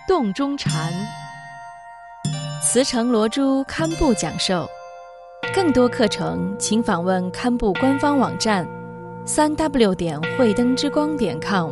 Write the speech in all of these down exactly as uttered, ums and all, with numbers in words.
洞中禅，慈诚罗珠堪布讲授。更多课程请访问堪布官方网站三 w 点慧灯之光点 com。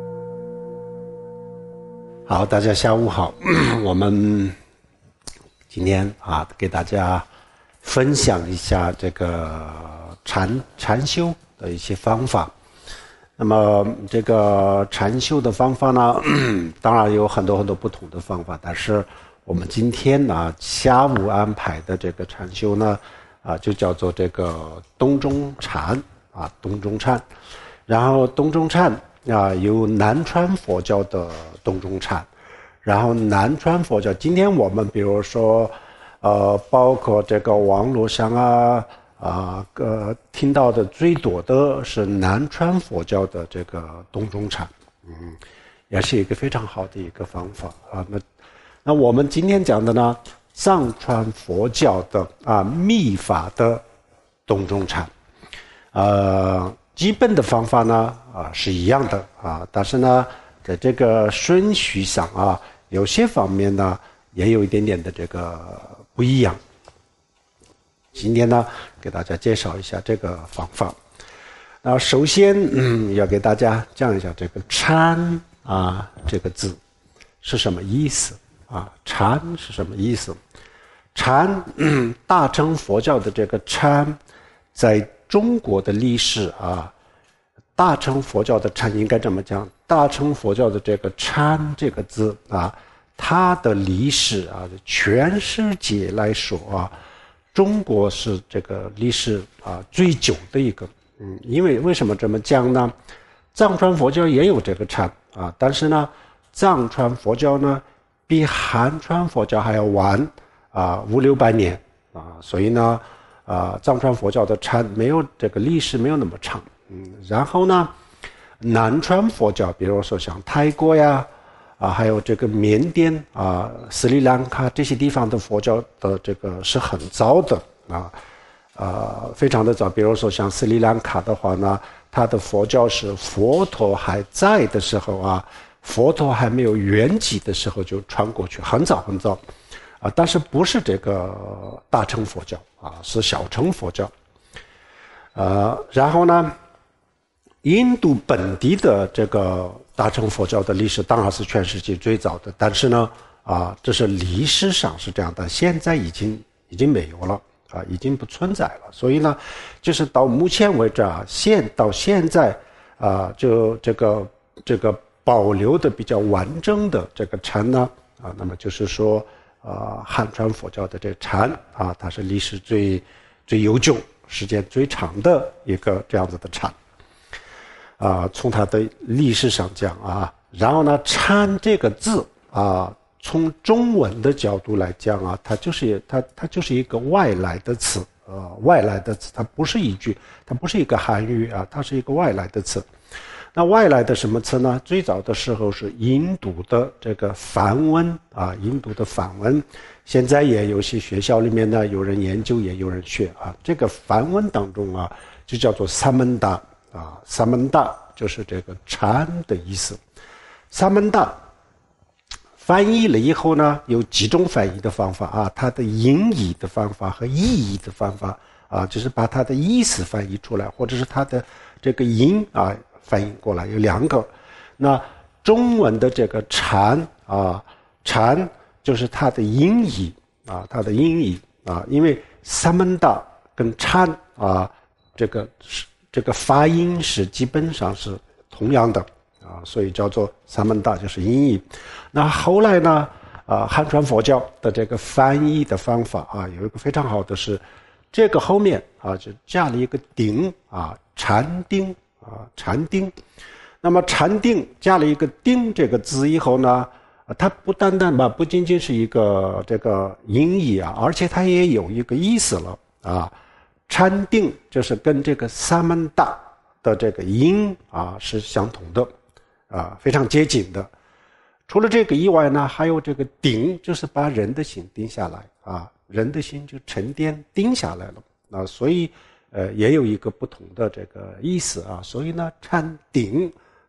好，大家下午好。我们今天啊，给大家分享一下这个禅禅修的一些方法。那么这个禅修的方法呢，当然有很多很多不同的方法，但是我们今天呢下午安排的这个禅修呢，啊，就叫做这个洞中禅啊，洞中禅。然后洞中禅啊，有南传佛教的洞中禅，然后南传佛教，今天我们比如说，呃，包括这个网络上啊。啊，呃，听到的最多的是南传佛教的这个洞中禅，嗯，也是一个非常好的一个方法啊。那那我们今天讲的呢，藏传佛教的啊密法的洞中禅，呃，基本的方法呢啊是一样的啊，但是呢，在这个顺序上啊，有些方面呢也有一点点的这个不一样。今天呢，给大家介绍一下这个方法。那首先，嗯，要给大家讲一下这个禅啊这个字是什么意思啊？禅是什么意思？禅，嗯，大乘佛教的这个禅，在中国的历史啊，大乘佛教的禅应该这么讲，大乘佛教的这个禅这个字啊，它的历史啊，全世界来说啊。中国是这个历史啊最久的一个，嗯，因为为什么这么讲呢？藏传佛教也有这个禅啊，但是呢，藏传佛教呢比汉传佛教还要晚啊五六百年啊，所以呢，啊藏传佛教的禅没有这个历史没有那么长，嗯，然后呢，南传佛教，比如说像泰国呀。啊，还有这个缅甸啊、斯里兰卡这些地方的佛教的这个是很早的啊，呃，非常的早。比如说像斯里兰卡的话呢，它的佛教是佛陀还在的时候啊，佛陀还没有圆寂的时候就传过去，很早很早啊，但是不是这个大乘佛教啊，是小乘佛教。呃，然后呢，印度本地的这个大乘佛教的历史当然是全世界最早的，但是呢，啊，这是历史上是这样的，现在已经已经没有了啊，已经不存在了。所以呢，就是到目前为止啊，现到现在啊，就这个这个保留的比较完整的这个禅呢，啊，那么就是说，啊，汉传佛教的这个禅啊，它是历史最最悠久、时间最长的一个这样子的禅。啊，从它的历史上讲啊，然后呢，禅这个字啊，从中文的角度来讲啊，它就是它它就是一个外来的词，呃，外来的词，它不是一句，它不是一个汉语啊，它是一个外来的词。那外来的什么词呢？最早的时候是印度的这个梵文啊，印度的梵文，现在也有些学校里面呢，有人研究，也有人学啊。这个梵文当中啊，就叫做萨门达。啊，萨门达就是这个禅的意思。萨门达翻译了以后呢，有几种翻译的方法啊，它的音译的方法和意译的方法啊，就是把它的意思翻译出来，或者是它的这个音啊翻译过来，有两个。那中文的这个禅啊，禅就是它的音译啊，它的音译啊，因为萨门达跟禅啊，这个是。这个发音是基本上是同样的啊，所以叫做萨门达，就是音译。那后来呢，啊，汉传佛教的这个翻译的方法啊，有一个非常好的是，这个后面啊就加了一个定啊，禅定啊，禅定。那么禅定加了一个定这个字以后呢，它不单单吧，不仅仅是一个这个音译啊，而且它也有一个意思了啊。禅定就是跟这个萨门达的这个音啊是相同的啊，非常接近的。除了这个以外呢，还有这个定，就是把人的心定下来啊，人的心就沉淀定下来了啊，所以呃也有一个不同的这个意思啊。所以呢，禅定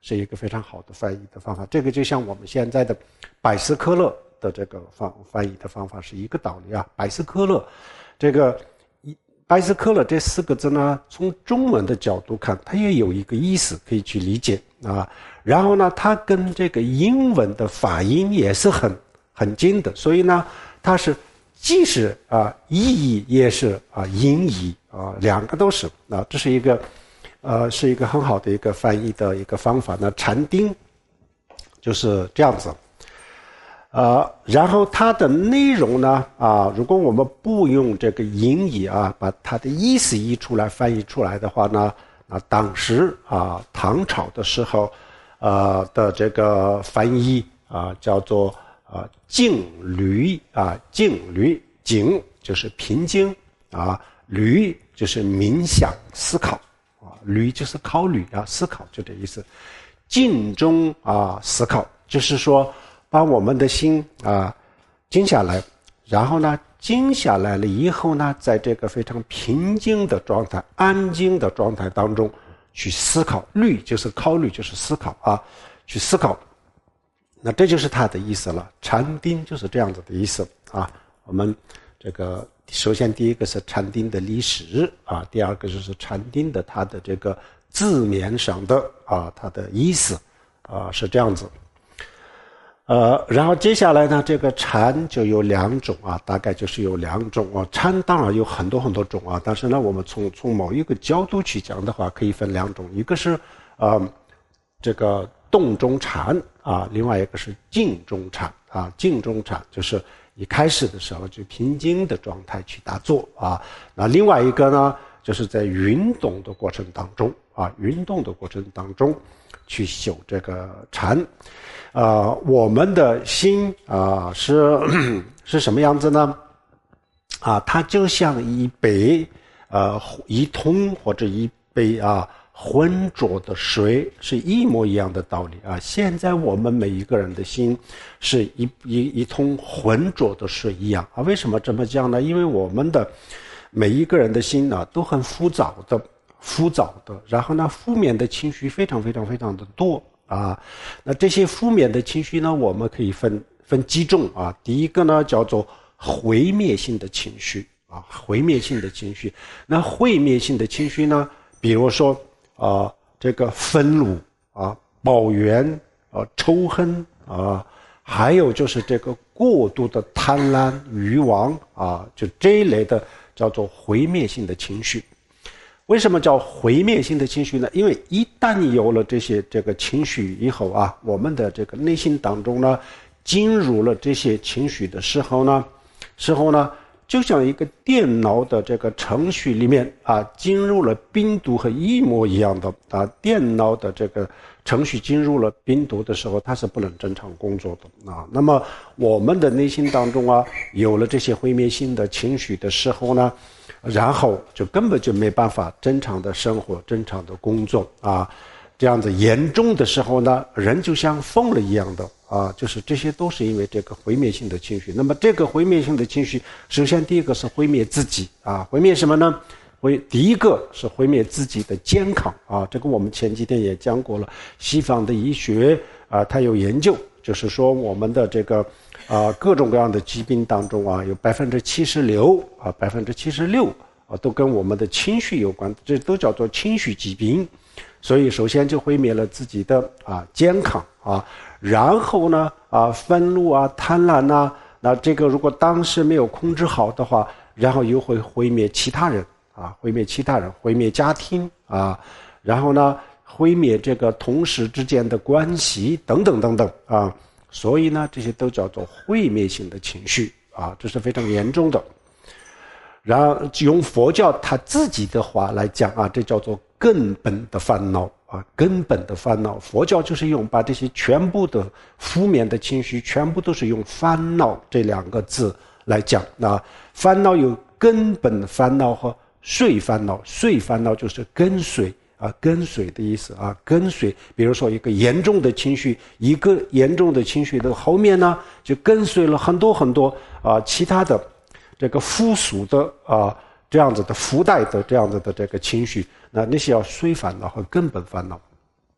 是一个非常好的翻译的方法。这个就像我们现在的百事可乐的这个翻翻译的方法是一个道理啊。百事可乐，这个百事可乐这四个字呢，从中文的角度看，它也有一个意思可以去理解啊。然后呢，它跟这个英文的发音也是很很近的，所以呢，它是既是啊意义也是啊音译啊，两个都是啊，这是一个呃是一个很好的一个翻译的一个方法。那禅定就是这样子。呃，然后它的内容呢，啊，如果我们不用这个音译啊，把它的意思译出来、翻译出来的话呢，那当时啊，唐朝的时候，呃的这个翻译啊，叫做啊静虑啊，静虑，静就是平静啊，虑就是冥想思考啊，虑就是考虑啊，思考就这意思，静中啊思考，就是说。把我们的心啊静下来，然后呢静下来了以后呢，在这个非常平静的状态、安静的状态当中去思考，虑就是考虑，就是思考啊，去思考。那这就是它的意思了。禅定就是这样子的意思啊。我们这个首先第一个是禅定的历史啊，第二个就是禅定的它的这个字面上的啊它的意思啊是这样子。呃，然后接下来呢，这个禅就有两种啊，大概就是有两种啊。禅当然有很多很多种啊，但是呢，我们从从某一个角度去讲的话，可以分两种，一个是呃这个动中禅啊，另外一个是静中禅啊。静中禅就是一开始的时候就平静的状态去打坐啊，那另外一个呢，就是在运动的过程当中啊，运动的过程当中去修这个禅。呃，我们的心啊、呃、是是什么样子呢？啊，它就像一杯呃一桶或者一杯啊浑浊的水，是一模一样的道理啊。现在我们每一个人的心是一一一桶浑浊的水一样啊。为什么这么讲呢？因为我们的每一个人的心呢都很浮躁的，浮躁的，然后呢负面的情绪非常非常非常的多。啊，那这些负面的情绪呢，我们可以分分几种啊。第一个呢叫做毁灭性的情绪啊，毁灭性的情绪。那毁灭性的情绪呢，比如说啊、呃，这个愤怒啊、抱怨啊、仇恨啊，还有就是这个过度的贪婪、欲望啊，就这一类的叫做毁灭性的情绪。为什么叫毁灭性的情绪呢？因为一旦有了这些这个情绪以后啊，我们的这个内心当中呢，进入了这些情绪的时候呢，时候呢，就像一个电脑的这个程序里面啊，进入了病毒和一模一样的啊，电脑的这个程序进入了病毒的时候，它是不能正常工作的啊。那么我们的内心当中啊，有了这些毁灭性的情绪的时候呢，然后就根本就没办法正常的生活、正常的工作啊，这样子严重的时候呢，人就像疯了一样的啊，就是这些都是因为这个毁灭性的情绪。那么这个毁灭性的情绪，首先第一个是毁灭自己啊，毁灭什么呢？毁第一个是毁灭自己的健康啊，这个我们前几天也讲过了，西方的医学啊，它有研究，就是说我们的这个。啊，各种各样的疾病当中啊，有百分之七十六啊，百分之七十六啊，都跟我们的情绪有关，这都叫做情绪疾病。所以，首先就毁灭了自己的啊健康啊，然后呢啊，愤怒啊、贪婪呐、啊，那这个如果当时没有控制好的话，然后又会毁灭其他人啊，毁灭其他人，毁灭家庭啊，然后呢，毁灭这个同事之间的关系等等等等啊。所以呢，这些都叫做毁灭性的情绪啊，这是非常严重的。然后用佛教他自己的话来讲啊，这叫做根本的烦恼啊，根本的烦恼。佛教就是用把这些全部的负面的情绪，全部都是用烦恼这两个字来讲啊。烦恼有根本烦恼和随烦恼，随烦恼就是跟随。啊，跟随的意思啊，跟随。比如说一个严重的情绪，一个严重的情绪的后面呢，就跟随了很多很多啊其他的这个附属的啊这样子的附带的这样子的这个情绪，那那些要随烦恼和根本烦恼。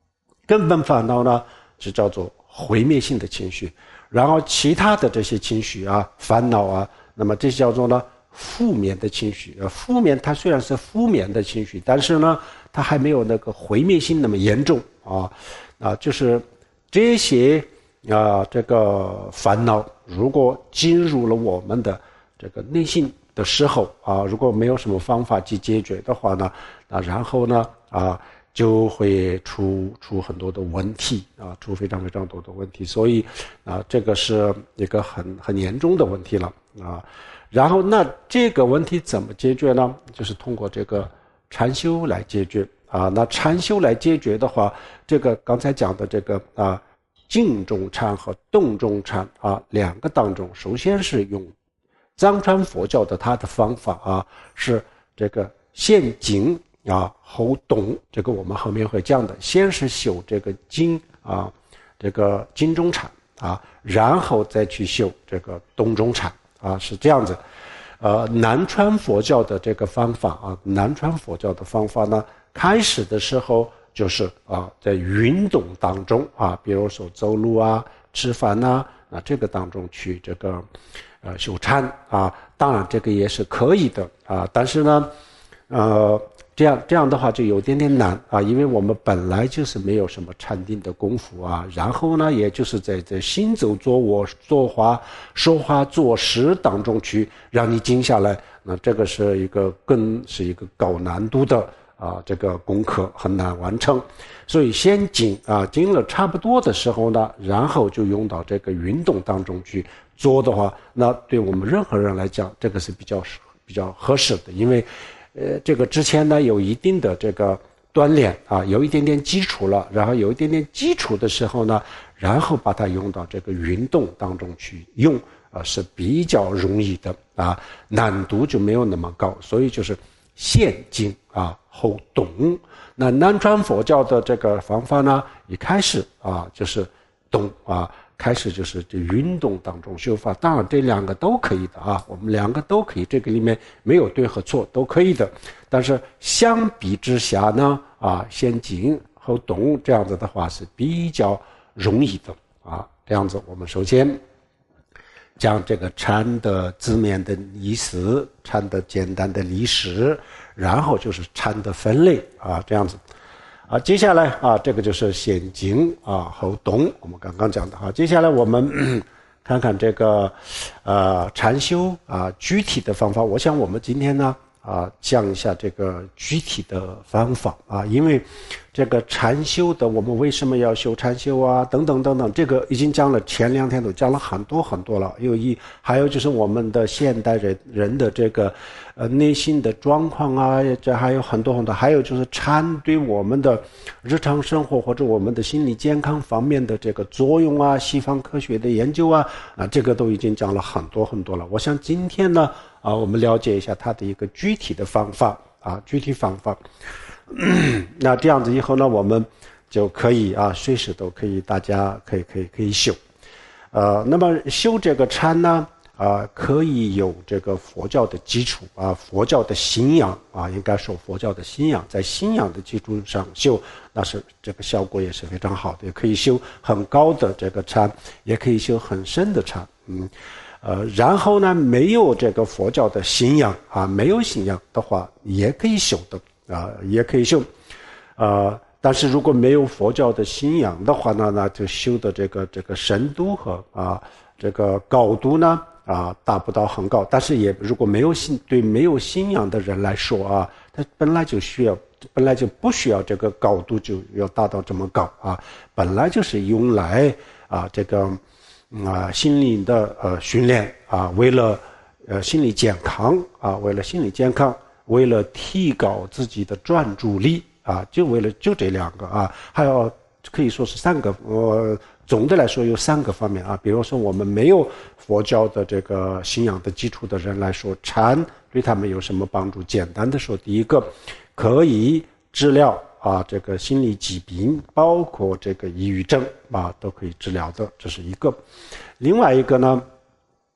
根本烦恼呢是叫做毁灭性的情绪，然后其他的这些情绪啊，烦恼啊，那么这叫做呢负面的情绪。呃，负面它虽然是负面的情绪，但是呢它还没有那个毁灭性那么严重啊啊，就是这些啊这个烦恼如果进入了我们的这个内心的时候啊，如果没有什么方法去解决的话呢，那然后呢啊就会出出很多的问题啊，出非常非常多的问题，所以啊这个是一个很很严重的问题了啊。然后那这个问题怎么解决呢？就是通过这个禅修来解决啊。那禅修来解决的话，这个刚才讲的这个啊静中禅和动中禅啊两个当中，首先是用藏传佛教的它的方法啊，是这个先静啊后动，这个我们后面会讲的。先是修这个静啊，这个静中禅啊，然后再去修这个动中禅啊，是这样子。呃，南传佛教的这个方法啊，南传佛教的方法呢，开始的时候就是啊，在运动当中啊，比如说走路啊、吃饭呐，啊，这个当中去这个呃修禅啊，当然这个也是可以的啊，但是呢，呃，这样这样的话就有点点难啊，因为我们本来就是没有什么禅定的功夫啊，然后呢，也就是在在行走、坐卧、说话、说话、做事当中去让你静下来，那这个是一个更是一个高难度的啊，这个功课很难完成，所以先静啊，静了差不多的时候呢，然后就用到这个运动当中去做的话，那对我们任何人来讲，这个是比较比较合适的，因为。呃，这个之前呢有一定的这个锻炼啊，有一点点基础了，然后有一点点基础的时候呢，然后把它用到这个运动当中去用啊，是比较容易的啊，难度就没有那么高，所以就是先静啊后动。那南传佛教的这个方法呢，一开始啊就是动啊。开始就是这运动当中修法，当然这两个都可以的啊，我们两个都可以，这个里面没有对和错，都可以的。但是相比之下呢，啊，先静后动这样子的话是比较容易的啊。这样子，我们首先将这个禅的字面的意思、禅的简单的历史，然后就是禅的分类啊，这样子。啊，接下来啊，这个就是先静啊后动，我们刚刚讲的啊。接下来我们看看这个呃禅修啊具体的方法。我想我们今天呢啊讲一下这个具体的方法啊，因为这个禅修的我们为什么要修禅修啊等等等等，这个已经讲了，前两天都讲了很多很多了。有一还有就是我们的现代人人的这个呃内心的状况啊，这还有很多很多，还有就是禅对我们的日常生活或者我们的心理健康方面的这个作用啊，西方科学的研究啊啊，这个都已经讲了很多很多了。我想今天呢啊，我们了解一下它的一个具体的方法啊，具体方法。那这样子以后呢，我们就可以啊，随时都可以，大家可以可以可以修。呃，那么修这个禅呢，啊、呃，可以有这个佛教的基础啊，佛教的信仰啊，应该说佛教的信仰，在信仰的基础上修，那是这个效果也是非常好的，也可以修很高的这个禅，也可以修很深的禅，嗯。呃，然后呢，没有这个佛教的信仰啊，没有信仰的话，也可以修的啊，也可以修，呃，但是如果没有佛教的信仰的话呢，那就修的这个这个深度和啊这个高度呢啊达不到很高，但是也如果没有信对没有信仰的人来说啊，他本来就需要本来就不需要这个高度就要达到这么高啊，本来就是用来啊这个。啊，心理的呃训练啊，为了呃心理健康啊，为了心理健康，为了提高自己的专注力啊，就为了就这两个啊，还有可以说是三个，呃，总的来说有三个方面啊，比如说我们没有佛教的这个信仰的基础的人来说，禅对他们有什么帮助？简单的说，第一个可以治疗。啊，这个心理疾病，包括这个抑郁症啊，都可以治疗的，这是一个。另外一个呢，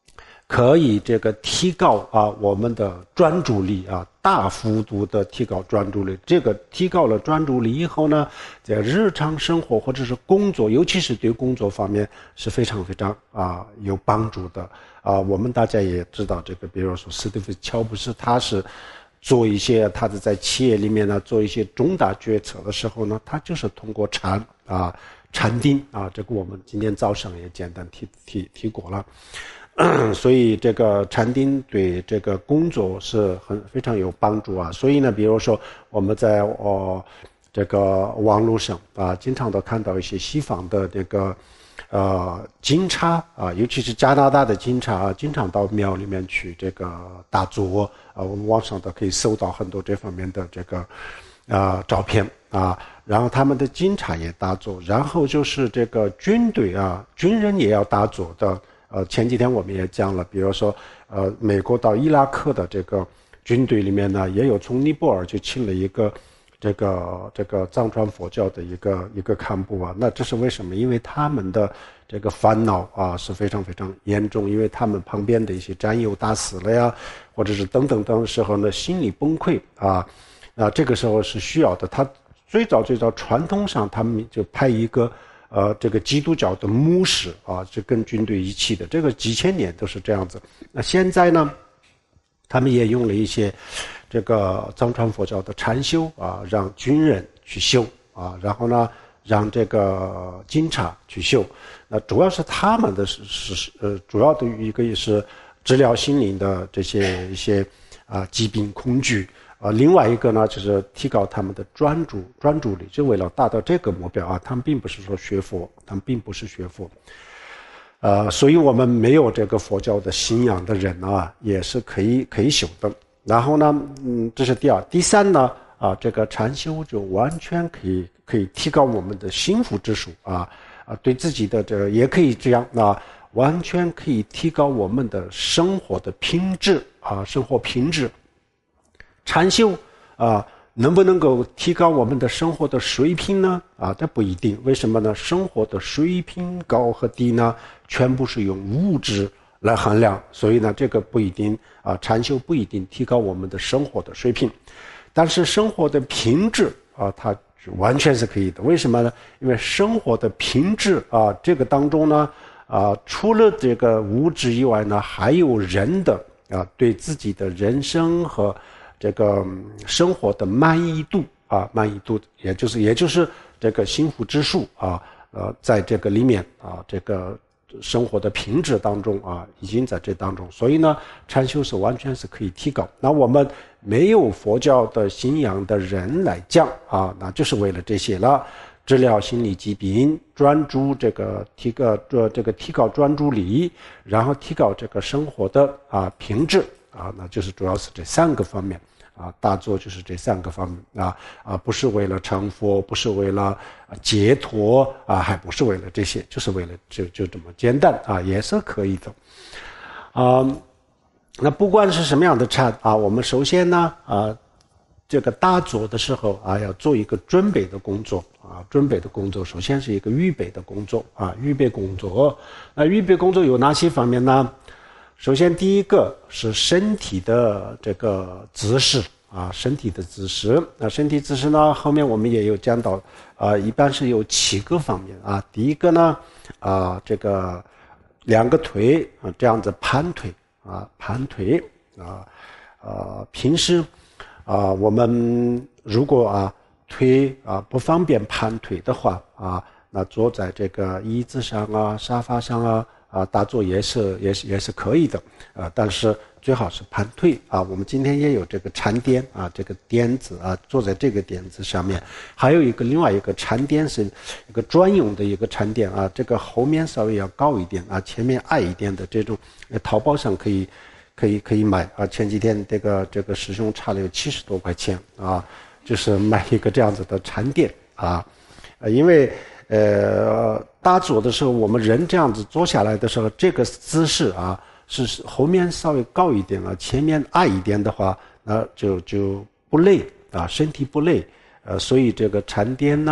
可以这个提高啊我们的专注力啊，大幅度的提高专注力。这个提高了专注力以后呢，在日常生活或者是工作，尤其是对工作方面是非常非常啊有帮助的啊。我们大家也知道这个，比如说史蒂夫·乔布斯，他是做一些他是在企业里面呢做一些重大决策的时候呢，他就是通过禅啊禅定啊，这个我们今天早上也简单提提提过了。所以这个禅定对这个工作是很非常有帮助啊。所以呢，比如说我们在哦这个网络上啊，经常都看到一些西方的这个呃警察啊，尤其是加拿大的警察啊，经常到庙里面去这个打坐啊，我们网上都可以搜到很多这方面的这个啊、呃、照片啊。然后他们的警察也打坐，然后就是这个军队啊，军人也要打坐的。呃，前几天我们也讲了，比如说，呃，美国到伊拉克的这个军队里面呢，也有从尼泊尔就请了一个这个这个藏传佛教的一个一个干部啊。那这是为什么？因为他们的这个烦恼啊是非常非常严重，因为他们旁边的一些战友打死了呀，或者是等等等的时候呢，心理崩溃啊，啊，这个时候是需要的。他最早最早传统上他们就派一个。呃，这个基督教的牧师啊，是跟军队一起的，这个几千年都是这样子。那现在呢，他们也用了一些这个藏传佛教的禅修啊，让军人去修啊，然后呢，让这个警察去修。那主要是他们的是是呃，主要的一个也是治疗心灵的这些一些啊疾病恐惧。呃，另外一个呢，就是提高他们的专注专注力，就为了达到这个目标啊。他们并不是说学佛，他们并不是学佛，呃，所以我们没有这个佛教的信仰的人啊，也是可以可以修的。然后呢，嗯，这是第二，第三呢，啊，这个禅修就完全可以可以提高我们的幸福指数啊啊，对自己的这个也可以这样啊，完全可以提高我们的生活的品质啊，生活品质。禅修啊，能不能够提高我们的生活的水平呢？啊，这不一定。为什么呢？生活的水平高和低呢，全部是用物质来衡量，所以呢，这个不一定啊。禅修不一定提高我们的生活的水平，但是生活的品质啊，它完全是可以的。为什么呢？因为生活的品质啊，这个当中呢，啊，除了这个物质以外呢，还有人的啊，对自己的人生和这个生活的满意度啊，满意度，也就是也就是这个幸福指数啊，呃，在这个里面啊，这个生活的品质当中啊，已经在这当中，所以呢，禅修是完全是可以提高。那我们没有佛教的信仰的人来讲啊，那就是为了这些了，治疗心理疾病，专注这个提高这这个提高专注力，然后提高这个生活的啊品质啊，那就是主要是这三个方面。啊，大作就是这三个方面啊啊，不是为了成佛，不是为了解脱啊，还不是为了这些，就是为了就就这么简单啊，也是可以的。啊，那不管是什么样的禅啊，我们首先呢啊，这个大作的时候啊，要做一个准备的工作啊，准备的工作首先是一个预备的工作啊，预备工作。那预备工作有哪些方面呢？首先第一个是身体的这个姿势啊，身体的姿势。那身体姿势呢，后面我们也有讲到啊，一般是有七个方面啊。第一个呢啊，这个两个腿啊这样子盘腿啊，盘腿啊，呃，平时啊我们如果啊腿啊不方便盘腿的话啊，那坐在这个椅子上啊、沙发上啊。啊，打坐也是也是也是可以的，啊，但是最好是盘腿啊。我们今天也有这个禅垫啊，这个垫子啊，坐在这个垫子上面，还有一个另外一个禅垫是一个专用的一个禅垫啊，这个后面稍微要高一点啊，前面矮一点的这种，淘宝上可以可以可以买啊。前几天这个这个师兄差了有七十多块钱啊，就是买一个这样子的禅垫啊，呃，因为。呃，打坐的时候，我们人这样子坐下来的时候，这个姿势啊，是后面稍微高一点了，前面矮一点的话，那就就不累啊，身体不累。呃，所以这个禅垫呢，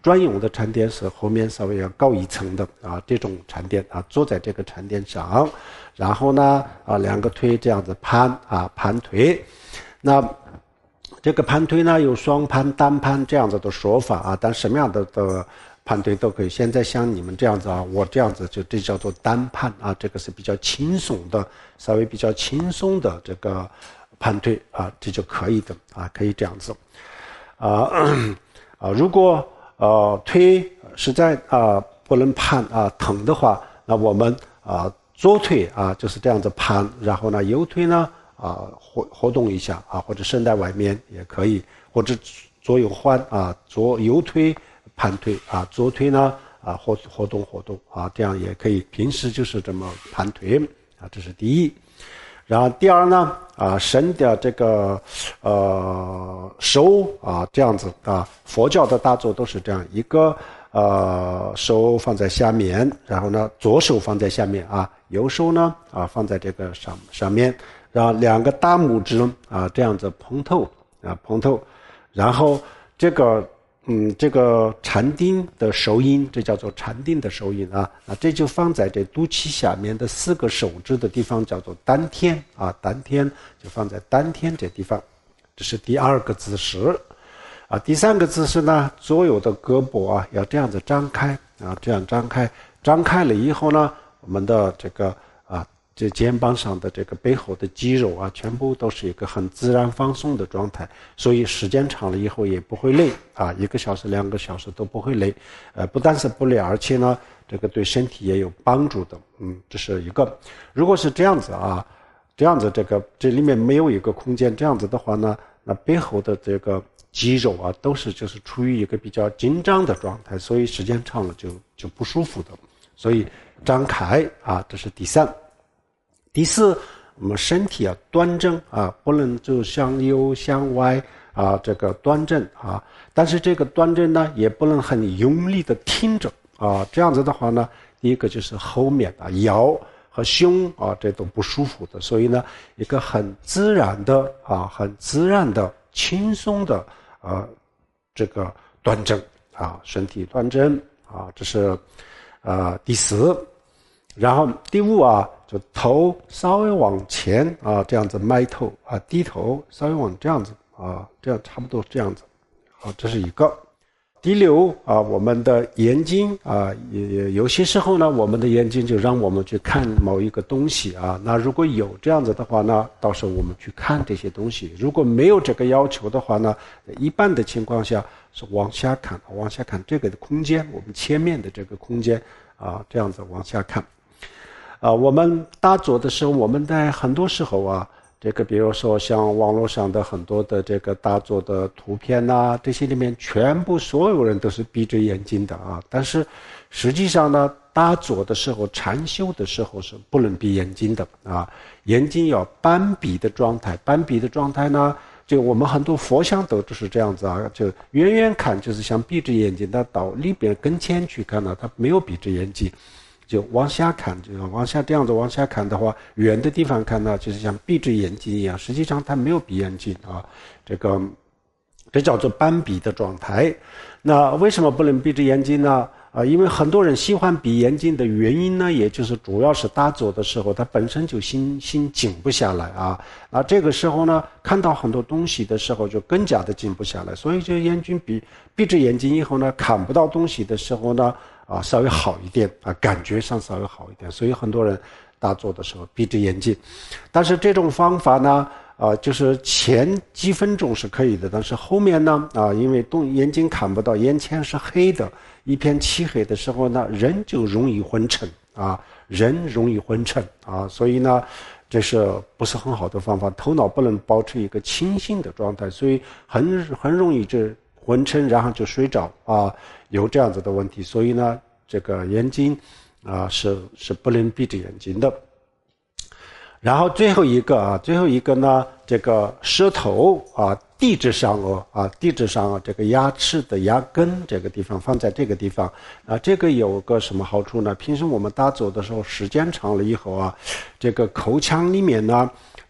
专用的禅垫是后面稍微要高一层的啊，这种禅垫啊，坐在这个禅垫上，然后呢啊两个腿这样子盘啊盘腿，那这个盘腿呢有双盘单盘这样子的说法啊，但什么样的的盘腿都可以。现在像你们这样子啊，我这样子就这叫做单盘啊，这个是比较轻松的，稍微比较轻松的这个盘腿啊，这就可以的啊，可以这样子啊啊，如果呃腿实在啊不能盘啊疼的话，那我们啊左腿啊就是这样子盘，然后呢右腿呢啊活活动一下啊，或者伸在外面也可以，或者左右换啊，左右腿盘腿啊，左腿呢啊活活动活动啊，这样也可以。平时就是这么盘腿啊，这是第一。然后第二呢啊，伸的这个呃手啊这样子啊，佛教的大坐都是这样，一个呃手放在下面，然后呢左手放在下面啊，右手呢啊放在这个上上面，然后两个大拇指啊这样子碰头啊碰头，然后这个嗯这个禅定的手印，这叫做禅定的手印啊，那这就放在这肚脐下面的四个手指的地方，叫做丹田啊，丹田就放在丹田这地方，这是第二个姿势啊。第三个姿势呢，左右的胳膊啊要这样子张开啊，这样张开，张开了以后呢，我们的这个啊这肩膀上的这个背后的肌肉啊，全部都是一个很自然放松的状态，所以时间长了以后也不会累啊，一个小时两个小时都不会累，呃，不但是不累，而且呢，这个对身体也有帮助的，嗯，这是一个。如果是这样子啊，这样子这个这里面没有一个空间，这样子的话呢，那背后的这个肌肉啊，都是就是处于一个比较紧张的状态，所以时间长了就就不舒服的，所以张开啊，这是第三。第四，我们身体啊端正啊，不能就向右向外啊，这个端正啊，但是这个端正呢，也不能很用力的挺着啊，这样子的话呢，第一个就是后面啊腰和胸啊这都不舒服的，所以呢，一个很自然的啊，很自然的轻松的啊这个端正啊，身体端正啊，这是呃第四。然后第五啊，就头稍微往前啊，这样子埋头啊，低头稍微往这样子啊，这样差不多这样子，好，这是一个。第六啊，我们的眼睛啊，也有些时候呢，我们的眼睛就让我们去看某一个东西啊，那如果有这样子的话呢，到时候我们去看这些东西；如果没有这个要求的话呢，一般的情况下是往下看，往下看这个的空间，我们前面的这个空间啊，这样子往下看。啊，我们打坐的时候，我们在很多时候啊，这个比如说像网络上的很多的这个打坐的图片呐，这些里面全部所有人都是闭着眼睛的啊。但是实际上呢，打坐的时候、禅修的时候是不能闭眼睛的啊，眼睛要半闭的状态。半闭的状态呢，就我们很多佛像都就是这样子啊，就远远看就是像闭着眼睛，但到里边跟前去看呢，他没有闭着眼睛。就往下看，就往下这样子往下看的话，远的地方看呢，就是像闭着眼睛一样，实际上他没有闭眼睛啊，这个这叫做半闭的状态。那为什么不能闭着眼睛呢？啊，因为很多人喜欢闭眼睛的原因呢，也就是主要是打坐的时候，他本身就心心静不下来啊。那这个时候呢，看到很多东西的时候，就更加的静不下来，所以就眼睛闭闭着眼睛以后呢，看不到东西的时候呢。啊，稍微好一点啊，感觉上稍微好一点，所以很多人打坐的时候闭着眼睛。但是这种方法呢，啊，就是前几分钟是可以的，但是后面呢，啊，因为动眼睛看不到，眼前是黑的，一片漆黑的时候呢，人就容易昏沉啊，人容易昏沉啊，所以呢，这是不是很好的方法？头脑不能保持一个清醒的状态，所以很很容易就昏沉，然后就睡着啊。有这样子的问题，所以呢，这个眼睛啊是是不能闭着眼睛的。然后最后一个啊，最后一个呢，这个舌头啊抵着上颚啊，抵着上颚这个牙齿的牙根这个地方放在这个地方啊，这个有个什么好处呢？平时我们打坐的时候，时间长了以后啊，这个口腔里面呢。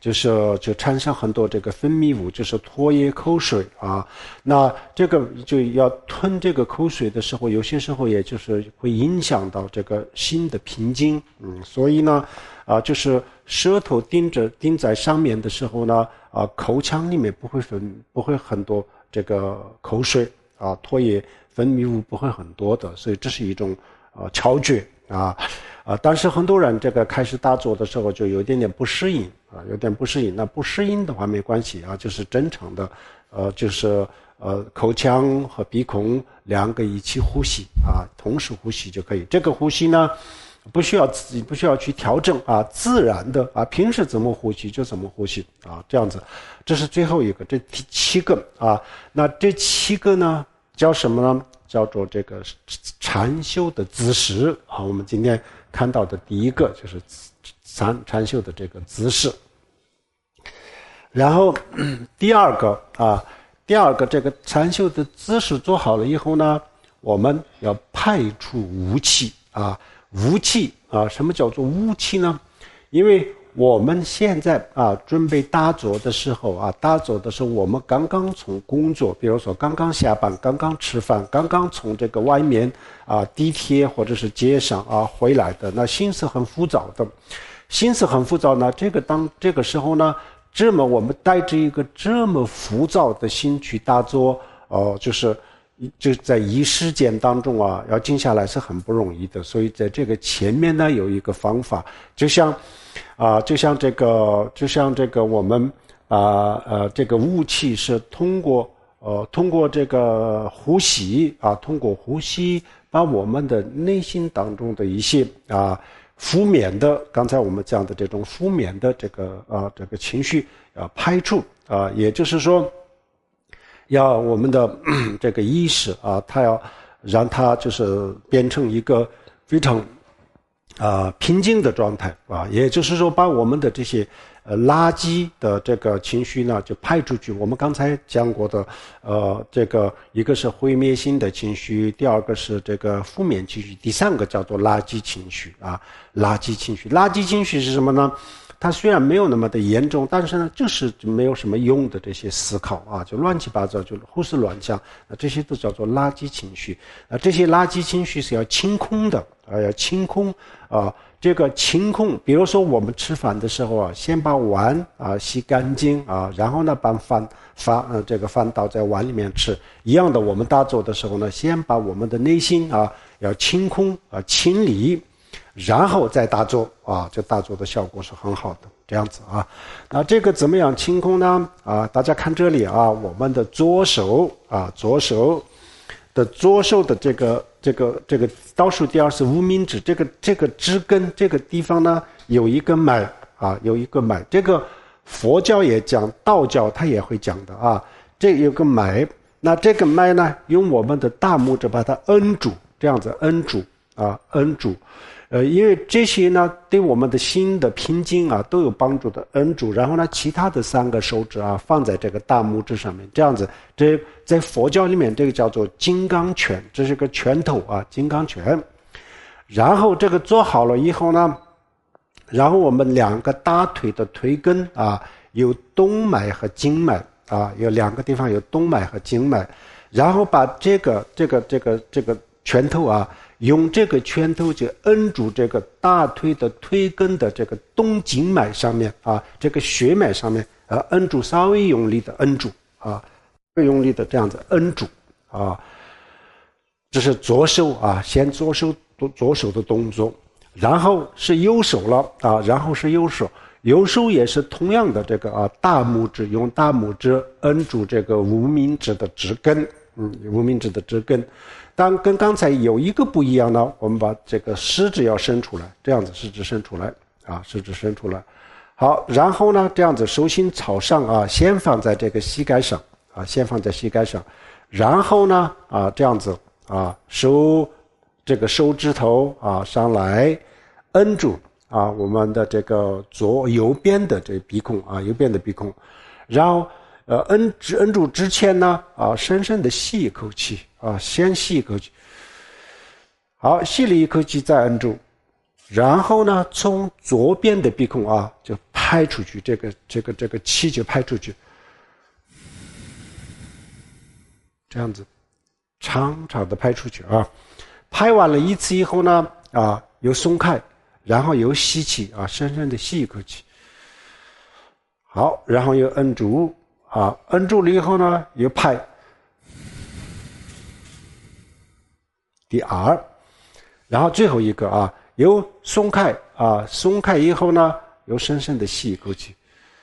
就是就产生很多这个分泌物，就是唾液、口水啊。那这个就要吞这个口水的时候，有些时候也就是会影响到这个心的平静。嗯，所以呢，啊，就是舌头顶着顶在上面的时候呢，啊，口腔里面不会分不会很多这个口水啊，唾液分泌物不会很多的，所以这是一种呃巧诀啊。啊，但是很多人这个开始打坐的时候就有一点点不适应啊，有点不适应。那不适应的话没关系啊，就是正常的，呃，就是呃口腔和鼻孔两个一起呼吸啊，同时呼吸就可以。这个呼吸呢，不需要自己不需要去调整啊，自然的啊，平时怎么呼吸就怎么呼吸啊，这样子。这是最后一个，这第七个啊。那这七个呢，叫什么呢？叫做这个禅修的姿势啊。我们今天看到的第一个就是禅禅修的这个姿势，然后第二个啊，第二个这个禅修的姿势做好了以后呢，我们要派出武器啊，武器啊，什么叫做武器呢？因为我们现在啊准备打坐的时候啊，打坐的时候我们刚刚从工作，比如说刚刚下班，刚刚吃饭，刚刚从这个外面啊地铁或者是街上啊回来的，那心思很浮躁的，心思很浮躁呢，这个当这个时候呢，这么我们带着一个这么浮躁的心去打坐，哦、呃，就是就在一时间当中啊，要静下来是很不容易的，所以在这个前面呢有一个方法，就像。啊，就像这个，就像这个，我们啊呃，这个武器是通过呃，通过这个呼吸啊，通过呼吸把我们的内心当中的一些啊负面的，刚才我们讲的这种负面的这个啊这个情绪啊排除啊，也就是说，要我们的这个意识啊，它要让它就是变成一个非常。啊、呃，平静的状态啊，也就是说，把我们的这些呃垃圾的这个情绪呢，就排出去。我们刚才讲过的，呃，这个一个是毁灭性的情绪，第二个是这个负面情绪，第三个叫做垃圾情绪啊，垃圾情绪。垃圾情绪是什么呢？它虽然没有那么的严重，但是呢，就是没有什么用的这些思考啊，就乱七八糟，就胡思乱想，那这些都叫做垃圾情绪。啊，这些垃圾情绪是要清空的啊，要清空啊。这个清空，比如说我们吃饭的时候啊，先把碗啊洗干净啊，然后呢把饭饭呃这个饭倒在碗里面吃。一样的，我们打坐的时候呢，先把我们的内心啊要清空啊清理。然后再打坐啊，这打坐的效果是很好的，这样子啊。那这个怎么样清空呢？啊，大家看这里啊，我们的左手啊，左手的左手的这个这个这个倒数第二是无名指，这个这个指根这个地方呢有一个脉啊，有一个脉。这个佛教也讲，道教它也会讲的啊。这有个脉，那这个脉呢，用我们的大拇指把它摁住，这样子摁住啊，摁住。呃，因为这些呢，对我们的心的平静啊都有帮助的，摁住。然后呢，其他的三个手指啊放在这个大拇指上面，这样子。这在佛教里面，这个叫做金刚拳，这是个拳头啊，金刚拳。然后这个做好了以后呢，然后我们两个大腿的腿根啊，有动脉和静脉啊，有两个地方有动脉和静脉。然后把这个这个这个这个拳头啊。用这个拳头就摁住这个大腿的腿根的这个动静脉上面啊，这个血脉上面啊，摁住，稍微用力的摁住啊，用力的这样子摁住啊。这是左手啊，先左手左手的动作，然后是右手了啊，然后是右手，右手也是同样的这个啊，大拇指用大拇指摁住这个无名指的指根，嗯，无名指的指根。但跟刚才有一个不一样呢，我们把这个食指要伸出来，这样子食指伸出来啊，食指伸出来。好，然后呢，这样子手心朝上啊，先放在这个膝盖上啊，先放在膝盖上，然后呢啊，这样子啊，手这个手指头啊上来，摁住啊我们的这个左右边的这鼻孔啊，右边的鼻孔，然后。呃，摁住摁住之前呢，啊，深深的吸一口气啊，先吸一口气，好，吸了一口气再摁住，然后呢，从左边的鼻孔啊，就啪拍出去，这个这个这个气就拍出去，这样子长长的拍出去啊。拍完了一次以后呢，啊，又松开，然后又吸气啊，深深的吸一口气。好，然后又摁住啊，摁住了以后呢，又拍。第二，然后最后一个啊，又松开啊，松开以后呢，又深深的吸一口气，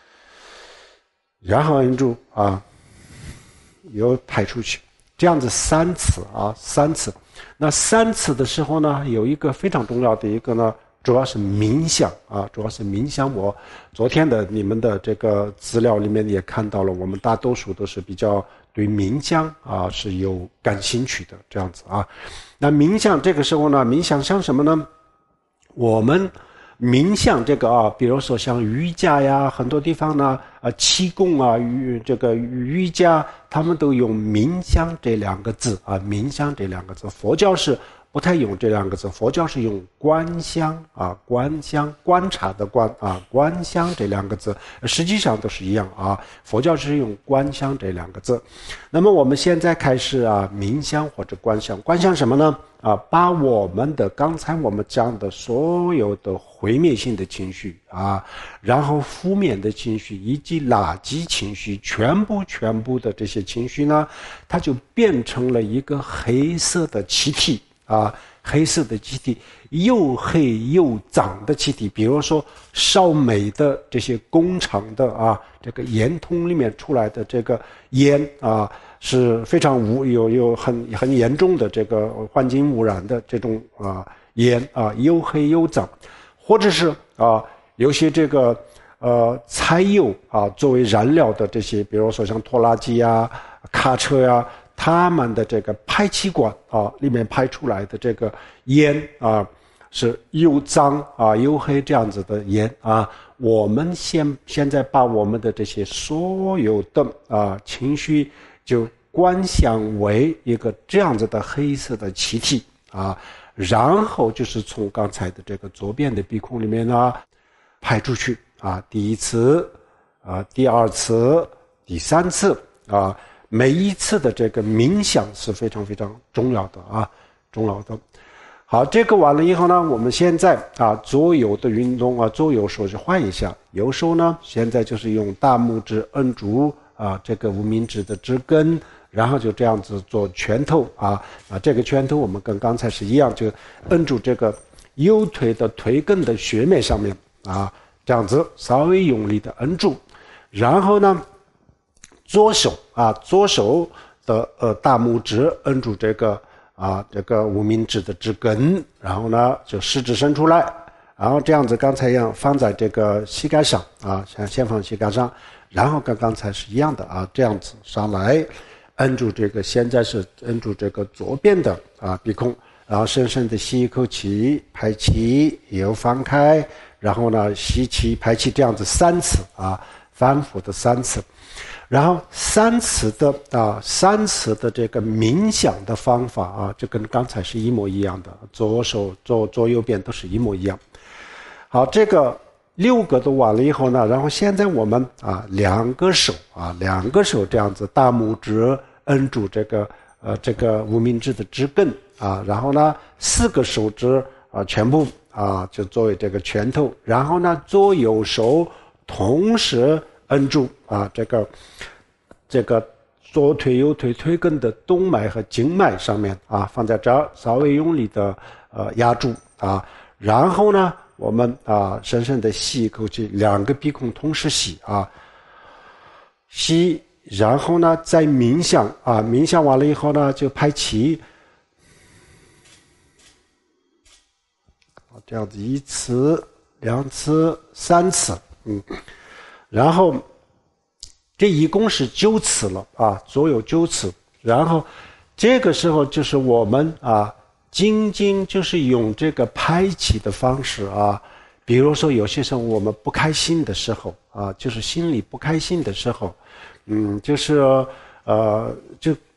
然后摁住啊，又排出去，这样子三次啊，三次。那三次的时候呢，有一个非常重要的一个呢，主要是冥想啊，主要是冥想。我昨天的你们的这个资料里面也看到了，我们大多数都是比较对冥想啊是有感兴趣的这样子啊。那冥想这个时候呢，冥想像什么呢？我们冥想这个啊，比如说像瑜伽呀，很多地方呢，啊气功啊，瑜这个瑜伽，他们都用冥想这两个字啊，冥想这两个字。佛教是不太用这两个字，佛教是用观想啊，观想观察的观啊，观想这两个字，实际上都是一样啊。佛教是用观想这两个字。那么我们现在开始啊，冥想或者观想，观想什么呢？啊，把我们的刚才我们讲的所有的毁灭性的情绪啊，然后负面的情绪以及垃圾情绪，全部全部的这些情绪呢，它就变成了一个黑色的气体啊，黑色的气体，又黑又脏的气体。比如说烧煤的这些工厂的啊，这个烟筒里面出来的这个烟啊，是非常污有有很很严重的这个环境污染的这种啊烟啊，又黑又脏。或者是啊有些这个呃柴油啊作为燃料的这些，比如说像拖拉机啊、卡车呀、啊，他们的这个排气管啊里面排出来的这个烟啊，是又脏啊又黑这样子的烟啊。我们现现在把我们的这些所有的啊情绪就观想为一个这样子的黑色的气体啊，然后就是从刚才的这个左边的鼻孔里面呢排出去啊，第一次啊，第二次，第三次啊，每一次的这个冥想是非常非常重要的啊，重要的。好，这个完了以后呢，我们现在啊左右的运动啊，左右手就换一下，右手呢现在就是用大拇指摁住啊这个无名指的指根，然后就这样子做拳头啊啊，这个拳头我们跟刚才是一样，就摁住这个右腿的腿根的穴脉上面啊，这样子稍微用力的摁住，然后呢，左手啊左手的呃大拇指摁住这个啊这个无名指的指根，然后呢就食指伸出来，然后这样子刚才一样放在这个膝盖上啊，先先放膝盖上，然后跟刚才是一样的啊，这样子上来。摁住这个，现在是摁住这个左边的啊鼻孔，然后深深的吸一口气，排气，又放开，然后呢吸气排气，这样子三次啊，反复的三次，然后三次的啊三次的这个冥想的方法啊，就跟刚才是一模一样的，左手左左右边都是一模一样。好，这个六个都完了以后呢，然后现在我们啊两个手啊两个手这样子，大拇指摁住这个呃这个无名指的指根啊，然后呢四个手指啊全部啊就作为这个拳头，然后呢左右手同时摁住啊这个这个左腿右腿腿根的动脉和经脉上面啊，放在这儿稍微用力的呃压住啊，然后呢我们啊深深的吸一口气，两个鼻孔同时吸啊吸。然后呢再冥想啊，冥想完了以后呢就排气，这样子一次两次三次，嗯，然后这一共是九次了啊，左右九次。然后这个时候就是我们啊仅仅就是用这个排气的方式啊，比如说有些时候我们不开心的时候啊，就是心里不开心的时候，嗯，就是呃，就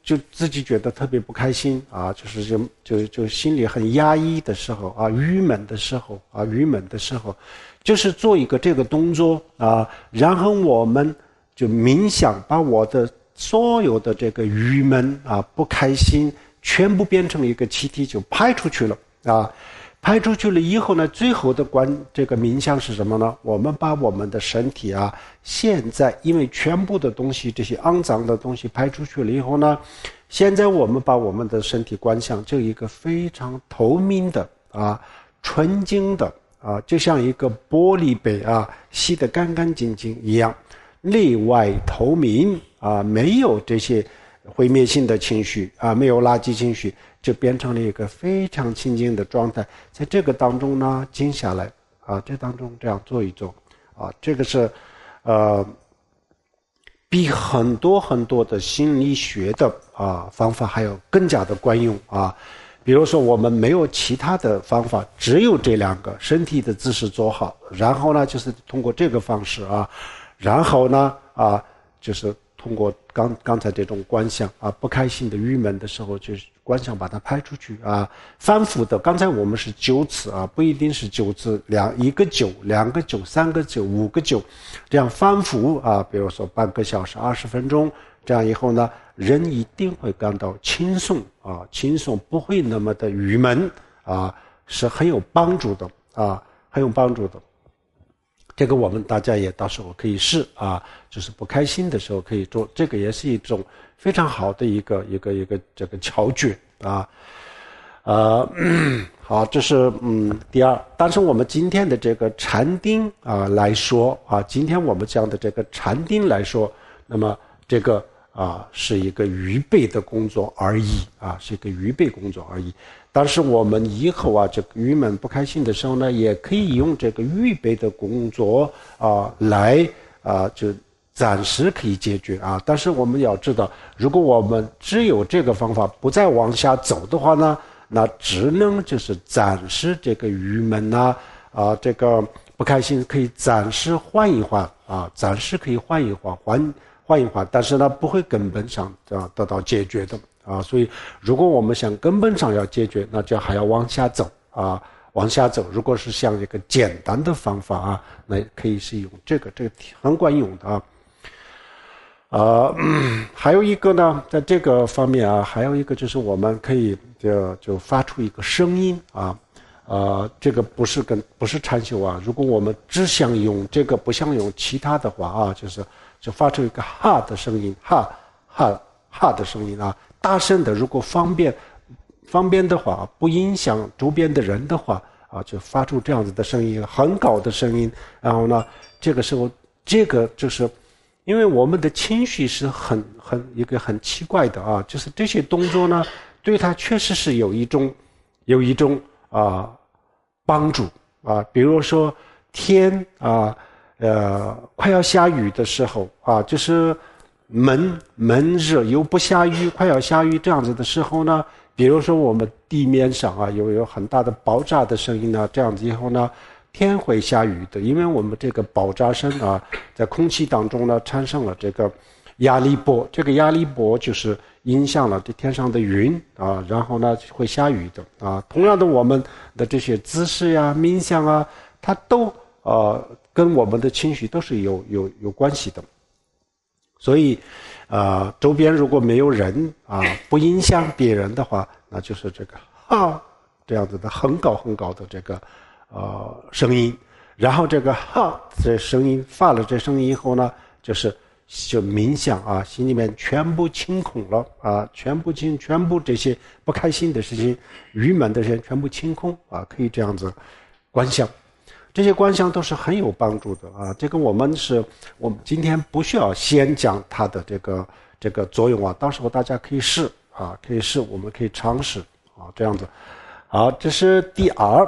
就自己觉得特别不开心啊，就是就就就心里很压抑的时候啊，郁闷的时候啊，郁闷的时候，就是做一个这个动作啊，然后我们就冥想，把我的所有的这个郁闷啊、不开心，全部变成一个气体就排出去了啊。排出去了以后呢，最后的关这个冥想是什么呢？我们把我们的身体啊，现在因为全部的东西，这些肮脏的东西排出去了以后呢，现在我们把我们的身体观想就一个非常透明的啊、纯净的啊，就像一个玻璃杯啊，洗得干干净净一样，内外透明啊，没有这些毁灭性的情绪啊，没有垃圾情绪。就变成了一个非常清净的状态，在这个当中呢，静下来啊，这当中这样做一做啊，这个是呃比很多很多的心理学的啊方法还有更加的管用啊。比如说我们没有其他的方法，只有这两个，身体的姿势做好，然后呢就是通过这个方式啊，然后呢啊就是通过刚刚才这种观想啊，不开心的郁闷的时候，就是观想把它排出去啊，反复的。刚才我们是九次啊，不一定是九次，两一个九，两个九，三个九，五个九，这样反复啊，比如说半个小时、二十分钟，这样以后呢，人一定会感到轻松啊，轻松不会那么的郁闷啊，是很有帮助的啊，很有帮助的。这个我们大家也到时候可以试啊，就是不开心的时候可以做，这个也是一种非常好的一个一个一个这个窍诀啊。呃，好，这是嗯第二。但是我们今天的这个禅定啊来说啊，今天我们讲的这个禅定来说，那么这个啊是一个预备的工作而已啊，是一个预备工作而已。但是我们以后啊，这个郁闷不开心的时候呢，也可以用这个预备的工作啊来啊，就暂时可以解决啊。但是我们要知道，如果我们只有这个方法，不再往下走的话呢，那只能就是暂时这个郁闷呐啊，这个不开心可以暂时缓一缓啊，暂时可以缓一缓，缓缓一缓，但是呢，不会根本上啊得到解决的。啊，所以如果我们想根本上要解决，那就还要往下走啊，往下走。如果是像一个简单的方法啊，那可以是用这个，这个很管用的啊。呃，还有一个呢，在这个方面啊，还有一个就是我们可以就就发出一个声音啊，呃，这个不是跟不是禅修啊。如果我们只想用这个，不想用其他的话啊，就是就发出一个哈的声音，哈哈哈的声音啊。大声的，如果方便方便的话，不影响周边的人的话啊，就发出这样子的声音，很高的声音。然后呢，这个时候，这个就是因为我们的情绪是很很一个很奇怪的啊，就是这些动作呢，对它确实是有一种有一种啊帮助啊。比如说天啊呃快要下雨的时候啊，就是闷闷热又不下雨，快要下雨这样子的时候呢，比如说我们地面上啊有有很大的爆炸的声音呢，这样子以后呢，天会下雨的，因为我们这个爆炸声啊，在空气当中呢产生了这个压力波，这个压力波就是影响了这天上的云啊，然后呢会下雨的啊。同样的，我们的这些姿势呀、冥想啊，它都呃跟我们的情绪都是有有有关系的。所以，呃，周边如果没有人啊，不影响别人的话，那就是这个哈这样子的很高很高的这个呃声音，然后这个哈这声音发了这声音以后呢，就是就冥想啊，心里面全部清空了啊，全部清，全部这些不开心的事情、郁闷的事情全部清空啊，可以这样子观想。这些观想都是很有帮助的啊！这个我们是，我们今天不需要先讲它的这个这个作用啊，到时候大家可以试啊，可以试，我们可以尝试啊，这样子。好，这是第二。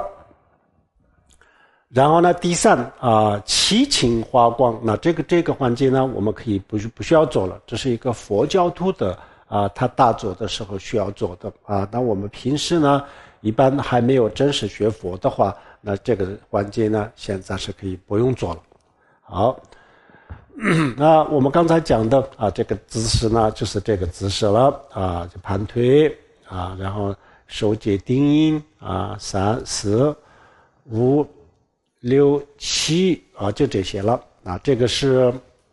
然后呢，第三啊，七情花光。那这个这个环节呢，我们可以不不需要做了，这是一个佛教徒的啊，他大坐的时候需要做的啊。那我们平时呢，一般还没有正式学佛的话。那这个环节呢，现在是可以不用做了。好， 那我们刚才讲的啊，这个姿势呢，就是这个姿势了啊，就盘腿啊，然后手结定音啊，三四五六七啊，就这些了啊。这个是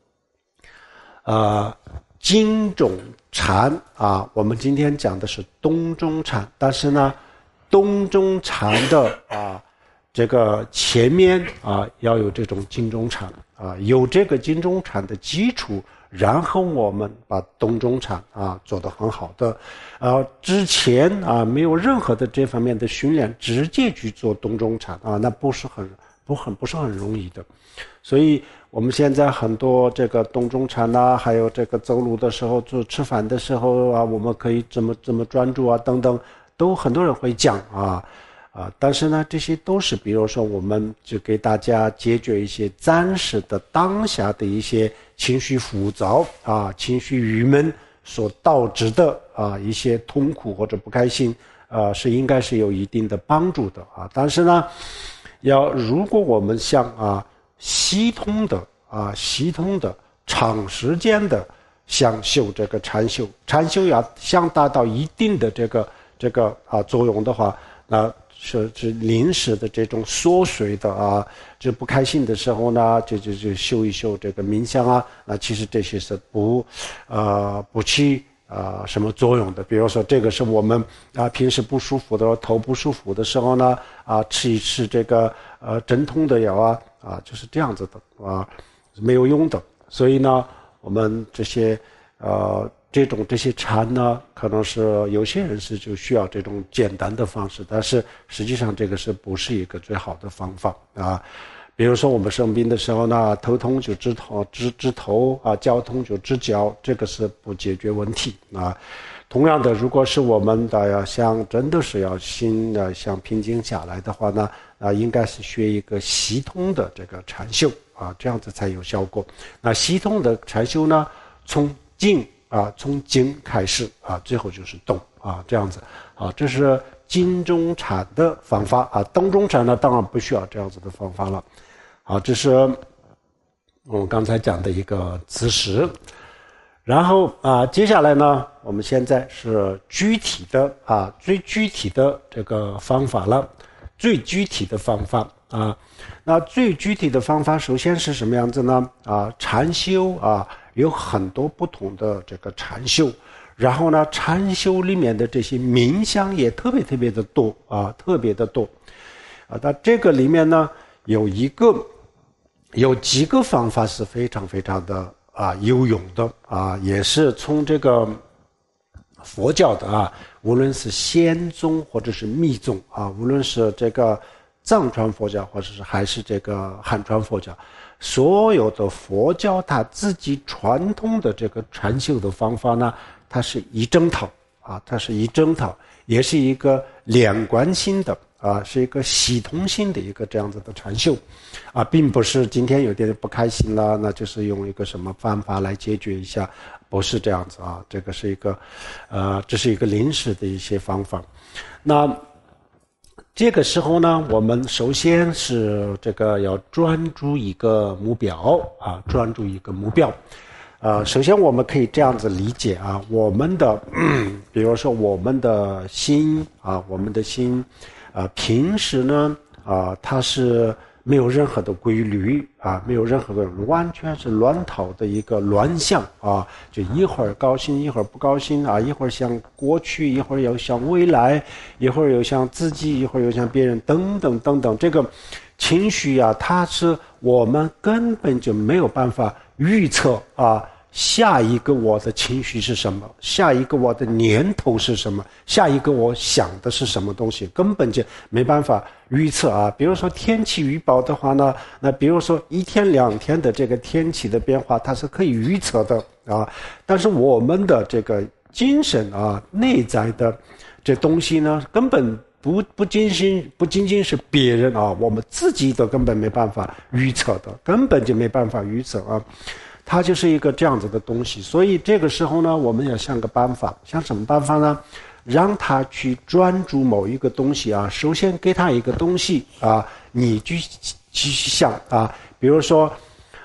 呃经中禅啊，我们今天讲的是东中禅，但是呢，东中禅的啊。这个前面啊要有这种经中禅啊，有这个经中禅的基础，然后我们把东中禅啊做得很好的，呃，之前啊没有任何的这方面的训练，直接去做东中禅啊，那不是很不很不是很容易的，所以我们现在很多这个东中禅呐，还有这个走路的时候、做吃饭的时候啊，我们可以怎么怎么专注啊等等，都很多人会讲啊。啊，但是呢，这些都是，比如说，我们就给大家解决一些暂时的、当下的一些情绪浮躁啊、情绪郁闷所导致的啊一些痛苦或者不开心，啊，是应该是有一定的帮助的啊。但是呢，要如果我们想啊系统的啊系统的长时间的想修这个禅修，禅修要想达到一定的这个这个啊作用的话，那。是是临时的这种缩水的啊，就不开心的时候呢，就就就修一修这个冥想啊，那其实这些是不，呃不起啊、呃、什么作用的。比如说这个是我们啊平时不舒服的头不舒服的时候呢，啊吃一吃这个呃镇痛的药啊啊就是这样子的啊，没有用的。所以呢，我们这些呃。这种这些禅呢，可能是有些人是就需要这种简单的方式，但是实际上这个是不是一个最好的方法啊？比如说我们生病的时候呢，头痛就治头治治头啊，脚痛就治脚，这个是不解决问题啊。同样的，如果是我们的要想真的是要心的想平静下来的话呢，啊，应该是学一个系统的这个禅修啊，这样子才有效果。那系统的禅修呢，从静。啊，从静开始啊，最后就是动啊，这样子啊，这是经中禅的方法啊。东中禅呢，当然不需要这样子的方法了。好，这是我们刚才讲的一个姿势。然后啊，接下来呢，我们现在是具体的啊，最具体的这个方法了，最具体的方法啊。那最具体的方法，首先是什么样子呢？啊，禅修啊。有很多不同的这个禅修，然后呢，禅修里面的这些冥想也特别特别的多啊，特别的多啊。那这个里面呢，有一个有几个方法是非常非常的啊有用的啊，也是从这个佛教的啊，无论是仙宗或者是密宗啊，无论是这个藏传佛教或者是还是这个汉传佛教。所有的佛教它自己传统的这个禅修的方法呢，它是一整套啊，它是一整套，也是一个连贯性的啊，是一个系统性的一个这样子的禅修啊，并不是今天有点不开心了，那就是用一个什么方法来解决一下，不是这样子啊，这个是一个呃，这是一个临时的一些方法。那这个时候呢，我们首先是这个要专注一个目标啊，专注一个目标。呃，首先我们可以这样子理解啊，我们的，比如说我们的心啊，我们的心，呃，平时呢，啊，它是没有任何的规律啊，没有任何的完全是乱套的一个乱象啊，就一会儿高兴一会儿不高兴啊，一会儿想过去，一会儿又想未来，一会儿又想自己，一会儿又想别人，等等等等，这个情绪啊，它是我们根本就没有办法预测啊。下一个我的情绪是什么？下一个我的念头是什么？下一个我想的是什么东西？根本就没办法预测啊！比如说天气预报的话呢，那比如说一天两天的这个天气的变化，它是可以预测的啊。但是我们的这个精神啊，内在的这东西呢，根本不不仅仅不仅仅是别人啊，我们自己都根本没办法预测的，根本就没办法预测啊。它就是一个这样子的东西，所以这个时候呢，我们要想个办法，想什么办法呢？让他去专注某一个东西啊。首先给他一个东西啊，你去去想啊，比如说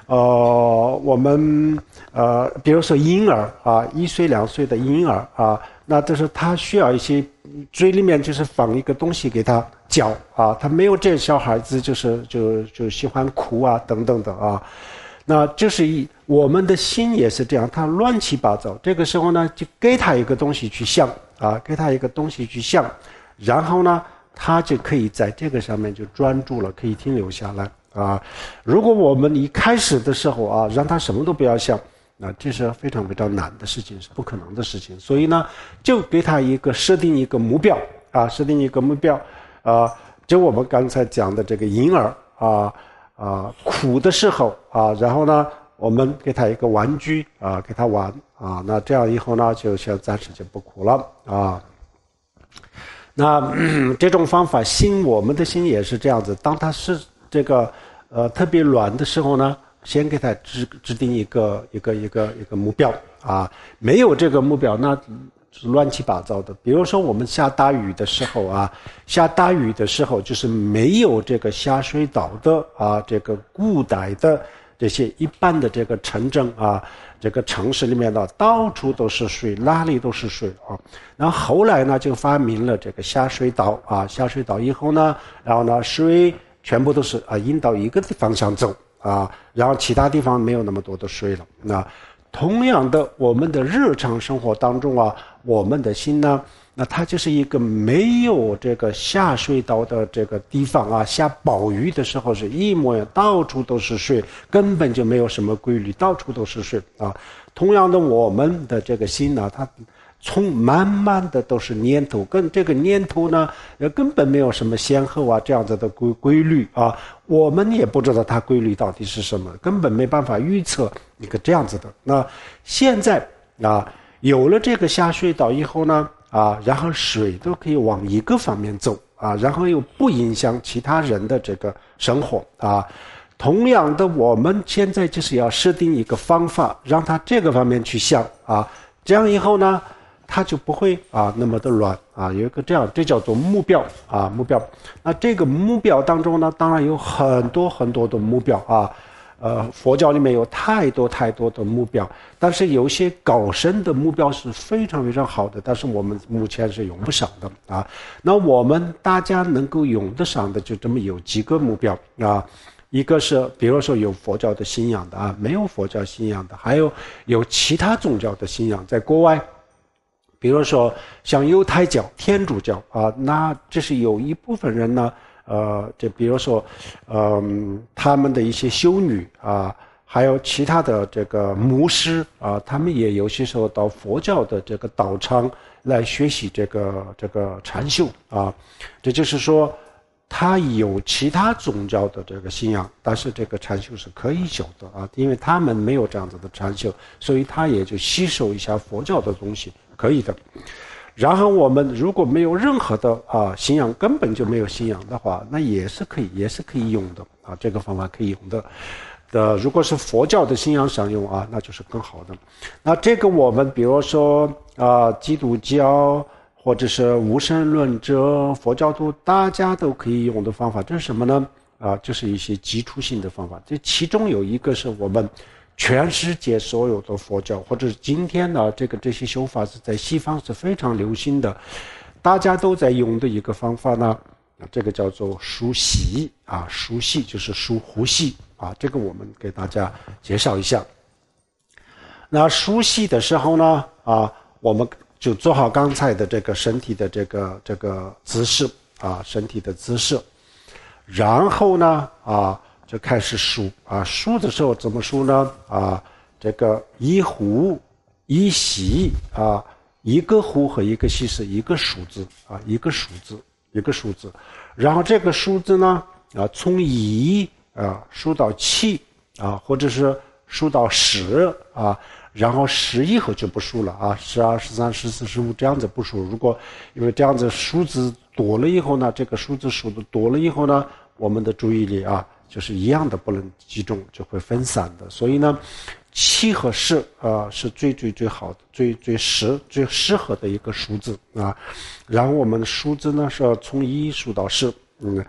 呃，我们呃，比如说婴儿啊，一岁两岁的婴儿啊，那就是他需要一些嘴里面就是放一个东西给他嚼啊，他没有这小孩子就是就就喜欢哭啊等等的啊，那就是一我们的心也是这样，他乱七八糟，这个时候呢就给他一个东西去想啊，给他一个东西去想，然后呢他就可以在这个上面就专注了，可以停留下来。啊，如果我们一开始的时候啊，让他什么都不要想，那这是非常非常难的事情，是不可能的事情。所以呢，就给他一个设定一个目标啊，设定一个目标啊，就我们刚才讲的这个婴儿啊啊哭的时候啊，然后呢，我们给他一个玩具啊，给他玩啊，那这样以后呢，就先暂时就不哭了啊。那、嗯、这种方法，心我们的心也是这样子，当他是这个呃特别软的时候呢，先给他制制定一个一个一个一个目标啊，没有这个目标那是乱七八糟的。比如说我们下大雨的时候啊，下大雨的时候就是没有这个下水道的啊，这个古代的这些一般的这个城镇啊，这个城市里面呢到处都是水，哪里都是水啊。然后后来呢就发明了这个下水道啊，下水道以后呢，然后呢水全部都是啊引到一个方向走啊，然后其他地方没有那么多的水了。那同样的，我们的日常生活当中啊，我们的心呢，那它就是一个没有这个下水道的这个地方啊，下暴雨的时候是一模一样，到处都是水，根本就没有什么规律，到处都是水啊。同样的，我们的这个心呢，它从慢慢的都是念头，跟这个念头呢，根本没有什么先后啊这样子的规规律啊，我们也不知道它规律到底是什么，根本没办法预测一个这样子的。那现在啊，有了这个下水道以后呢，啊，然后水都可以往一个方面走啊，然后又不影响其他人的这个生活啊。同样的，我们现在就是要设定一个方法，让他这个方面去想啊，这样以后呢，他就不会啊那么的乱啊，有一个这样，这叫做目标啊目标。那这个目标当中呢，当然有很多很多的目标啊，呃，佛教里面有太多太多的目标，但是有些高深的目标是非常非常好的，但是我们目前是用不上的啊。那我们大家能够用得上的就这么有几个目标啊。一个是比如说有佛教的信仰的啊，没有佛教信仰的，还有有其他宗教的信仰，在国外比如说像犹太教、天主教啊，那这是有一部分人呢，呃，这比如说，嗯、呃，他们的一些修女啊，还有其他的这个牧师啊，他们也有些时候到佛教的这个道场来学习这个这个禅修啊，这就是说，他有其他宗教的这个信仰，但是这个禅修是可以修的啊，因为他们没有这样子的禅修，所以他也就吸收一下佛教的东西。可以的。然后我们如果没有任何的啊信仰，根本就没有信仰的话，那也是可以，也是可以用的啊，这个方法可以用的。的如果是佛教的信仰上用啊，那就是更好的。那这个我们比如说啊，基督教或者是无神论者、佛教徒，大家都可以用的方法，这是什么呢？啊，就是一些基础性的方法。这其中有一个是我们全世界所有的佛教，或者是今天呢，这个这些修法是在西方是非常流行的，大家都在用的一个方法呢，这个叫做数息啊，数息就是数呼吸啊，这个我们给大家介绍一下。那数息的时候呢，啊，我们就做好刚才的这个身体的这个这个姿势啊，身体的姿势，然后呢，啊。就开始数啊，数的时候怎么数呢？啊，这个一呼一吸啊，一个呼和一个吸是一个数字啊，一个数字，一个数字。然后这个数字呢，啊，从一啊数到七啊，或者是数到十啊，然后十以后就不数了啊，十二、十三、十四、十五这样子不数。如果因为这样子数字多了以后呢，这个数字数的多了以后呢，我们的注意力啊。就是一样的不能集中，就会分散的。所以呢，七和十啊、呃、是最最最好的、最最适最适合的一个数字啊。然后我们的数字呢是要从一数到十，嗯，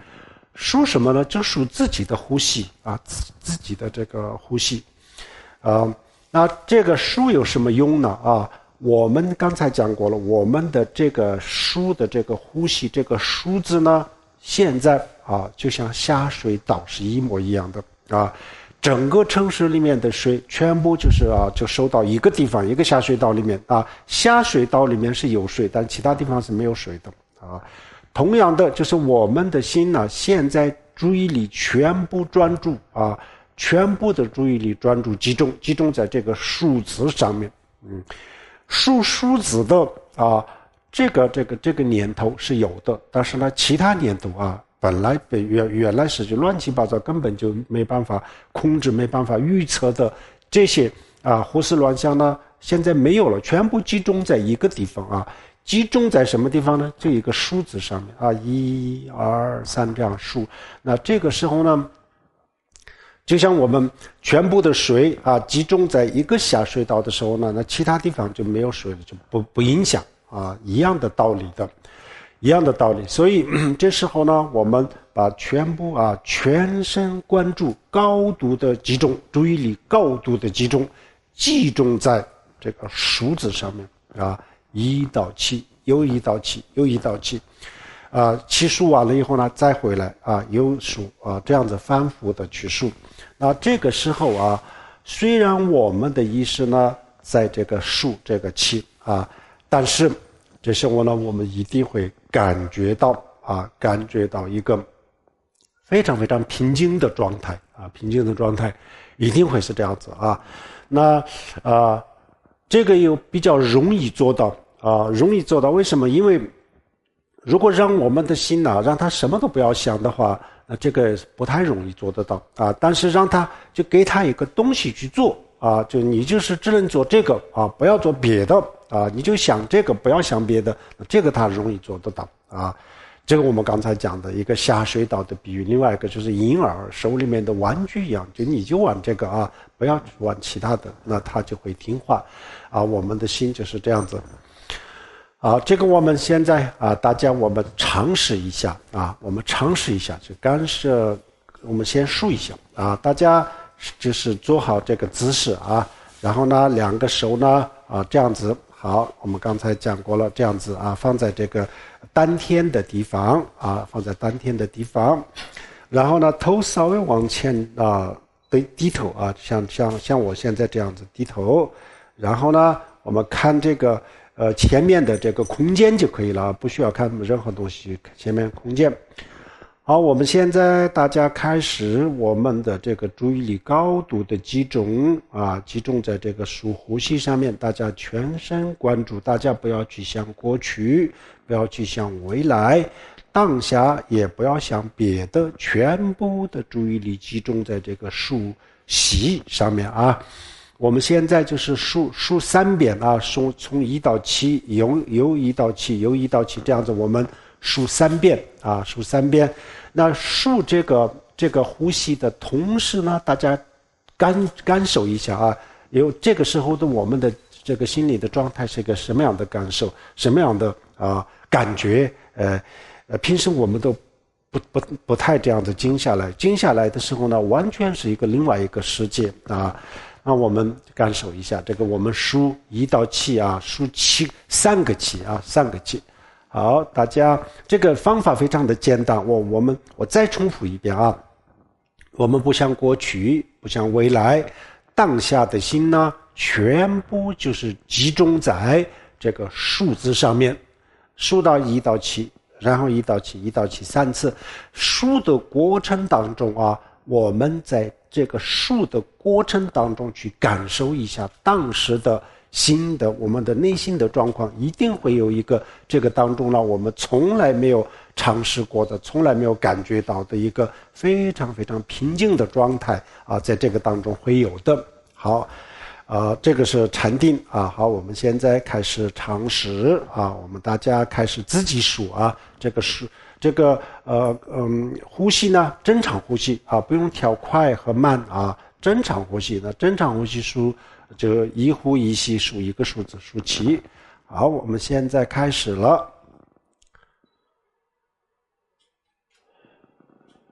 数什么呢？就数自己的呼吸啊，自自己的这个呼吸。呃，那这个数有什么用呢？啊，我们刚才讲过了，我们的这个数的这个呼吸这个数字呢，现在啊就像下水道是一模一样的啊。整个城市里面的水全部就是啊，就收到一个地方，一个下水道里面啊。下水道里面是有水，但其他地方是没有水的啊。同样的，就是我们的心呢，现在注意力全部专注啊，全部的注意力专注集中，集中在这个数字上面。嗯，数数字的啊，这个这个这个念头是有的，但是呢，其他念头啊。本来被原原来是就乱七八糟，根本就没办法控制、没办法预测的这些啊胡思乱想呢，现在没有了，全部集中在一个地方啊。集中在什么地方呢？就一个数字上面啊，一二三这样数。那这个时候呢，就像我们全部的水啊集中在一个下水道的时候呢，那其他地方就没有水了，就不不影响啊，一样的道理的。一样的道理，所以这时候呢，我们把全部啊全神贯注、高度的集中注意力，高度的集中，集中在这个数字上面啊，一到七，又一到七，又一到七，啊，七数完了以后呢，再回来啊，又数啊，这样子反复的去数。那这个时候啊，虽然我们的意识呢在这个数这个七啊，但是这时候呢，我们一定会感觉到啊，感觉到一个非常非常平静的状态啊，平静的状态一定会是这样子啊。那啊，这个又比较容易做到啊，容易做到。为什么？因为如果让我们的心呢、啊，让他什么都不要想的话，那这个不太容易做得到啊。但是让他就给他一个东西去做啊，就你就是只能做这个啊，不要做别的。啊，你就想这个，不要想别的，这个他容易做得到啊。这个我们刚才讲的一个下水道的比喻，另外一个就是婴儿手里面的玩具一样，就你就玩这个啊，不要玩其他的，那他就会听话啊。我们的心就是这样子啊。这个我们现在啊，大家我们尝试一下啊，我们尝试一下，就干涉，我们先数一下啊，大家就是做好这个姿势啊，然后呢，两个手呢啊这样子。好，我们刚才讲过了，这样子啊，放在这个丹田的地方啊，放在丹田的地方，然后呢，头稍微往前啊，对，低头啊，像像像我现在这样子低头，然后呢，我们看这个呃前面的这个空间就可以了，不需要看任何东西，前面空间。好，我们现在大家开始我们的这个注意力高度的集中啊，集中在这个数呼吸上面，大家全神贯注，大家不要去想过去，不要去想未来，当下也不要想别的，全部的注意力集中在这个数息上面啊。我们现在就是数数三遍啊，数从一到七，由由一到七，由一到七，这样子我们数三遍啊，数三遍。那数这个这个呼吸的同时呢，大家感感受一下啊，有这个时候的我们的这个心理的状态是一个什么样的感受，什么样的啊感觉？呃呃，平时我们都不不不太这样子静下来，静下来的时候呢，完全是一个另外一个世界啊。那我们感受一下，这个我们数一到七啊，数七三个七啊，三个七。好，大家这个方法非常的简单，我我们我再重复一遍啊，我们不像过去，不像未来，当下的心呢，全部就是集中在这个数字上面，数到一到七，然后一到七，一到七三次，数的过程当中啊，我们在这个数的过程当中去感受一下当时的心的我们的内心的状况，一定会有一个这个当中呢，我们从来没有尝试过的，从来没有感觉到的一个非常非常平静的状态啊，在这个当中会有的。好，呃，这个是禅定啊。好，我们现在开始尝试啊，我们大家开始自己数啊，这个数这个呃嗯呼吸呢，正常呼吸啊，不用调快和慢啊，正常呼吸呢，正常呼吸数。就一呼一吸数一个数字，数七。好，我们现在开始了。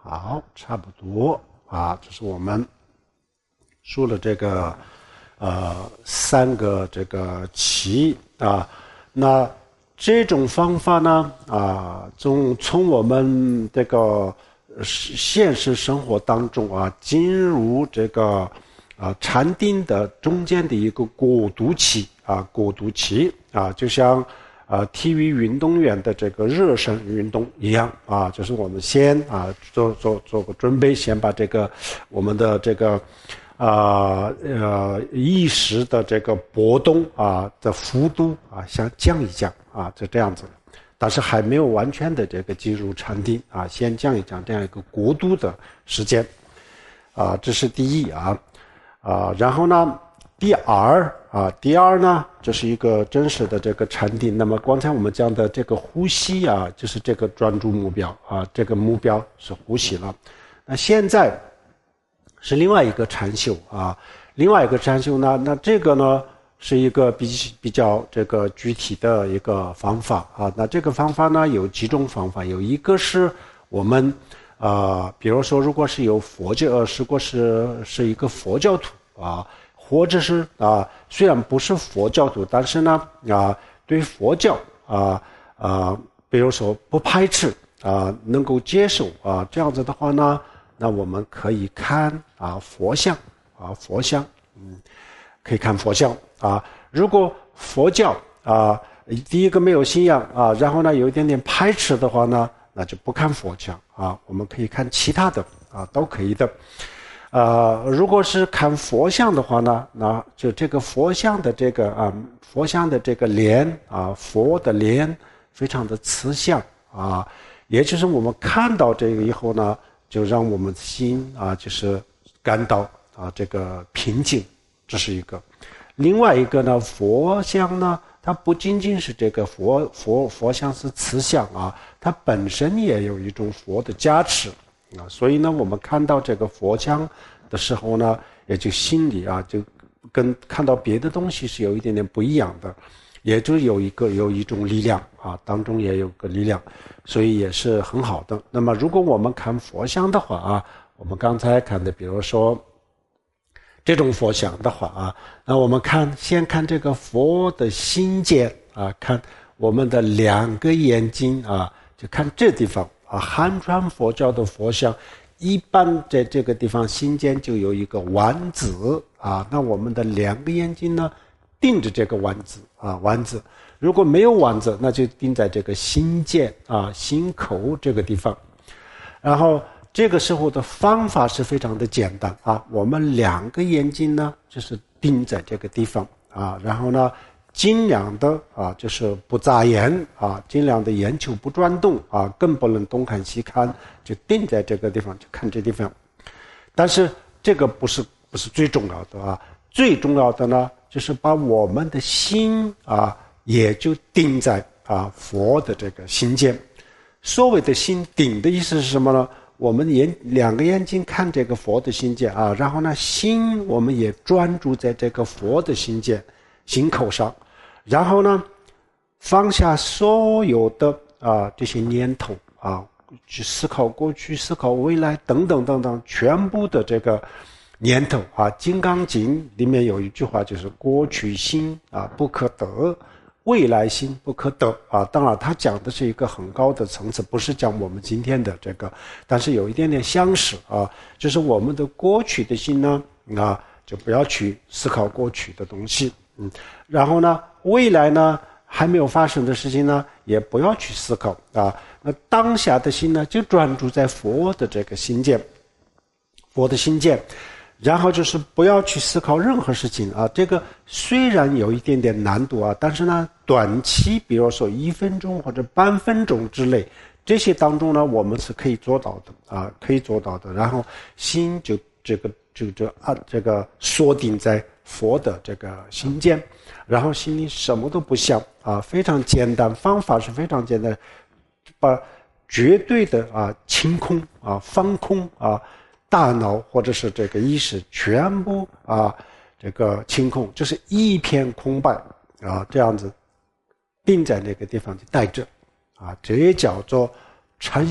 好，差不多啊，这是我们说了这个呃三个这个棋啊。那这种方法呢啊，从从我们这个现实生活当中啊，进入这个啊禅定的中间的一个过渡期啊，过渡期啊，就像啊体育运动员的这个热身运动一样啊，就是我们先啊做做做个准备，先把这个我们的这个啊 呃, 呃意识的这个波动啊的幅度啊先降一降啊，就这样子。但是还没有完全的这个进入禅定啊，先降一降这样一个过渡的时间啊，这是第一啊啊，然后呢，第二啊，第二呢，这是一个真实的这个禅定。那么刚才我们讲的这个呼吸啊，就是这个专注目标啊，这个目标是呼吸了。那现在是另外一个禅修啊，另外一个禅修呢，那这个呢？是一个比比较这个具体的一个方法啊，那这个方法呢有几种方法，有一个是我们呃，比如说如果是有佛教，如果是是一个佛教徒啊，或者是啊，虽然不是佛教徒，但是呢啊，对佛教啊啊，比如说不排斥啊，能够接受啊，这样子的话呢，那我们可以看啊佛像啊佛像，嗯。可以看佛像啊，如果佛教啊，第一个没有信仰啊，然后呢有一点点排斥的话呢，那就不看佛像啊，我们可以看其他的啊，都可以的。呃，如果是看佛像的话呢，那就这个佛像的这个啊，佛像的这个脸啊，佛的脸非常的慈祥啊，也就是我们看到这个以后呢，就让我们的心啊，就是感到啊这个平静。这是一个，另外一个呢，佛像呢，它不仅仅是这个佛佛佛像是慈祥啊，它本身也有一种佛的加持啊，所以呢，我们看到这个佛像的时候呢，也就心里啊，就跟看到别的东西是有一点点不一样的，也就有一个有一种力量啊，当中也有个力量，所以也是很好的。那么，如果我们看佛像的话啊，我们刚才看的，比如说。这种佛像的话啊，那我们看先看这个佛的心间啊，看我们的两个眼睛啊，就看这地方啊。汉传佛教的佛像，一般在这个地方心间就有一个丸子啊，那我们的两个眼睛呢，盯着这个丸子啊，丸子。如果没有丸子，那就盯在这个心间啊，心口这个地方，然后。这个时候的方法是非常的简单啊，我们两个眼睛呢就是盯在这个地方啊，然后呢尽量的啊就是不眨眼啊，尽量的眼球不转动啊，更不能东看西看，就盯在这个地方，就看这地方。但是这个不是不是最重要的啊，最重要的呢就是把我们的心啊也就定在啊佛的这个心间。所谓的心定的意思是什么呢？我们眼两个眼睛看这个佛的心间啊，然后呢，心我们也专注在这个佛的心间、心口上，然后呢，放下所有的啊这些念头啊，去思考过去、思考未来等等等等，全部的这个念头啊，《金刚经》里面有一句话就是“过去心啊不可得”。未来心不可得啊，当然他讲的是一个很高的层次，不是讲我们今天的这个，但是有一点点相似啊，就是我们的过去的心呢啊，就不要去思考过去的东西，嗯，然后呢，未来呢还没有发生的事情呢，也不要去思考啊，那当下的心呢，就专注在佛的这个心间，佛的心间。然后就是不要去思考任何事情啊，这个虽然有一点点难度啊，但是呢，短期，比如说一分钟或者半分钟之内，这些当中呢，我们是可以做到的啊，可以做到的。然后心就这个就这啊这个锁定在佛的这个心间，然后心里什么都不想啊，非常简单，方法是非常简单，把绝对的啊清空啊放空啊。大脑或者是这个意识全部啊，这个清空，就是一片空白啊，这样子定在那个地方就待着啊，这也叫做禅修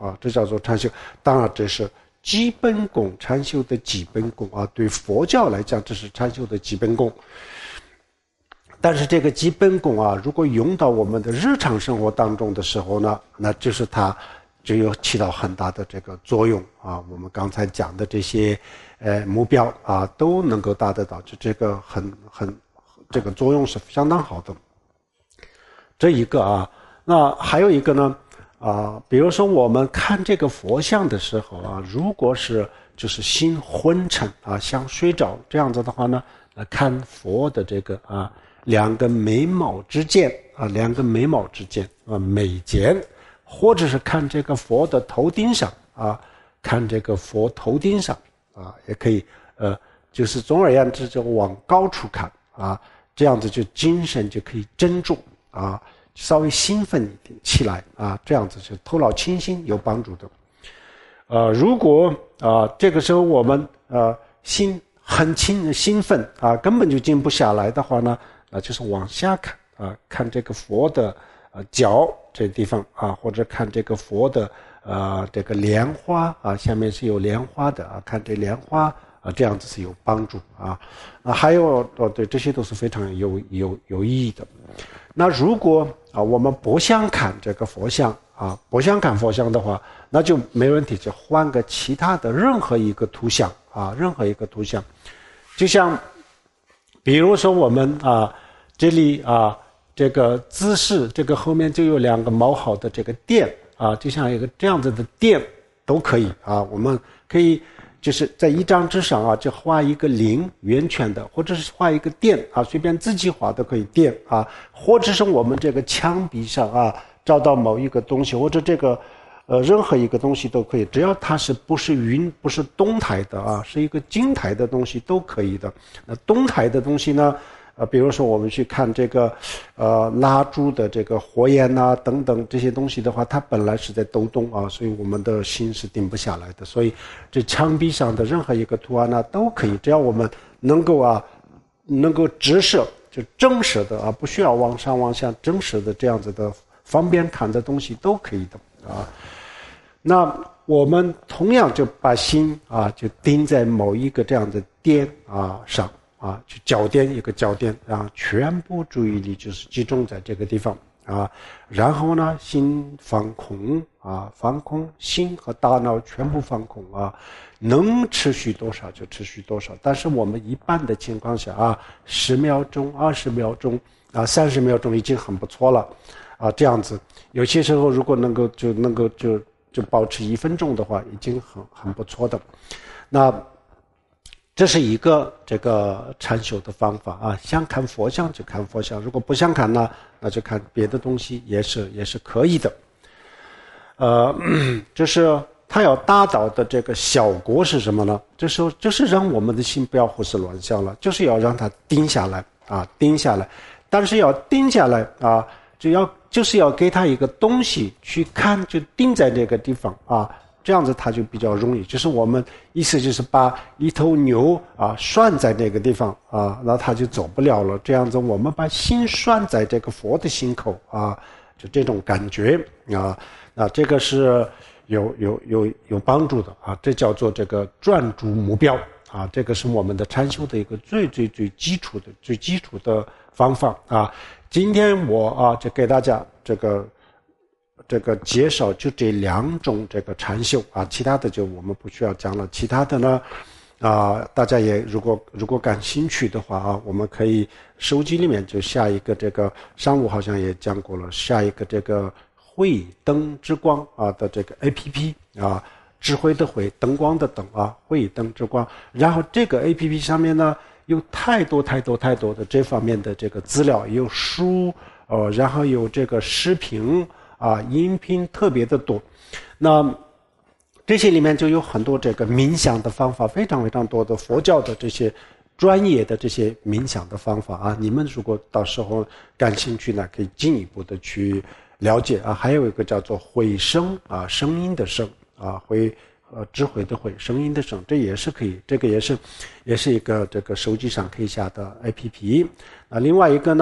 啊，这叫做禅修。当然这是基本功，禅修的基本功啊，对佛教来讲这是禅修的基本功。但是这个基本功啊，如果用到我们的日常生活当中的时候呢，那就是它就有起到很大的这个作用啊。我们刚才讲的这些呃目标啊，都能够达得到，就这个很很这个作用是相当好的。这一个啊，那还有一个呢啊，比如说我们看这个佛像的时候啊，如果是就是心昏沉啊，像睡着这样子的话呢，来看佛的这个啊。两个眉毛之间啊，两个眉毛之间啊，眉间，或者是看这个佛的头顶上啊，看这个佛头顶上啊，也可以，呃，就是总而言之就往高处看啊，这样子就精神就可以振作啊，稍微兴奋一点起来啊，这样子就头脑清醒有帮助的。呃，如果啊、呃、这个时候我们呃心很兴兴奋啊，根本就静不下来的话呢。啊，就是往下看啊，看这个佛的呃脚这地方啊，或者看这个佛的呃这个莲花啊，下面是有莲花的啊，看这莲花啊，这样子是有帮助啊。啊，还有哦，对，这些都是非常有有有意义的。那如果啊我们不想看这个佛像啊，不想看佛像的话，那就没问题，就换个其他的任何一个图像啊，任何一个图像，就像比如说我们啊。这里啊，这个姿势，这个后面就有两个毛好的这个垫啊，就像一个这样子的垫都可以啊。我们可以就是在一张纸上啊，就画一个零圆圈的，或者是画一个垫啊，随便自己画都可以垫啊，或者是我们这个墙壁上啊，照到某一个东西，或者这个呃任何一个东西都可以，只要它是不是云，不是动态的啊，是一个静态的东西都可以的。那动态的东西呢？呃，比如说我们去看这个，呃，蜡烛的这个火焰呐、啊，等等这些东西的话，它本来是在抖动啊，所以我们的心是定不下来的。所以这墙壁上的任何一个图案呢、啊，都可以，只要我们能够啊，能够直视，就正视的啊，不需要往上往下，正视的这样子的方便看的东西都可以的啊。那我们同样就把心啊，就定在某一个这样的点啊上。啊，就焦点一个焦点啊，全部注意力就是集中在这个地方啊，然后呢，心放空啊，放空，心和大脑全部放空啊，能持续多少就持续多少。但是我们一般的情况下啊，十秒钟、二十秒钟啊、三十秒钟已经很不错了啊，这样子。有些时候如果能够就能够就就保持一分钟的话，已经很很不错的。那。这是一个这个禅修的方法啊，想看佛像就看佛像，如果不想看呢，那就看别的东西也是也是可以的。呃，就是它要达到的这个效果是什么呢？这时候就是让我们的心不要胡思乱想了，就是要让它定下来啊，定下来。但是要定下来啊，就要就是要给它一个东西去看，就定在这个地方啊。这样子它就比较容易，就是我们意思就是把一头牛啊拴在那个地方啊，那它就走不了了。这样子我们把心拴在这个佛的心口啊，就这种感觉啊，那这个是有有有有帮助的啊，这叫做这个专注目标啊，这个是我们的禅修的一个最最最基础的最基础的方法啊。今天我啊就给大家这个。这个介绍就这两种这个禅修啊，其他的就我们不需要讲了。其他的呢，啊，大家也如果如果感兴趣的话啊，我们可以手机里面就下一个这个上午好像也讲过了，下一个这个慧灯之光啊的这个 A P P 啊，智慧的慧，灯光的灯啊，慧灯之光。然后这个 A P P 上面呢有太多太多太多的这方面的这个资料，有书，呃，然后有这个视频。啊，音频特别的多，那这些里面就有很多这个冥想的方法，非常非常多的佛教的这些专业的这些冥想的方法啊，你们如果到时候感兴趣呢，可以进一步的去了解啊。还有一个叫做慧声啊，声音的声啊，慧呃智慧的慧，声音的声，这也是可以，这个也是也是一个这个手机上可以下的 A P P。啊，另外一个呢。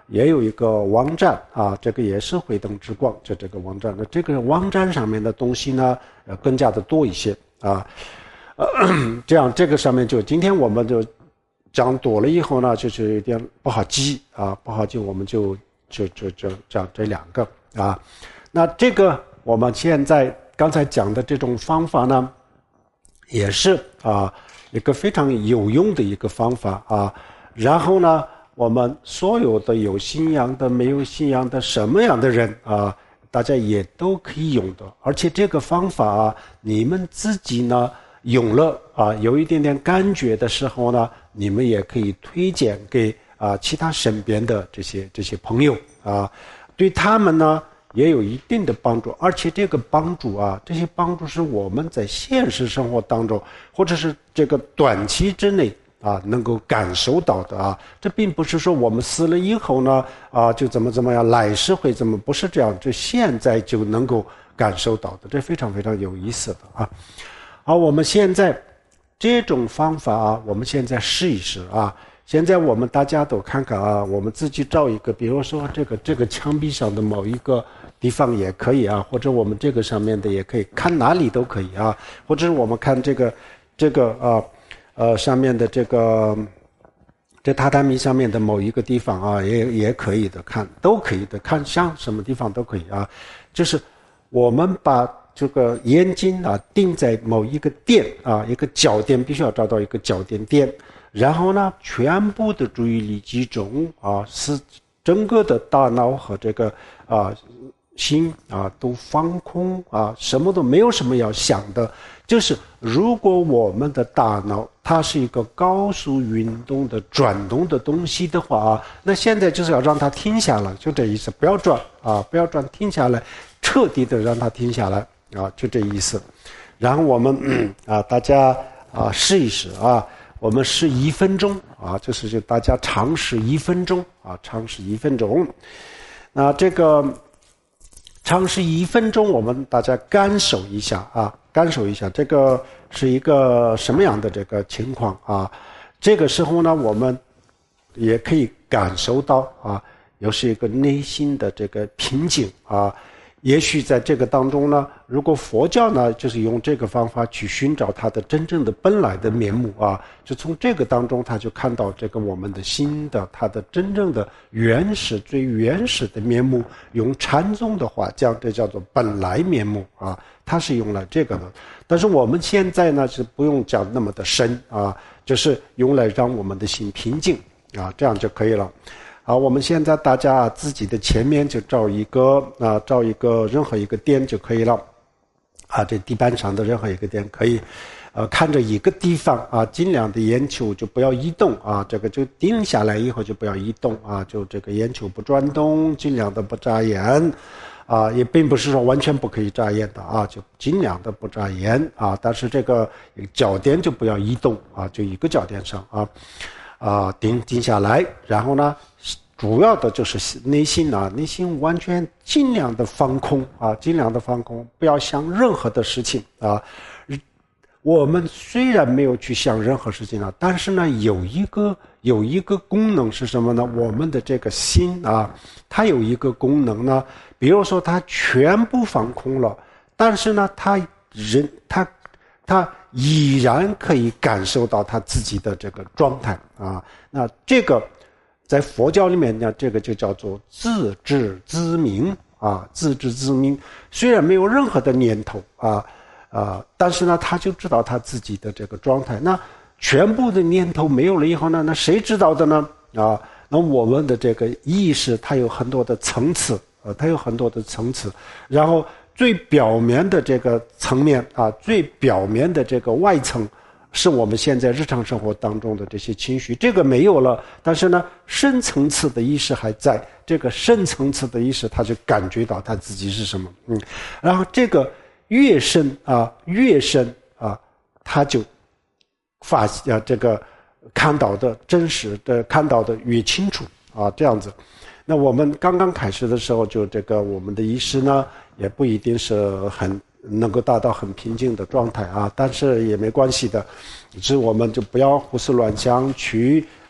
也有一个网站啊，这个也是慧灯之光，就这个网站。那这个网站上面的东西呢，呃，更加的多一些啊。呃，这样这个上面就今天我们就讲多了以后呢，就是有点不好记啊，不好记，我们就就就就讲这两个啊。那这个我们现在刚才讲的这种方法呢，也是啊一个非常有用的一个方法啊。然后呢，我们所有的有信仰的、没有信仰的、什么样的人啊，大家也都可以用的。而且这个方法啊，你们自己呢用了啊，有一点点感觉的时候呢，你们也可以推荐给啊其他身边的这些这些朋友啊，对他们呢也有一定的帮助。而且这个帮助啊，这些帮助是我们在现实生活当中，或者是这个短期之内啊，能够感受到的啊，这并不是说我们死了以后呢，啊，就怎么怎么样，来世会怎么，不是这样，就现在就能够感受到的，这非常非常有意思的啊。好，我们现在这种方法啊，我们现在试一试啊。现在我们大家都看看啊，我们自己找一个，比如说这个这个墙壁上的某一个地方也可以啊，或者我们这个上面的也可以，看哪里都可以啊，或者我们看这个这个啊。呃，上面的这个这榻榻米上面的某一个地方啊，也也可以的，看都可以的，看像什么地方都可以啊。就是我们把这个眼睛啊定在某一个点啊，一个焦点，必须要找到一个焦点点，然后呢，全部的注意力集中啊，是整个的大脑和这个啊心啊都放空啊，什么都没有什么要想的。就是如果我们的大脑它是一个高速运动的转动的东西的话啊，那现在就是要让它停下来，就这意思，不要转啊，不要转，停下来，彻底的让它停下来啊，就这意思。然后我们、嗯、啊，大家啊试一试啊，我们试一分钟啊，就是就大家尝试一分钟啊，尝试一分钟。那这个尝试一分钟，我们大家感受一下啊。感受一下这个是一个什么样的这个情况啊？这个时候呢，我们也可以感受到啊，又是一个内心的这个平静啊。也许在这个当中呢，如果佛教呢，就是用这个方法去寻找它的真正的本来的面目啊，就从这个当中他就看到这个我们的心的它的真正的原始最原始的面目，用禅宗的话讲，这叫做本来面目啊，它是用了这个的。但是我们现在呢是不用讲那么的深啊，就是用来让我们的心平静啊，这样就可以了。好，我们现在大家自己的前面就照一个啊，照一个任何一个点就可以了，啊，这地板上的任何一个点可以，呃，看着一个地方啊，尽量的眼球就不要移动啊，这个就定下来以后就不要移动啊，就这个眼球不转动，尽量的不眨眼，啊，也并不是说完全不可以眨眼的啊，就尽量的不眨眼啊，但是这个焦点就不要移动啊，就一个焦点上啊。啊，定定下来，然后呢，主要的就是内心啊，内心完全尽量的放空啊，尽量的放空，不要想任何的事情啊。我们虽然没有去想任何事情啊，但是呢，有一个有一个功能是什么呢？我们的这个心啊，它有一个功能呢，比如说它全部放空了，但是呢，它人它他依然可以感受到他自己的这个状态啊。那这个在佛教里面呢，这个就叫做自知自明啊，自知自明。虽然没有任何的念头啊啊，但是呢，他就知道他自己的这个状态。那全部的念头没有了以后呢，那谁知道的呢？啊，那我们的这个意识它有很多的层次，呃，它有很多的层次，然后。最表面的这个层面啊，最表面的这个外层，是我们现在日常生活当中的这些情绪，这个没有了，但是呢，深层次的意识还在，这个深层次的意识，他就感觉到他自己是什么，嗯，然后这个越深啊，越深啊，他就发啊这个看到的真实的看到的越清楚啊，这样子。那我们刚刚开始的时候，就这个我们的意识呢，也不一定是很能够达到很平静的状态啊，但是也没关系的，只是我们就不要胡思乱想去啊、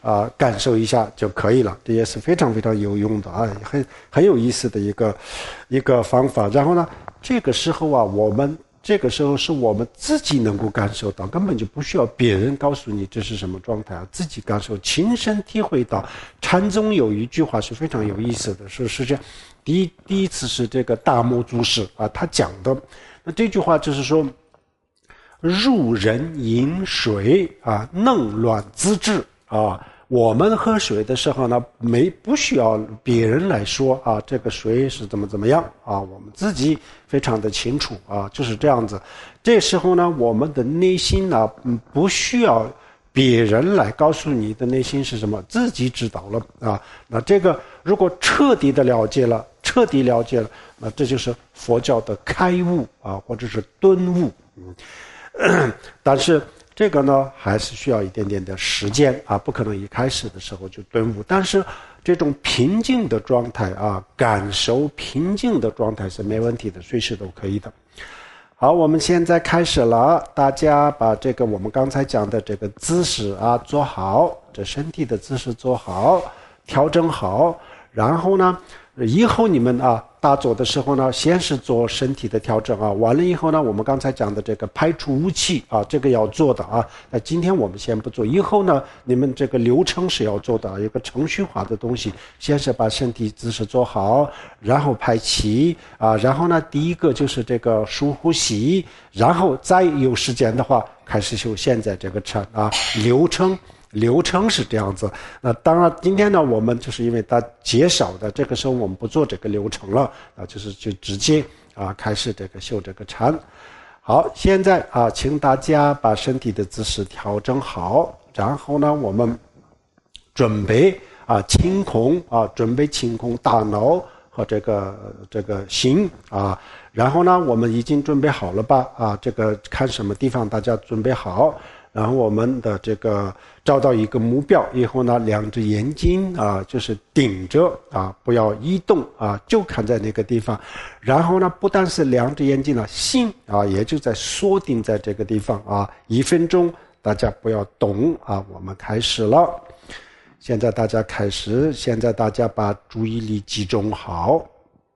啊感受一下就可以了，这也是非常非常有用的啊，很很有意思的一个一个方法。然后呢，这个时候啊，我们这个时候是我们自己能够感受到，根本就不需要别人告诉你这是什么状态啊，自己感受，亲身体会到。禅宗有一句话是非常有意思的，是是这样，第一第一次是这个大木祖师啊，他讲的，那这句话就是说，入人饮水啊，弄乱资质啊。我们喝水的时候呢，没不需要别人来说啊，这个水是怎么怎么样啊，我们自己非常的清楚啊，就是这样子。这时候呢，我们的内心呢，嗯，不需要别人来告诉你的内心是什么，自己知道了啊。那这个如果彻底的了解了，彻底了解了，那这就是佛教的开悟啊，或者是顿悟。嗯，但是这个呢，还是需要一点点的时间啊，不可能一开始的时候就顿悟。但是这种平静的状态啊，感受平静的状态是没问题的，随时都可以的。好，我们现在开始了，大家把这个我们刚才讲的这个姿势啊做好，这身体的姿势做好，调整好，然后呢，以后你们啊打坐的时候呢，先是做身体的调整啊，完了以后呢，我们刚才讲的这个排除污气啊，这个要做的啊。那今天我们先不做，以后呢，你们这个流程是要做的啊，有个程序化的东西，先是把身体姿势做好，然后排气啊，然后呢，第一个就是这个数呼吸，然后再有时间的话，开始修现在这个禅啊流程。流程是这样子，那当然今天呢，我们就是因为它减少的，这个时候我们不做这个流程了啊，就是就直接啊开始这个修这个禅。好，现在啊，请大家把身体的姿势调整好，然后呢，我们准备啊清空啊，准备清空大脑和这个这个心啊，然后呢，我们已经准备好了吧？啊，这个看什么地方大家准备好。然后我们的这个找到一个目标以后呢，两只眼睛啊就是顶着啊，不要移动啊，就看在那个地方。然后呢，不但是两只眼睛呢，心啊也就在锁定在这个地方啊，一分钟大家不要动啊，我们开始了。现在大家开始，现在大家把注意力集中好。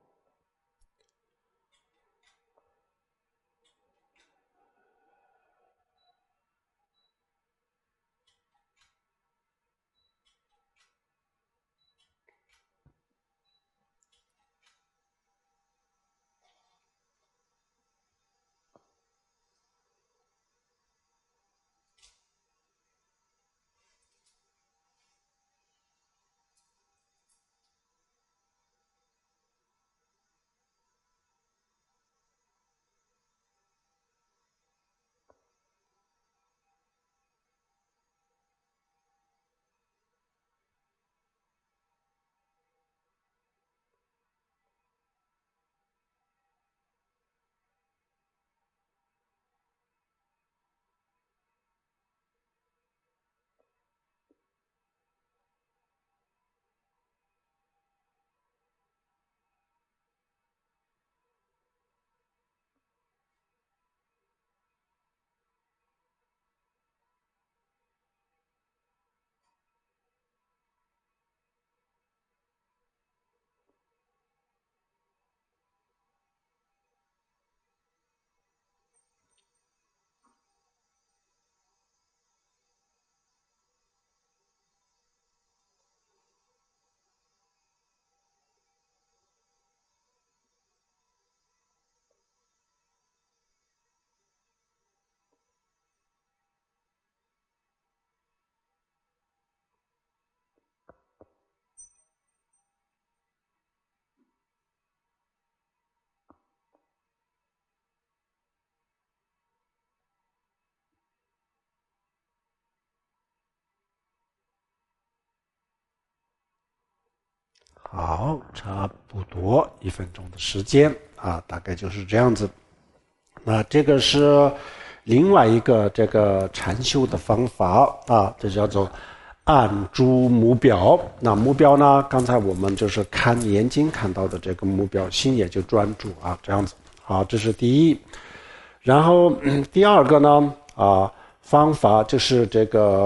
好，差不多一分钟的时间啊，大概就是这样子。那这个是另外一个这个禅修的方法啊，这叫做按住目标。那目标呢，刚才我们就是看眼睛看到的这个目标，心也就专注啊，这样子。好，这是第一。然后、嗯、第二个呢啊，方法就是这个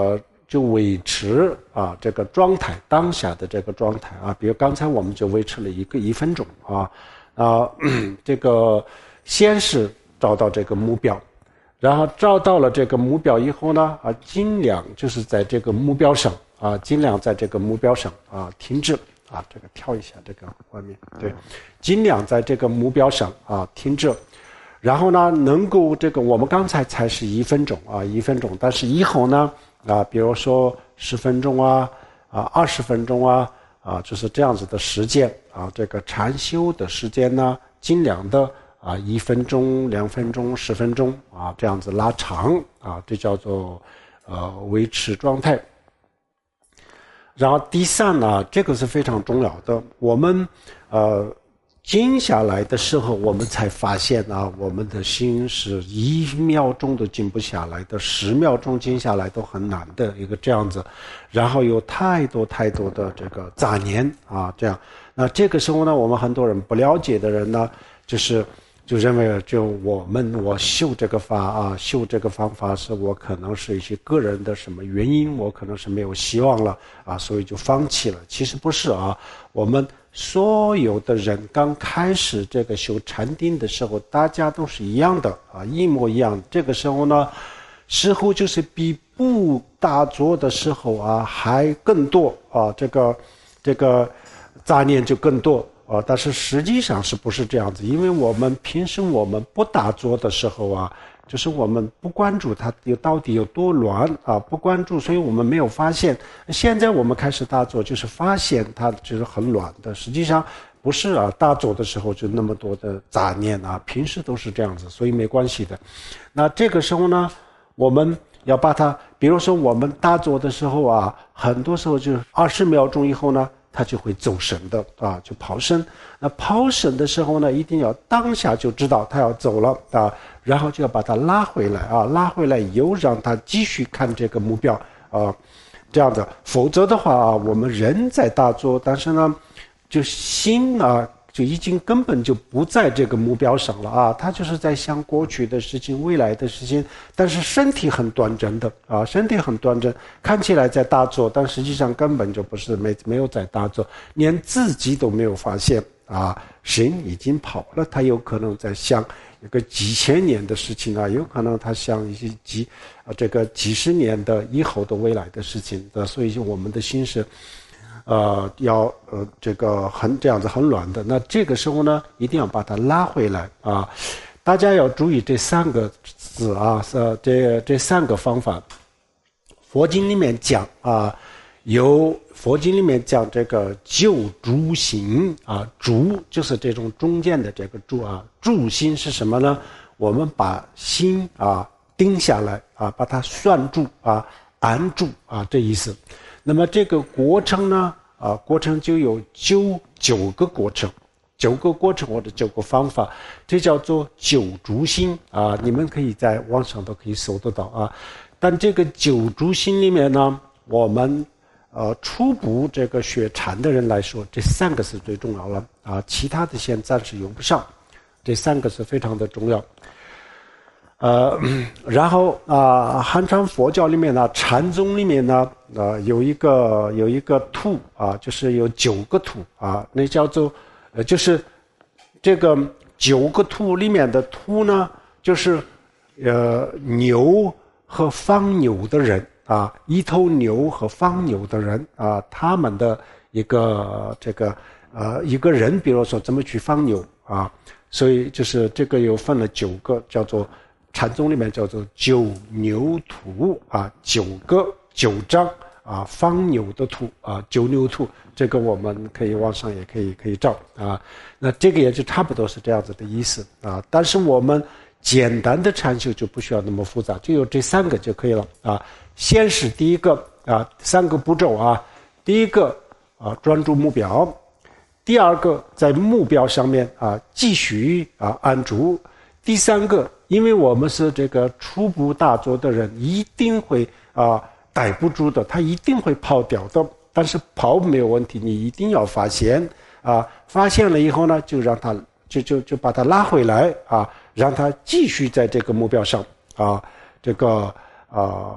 就维持啊这个状态，当下的这个状态啊，比如刚才我们就维持了一个一分钟啊啊，这个先是找到这个目标，然后找到了这个目标以后呢啊，尽量就是在这个目标上啊，尽量在这个目标上啊停止啊，这个跳一下这个画面，对，尽量在这个目标上啊停止。然后呢，能够这个我们刚才才是一分钟啊，一分钟，但是以后呢啊，比如说十分钟啊啊二十分钟啊啊，就是这样子的时间啊，这个禅修的时间呢，尽量的啊一分钟、两分钟、十分钟啊这样子拉长啊，这叫做呃维持状态。然后第三呢，这个是非常重要的，我们呃。静下来的时候，我们才发现啊，我们的心是一秒钟都静不下来的，十秒钟静下来都很难的一个这样子，然后有太多太多的这个杂念啊，这样，那这个时候呢，我们很多人不了解的人呢，就是就认为就我们我修这个法啊，修这个方法是我可能是一些个人的什么原因，我可能是没有希望了啊，所以就放弃了。其实不是啊，我们。所有的人刚开始这个修禅定的时候，大家都是一样的啊，一模一样。这个时候呢，似乎就是比不打坐的时候啊还更多啊，这个这个杂念就更多啊。但是实际上是不是这样子？因为我们平时我们不打坐的时候啊。就是我们不关注它有到底有多乱啊，不关注，所以我们没有发现。现在我们开始打坐，就是发现它就是很乱的。实际上不是啊，打坐的时候就那么多的杂念啊，平时都是这样子，所以没关系的。那这个时候呢，我们要把它，比如说我们打坐的时候啊，很多时候就二十秒钟以后呢。它就会走神的啊，就跑神。那跑神的时候呢，一定要当下就知道它要走了啊，然后就要把它拉回来啊，拉回来又让它继续看这个目标啊，这样的。否则的话啊，我们人在打坐，但是呢，就心啊。就已经根本就不在这个目标上了啊，他就是在想过去的事情、未来的事情，但是身体很端正的啊，身体很端正，看起来在打坐，但实际上根本就不是没没有在打坐，连自己都没有发现啊，心已经跑了，他有可能在想一个几千年的事情啊，有可能他想一些几啊这个几十年的以后的未来的事情的，所以我们的心是。呃，要呃这个很这样子很软的，那这个时候呢，一定要把它拉回来啊！大家要注意这三个字啊，是这这三个方法。佛经里面讲啊，有佛经里面讲这个救助心啊，助就是这种中间的这个助啊，助心是什么呢？我们把心啊定下来啊，把它拴住啊，安住啊，这意思。那么这个过程呢，啊，过程就有九九个过程，九个过程或者九个方法，这叫做九助心啊，你们可以在网上都可以搜得到啊。但这个九助心里面呢，我们呃初步这个学禅的人来说，这三个是最重要了啊，其他的先暂时用不上，这三个是非常的重要。呃，然后啊，汉传佛教里面呢，禅宗里面呢，呃，有一个有一个图啊，就是有九个图啊，那叫做，呃，就是这个九个图里面的图呢，就是呃牛和放牛的人啊，一头牛和放牛的人啊，他们的一个这个呃一个人，比如说怎么去放牛啊，所以就是这个又分了九个，叫做。禅宗里面叫做九牛图啊，九个九张啊，放牛的图啊，九牛图，这个我们可以网上也可以可以照啊。那这个也就差不多是这样子的意思啊。但是我们简单的禅修就不需要那么复杂，就有这三个就可以了啊。先是第一个啊，三个步骤啊，第一个啊，专注目标；第二个在目标上面啊继续啊安住；第三个。因为我们是这个初步打坐的人，一定会啊逮不住的，他一定会跑掉的。但是跑没有问题，你一定要发现啊，发现了以后呢，就让他就就就把他拉回来啊，让他继续在这个目标上啊，这个啊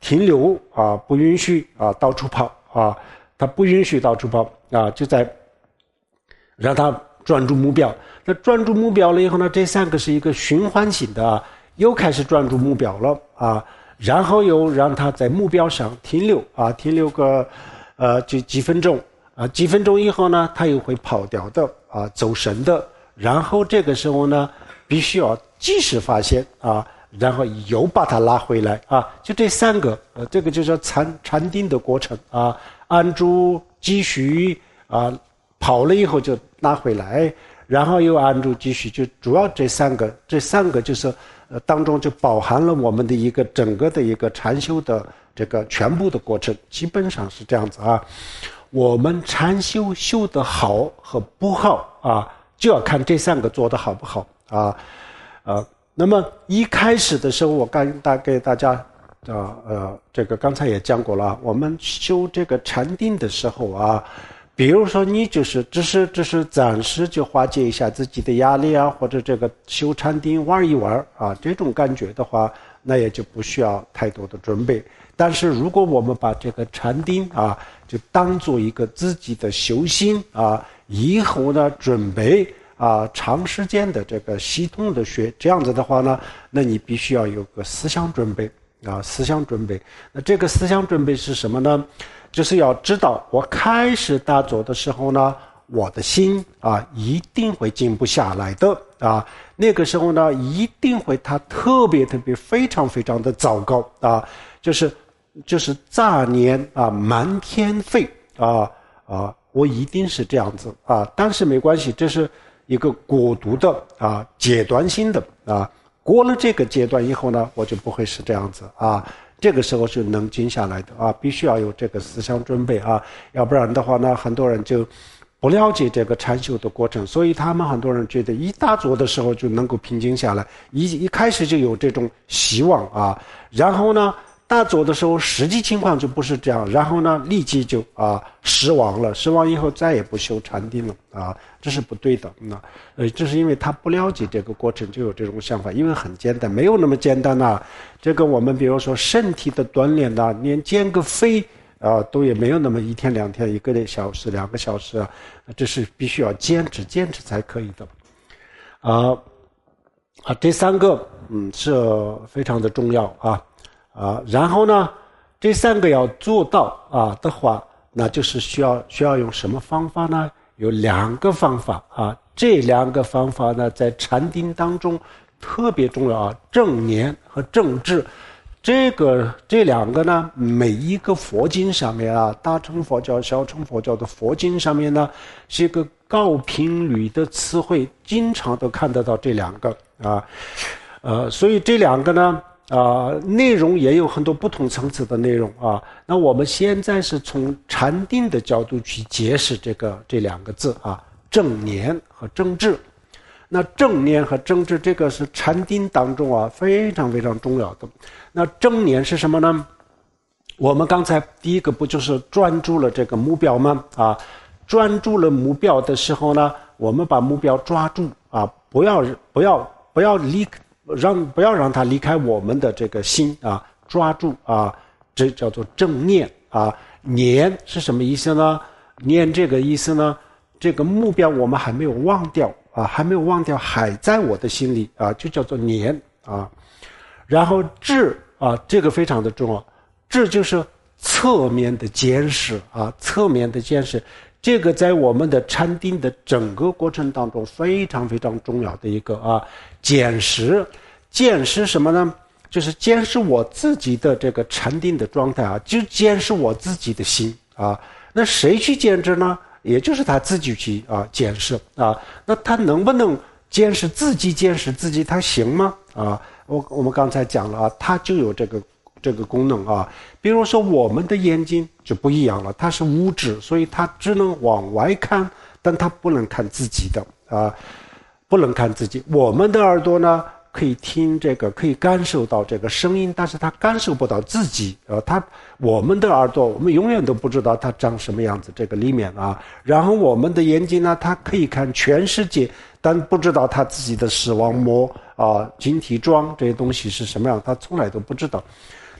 停留啊，不允许啊到处跑啊，他不允许到处跑啊，就在让他专注目标。那专注目标了以后呢，这三个是一个循环型的啊，又开始专注目标了啊，然后又让他在目标上停留啊，停留个呃就几分钟啊，几分钟以后呢，他又会跑掉的啊，走神的。然后这个时候呢，必须要及时发现啊，然后又把它拉回来啊，就这三个，呃，这个就叫禅禅定的过程啊，按住继续啊，跑了以后就拉回来，然后又按住继续，就主要这三个，这三个就是呃当中就包含了我们的一个整个的一个禅修的这个全部的过程，基本上是这样子啊。我们禅修修得好和不好啊，就要看这三个做得好不好啊，呃，那么一开始的时候，我刚大给大家，呃呃，这个刚才也讲过了，我们修这个禅定的时候啊，比如说你就是只是只是暂时就化解一下自己的压力啊，或者这个修禅定玩一玩啊，这种感觉的话，那也就不需要太多的准备。但是如果我们把这个禅定啊，就当做一个自己的修行啊，以后呢准备啊长时间的这个系统的学，这样子的话呢，那你必须要有个思想准备啊，思想准备。那这个思想准备是什么呢？就是要知道我开始打坐的时候呢，我的心啊一定会静不下来的啊，那个时候呢一定会它特别特别非常非常的糟糕啊，就是就是杂念啊满天飞啊啊，我一定是这样子啊，但是没关系，这是一个过渡的啊阶段性的啊，过了这个阶段以后呢，我就不会是这样子啊。这个时候是能静下来的啊，必须要有这个思想准备啊，要不然的话呢，很多人就不了解这个禅修的过程，所以他们很多人觉得一打坐的时候就能够平静下来，一一开始就有这种希望啊，然后呢，打坐的时候实际情况就不是这样，然后呢，立即就啊失望了，失望以后再也不修禅定了啊，这是不对的。那呃，这是因为他不了解这个过程，就有这种想法，因为很简单，没有那么简单呐。这个我们比如说身体的锻炼呐，连减个肥啊，都也没有那么一天两天，一个小时两个小时啊，这是必须要坚持坚持才可以的。啊啊，这三个嗯是非常的重要啊。啊，然后呢，这三个要做到啊的话，那就是需要需要用什么方法呢？有两个方法啊，这两个方法呢，在禅定当中特别重要啊，正念和正智。这个这两个呢，每一个佛经上面啊，大乘佛教、小乘佛教的佛经上面呢，是一个高频率的词汇，经常都看得到这两个啊，呃，所以这两个呢。啊、呃，内容也有很多不同层次的内容啊。那我们现在是从禅定的角度去解释这个这两个字啊，正念和正智。那正念和正智这个是禅定当中啊非常非常重要的。那正念是什么呢？我们刚才第一个不就是专注了这个目标吗？啊，专注了目标的时候呢，我们把目标抓住啊，不要不要不要离开。让不要让它离开我们的这个心啊，抓住啊，这叫做正念啊。念是什么意思呢？念这个意思呢，这个目标我们还没有忘掉啊，还没有忘掉，还在我的心里啊，就叫做念啊。然后智啊，这个非常的重要，智就是侧面的监视啊，侧面的监视。这个在我们的禅定的整个过程当中非常非常重要的一个啊，监视，监视什么呢？就是监视我自己的这个禅定的状态啊，就监视我自己的心啊。那谁去监视呢？也就是他自己去啊监视啊。那他能不能监视自己？监视自己，他行吗？啊，我我们刚才讲了啊，他就有这个。这个功能啊，比如说我们的眼睛就不一样了，它是物质，所以它只能往外看，但它不能看自己的啊，不能看自己。我们的耳朵呢，可以听这个，可以感受到这个声音，但是它感受不到自己啊。它我们的耳朵，我们永远都不知道它长什么样子，这个里面啊。然后我们的眼睛呢，它可以看全世界，但不知道它自己的视网膜啊、晶体状这些东西是什么样，它从来都不知道。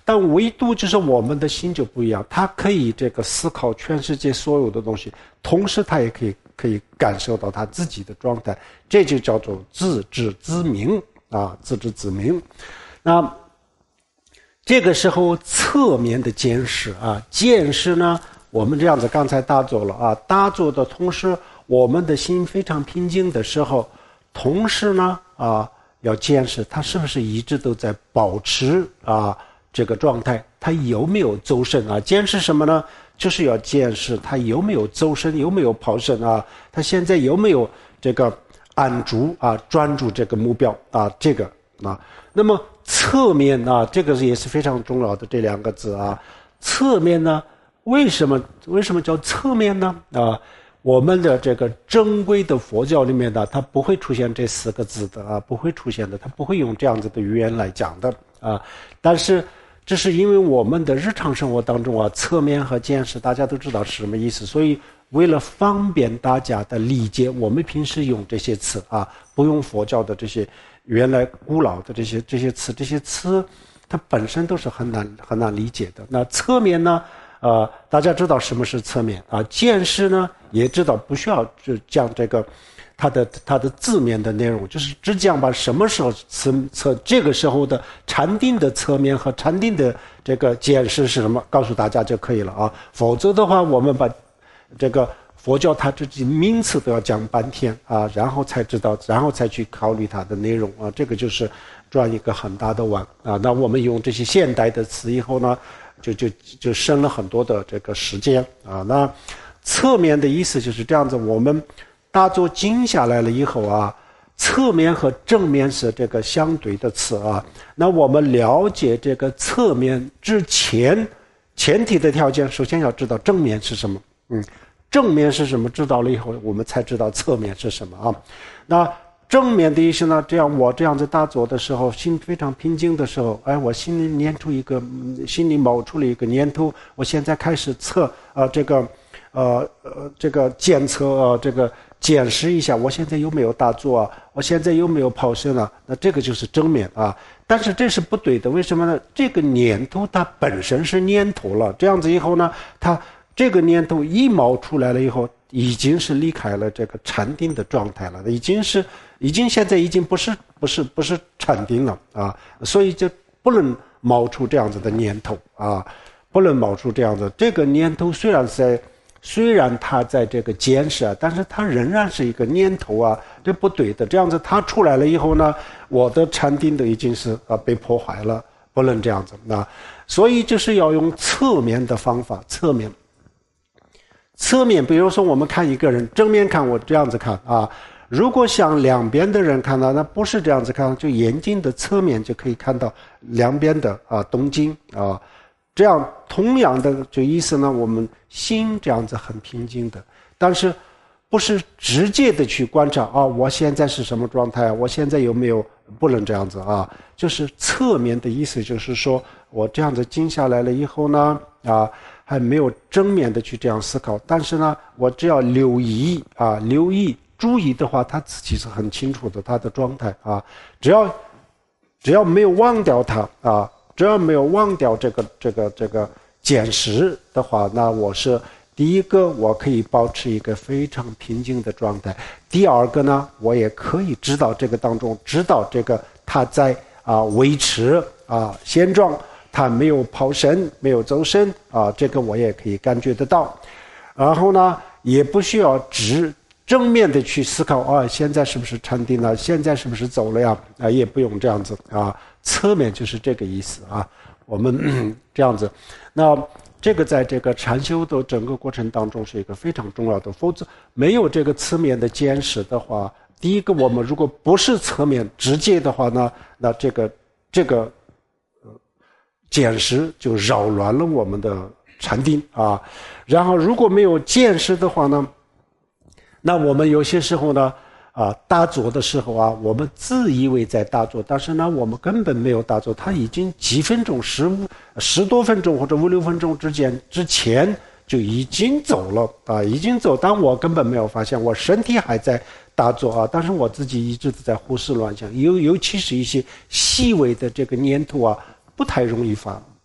但唯独就是我们的心就不一样，它可以这个思考全世界所有的东西，同时它也可以可以感受到他自己的状态，这就叫做自知自明啊，自知自明。那这个时候侧面的见识啊，见识呢，我们这样子刚才打坐了啊，打坐的同时，我们的心非常平静的时候，同时呢啊，要见识他是不是一直都在保持啊这个状态，他有没有走神啊？见识什么呢？就是要见识他有没有走神，有没有跑神啊？他现在有没有这个安住啊，专注这个目标啊？这个啊，那么侧面啊，这个也是非常重要的这两个字啊。侧面呢，为什么为什么叫侧面呢？啊，我们的这个正规的佛教里面呢，它不会出现这四个字的啊，不会出现的，它不会用这样子的语言来讲的啊。但是这是因为我们的日常生活当中啊，侧面和见识大家都知道是什么意思，所以为了方便大家的理解，我们平时用这些词啊，不用佛教的这些原来古老的这些这些词，这些词它本身都是很难很难理解的。那侧面呢，呃，大家知道什么是侧面啊？见识呢，也知道不需要就讲这个它的它的字面的内容，就是只讲把什么时候侧侧这个时候的禅定的侧面和禅定的这个见识是什么，告诉大家就可以了啊。否则的话，我们把这个佛教它这些名词都要讲半天啊，然后才知道，然后才去考虑它的内容啊，这个就是转一个很大的弯啊。那我们用这些现代的词以后呢，就就就省了很多的这个时间啊。那侧面的意思就是这样子，我们打坐静下来了以后啊，侧面和正面是这个相对的词啊。那我们了解这个侧面之前，前提的条件，首先要知道正面是什么。嗯，正面是什么？知道了以后，我们才知道侧面是什么啊。那正面的意思呢？这样我这样子打坐的时候，心非常平静的时候，哎，我心里念出一个，心里冒出了一个念头，我现在开始测啊、呃，这个，呃呃，这个检测啊、呃，这个。检视一下我现在有没有打坐啊，我现在有没有跑身啊，那这个就是正面啊。但是这是不对的，为什么呢？这个念头它本身是念头了，这样子以后呢，它这个念头一冒出来了以后，已经是离开了这个禅定的状态了，已经是已经现在已经不是不是不是禅定了啊，所以就不能冒出这样子的念头啊，不能冒出这样子。这个念头虽然在虽然它在这个监视啊，但是它仍然是一个念头啊，这不对的。这样子它出来了以后呢，我的禅定都已经是啊被破坏了，不能这样子啊。所以就是要用侧面的方法，侧面，侧面，比如说我们看一个人，正面看我这样子看啊，如果向两边的人看到，那不是这样子看，就眼睛的侧面就可以看到两边的啊动静啊。这样同样的就意思呢，我们心这样子很平静的，但是不是直接的去观察啊，我现在是什么状态，我现在有没有，不能这样子啊，就是侧面的意思，就是说我这样子静下来了以后呢，啊，还没有正面的去这样思考，但是呢，我只要留意啊，留意注意的话，他自己是很清楚的他的状态啊，只要只要没有忘掉他啊。只要没有忘掉这个这个这个捡拾的话，那我是第一个，我可以保持一个非常平静的状态。第二个呢，我也可以知道这个当中，知道这个他在啊维持啊现状，他没有跑神，没有走神啊，这个我也可以感觉得到。然后呢，也不需要直正面的去思考啊，现在是不是禅定了？现在是不是走了呀？啊，也不用这样子啊。侧面就是这个意思啊，我们、嗯、这样子，那这个在这个禅修的整个过程当中是一个非常重要的，否则没有这个侧面的监视的话，第一个我们如果不是侧面直接的话呢，那这个这个呃监视就扰乱了我们的禅定啊，然后如果没有监视的话呢，那我们有些时候呢。啊，打坐的时候啊，我们自以为在打坐，但是呢，我们根本没有打坐，他已经几分钟、十五、十多分钟或者五六分钟之间之前就已经走了啊，已经走，但我根本没有发现，我身体还在打坐啊，但是我自己一直都在胡思乱想，尤尤其是一些细微的这个念头啊，不太容易发，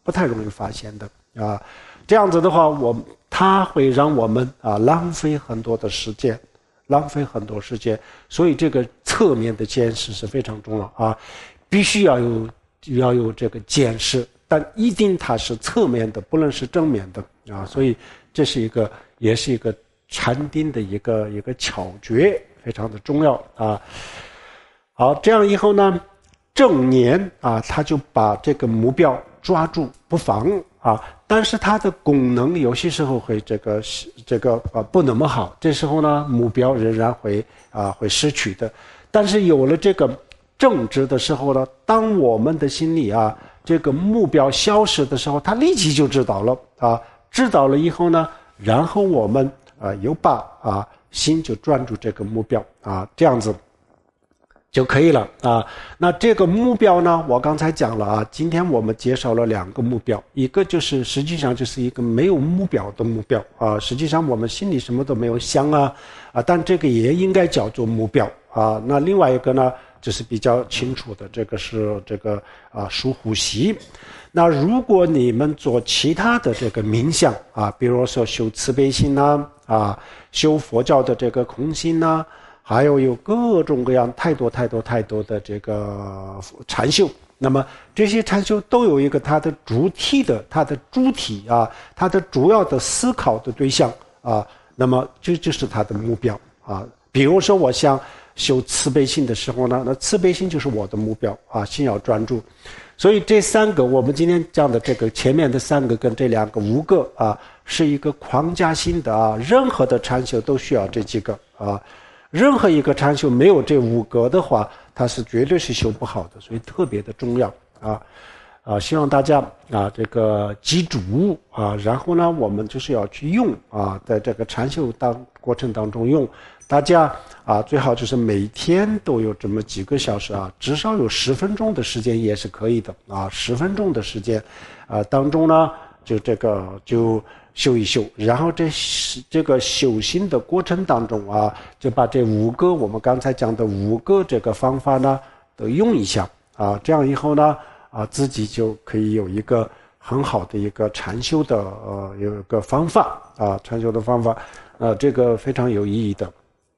不太容易发现的啊。这样子的话，我它会让我们啊浪费很多的时间，浪费很多时间。所以这个侧面的监视是非常重要啊，必须要有要有这个监视，但一定它是侧面的，不能是正面的啊。所以这是一个也是一个禅定的一个一个巧诀，非常的重要啊。好，这样以后呢，正念啊，他就把这个目标抓住不放啊，但是它的功能有些时候会这个这个呃不那么好，这时候呢目标仍然会啊会失去的。但是有了这个正知的时候呢，当我们的心里啊这个目标消失的时候，他立即就知道了啊，知道了以后呢，然后我们啊又把啊心就专注这个目标啊，这样子就可以了啊。那这个目标呢，我刚才讲了啊，今天我们介绍了两个目标，一个就是实际上就是一个没有目标的目标啊，实际上我们心里什么都没有想啊啊，但这个也应该叫做目标啊。那另外一个呢，就是比较清楚的，这个是这个啊数呼吸。那如果你们做其他的这个冥想啊，比如说修慈悲心呐 啊, 啊，修佛教的这个空心呐、啊。还有有各种各样太多太多太多的这个禅修，那么这些禅修都有一个它的主体的它的主体啊，它的主要的思考的对象啊，那么这就是它的目标啊。比如说我想修慈悲心的时候呢，那慈悲心就是我的目标啊，心要专注。所以这三个我们今天讲的这个前面的三个跟这两个五个啊，是一个框架性的啊，任何的禅修都需要这几个啊。任何一个禅修没有这五个的话，它是绝对是修不好的，所以特别的重要啊啊！希望大家啊这个记住啊，然后呢，我们就是要去用啊，在这个禅修当过程当中用，大家啊最好就是每天都有这么几个小时啊，至少有十分钟的时间也是可以的啊，十分钟的时间啊当中呢，就这个就。修一修，然后这这个修行的过程当中啊，就把这五个我们刚才讲的五个这个方法呢都用一下啊，这样以后呢啊自己就可以有一个很好的一个禅修的呃有一个方法啊，禅修的方法，呃这个非常有意义的。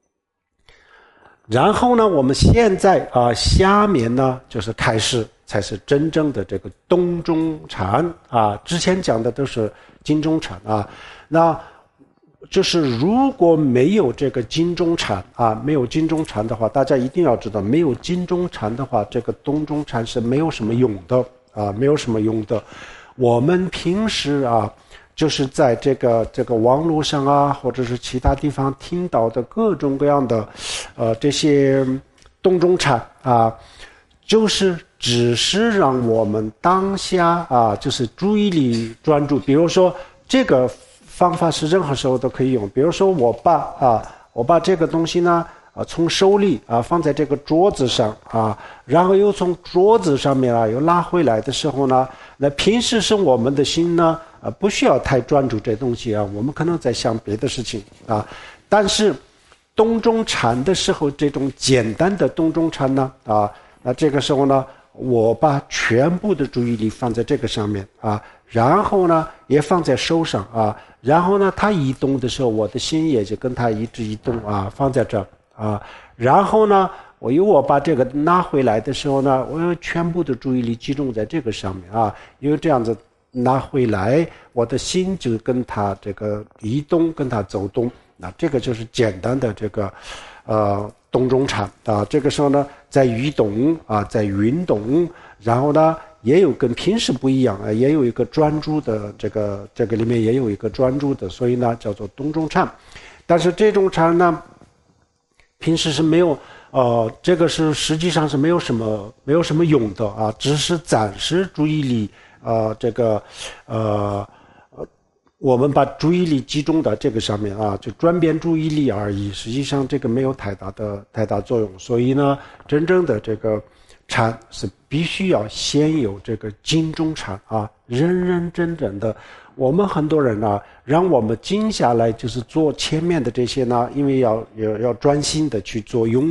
然后呢，我们现在啊下面呢就是开始才是真正的这个东中禅啊，之前讲的都是金中禅啊，那就是如果没有这个金中禅啊，没有金中禅的话，大家一定要知道，没有金中禅的话，这个东中禅是没有什么用的啊，没有什么用的。我们平时啊，就是在这个这个网络上啊，或者是其他地方听到的各种各样的，呃，这些东中禅啊，就是只是让我们当下啊，就是注意力专注。比如说，这个方法是任何时候都可以用。比如说，我把啊，我把这个东西呢，啊，从手里啊放在这个桌子上啊，然后又从桌子上面啊又拉回来的时候呢，那平时是我们的心呢，啊，不需要太专注这东西啊，我们可能在想别的事情啊，但是东中禅的时候，这种简单的东中禅呢，啊，那这个时候呢。我把全部的注意力放在这个上面啊，然后呢也放在手上啊，然后呢它移动的时候，我的心也就跟它一直移动啊，放在这儿啊，然后呢我又我把这个拿回来的时候呢，我要全部的注意力集中在这个上面啊，因为这样子拿回来，我的心就跟它这个移动，跟它走动，那这个就是简单的这个呃东中禅啊，这个时候呢在移动啊，在运动，然后呢也有跟平时不一样啊，也有一个专注的这个这个里面也有一个专注的，所以呢叫做东中禅。但是这种禅呢，平时是没有呃，这个是实际上是没有什么没有什么用的啊，只是暂时注意力呃这个呃。我们把注意力集中到这个上面啊，就转变注意力而已。实际上这个没有太大的太大作用，所以呢，真正的这个禅是必须要先有这个静中禅啊，认认真真的。我们很多人呢，让我们静下来，就是做前面的这些呢，因为要要要专心的去做用功，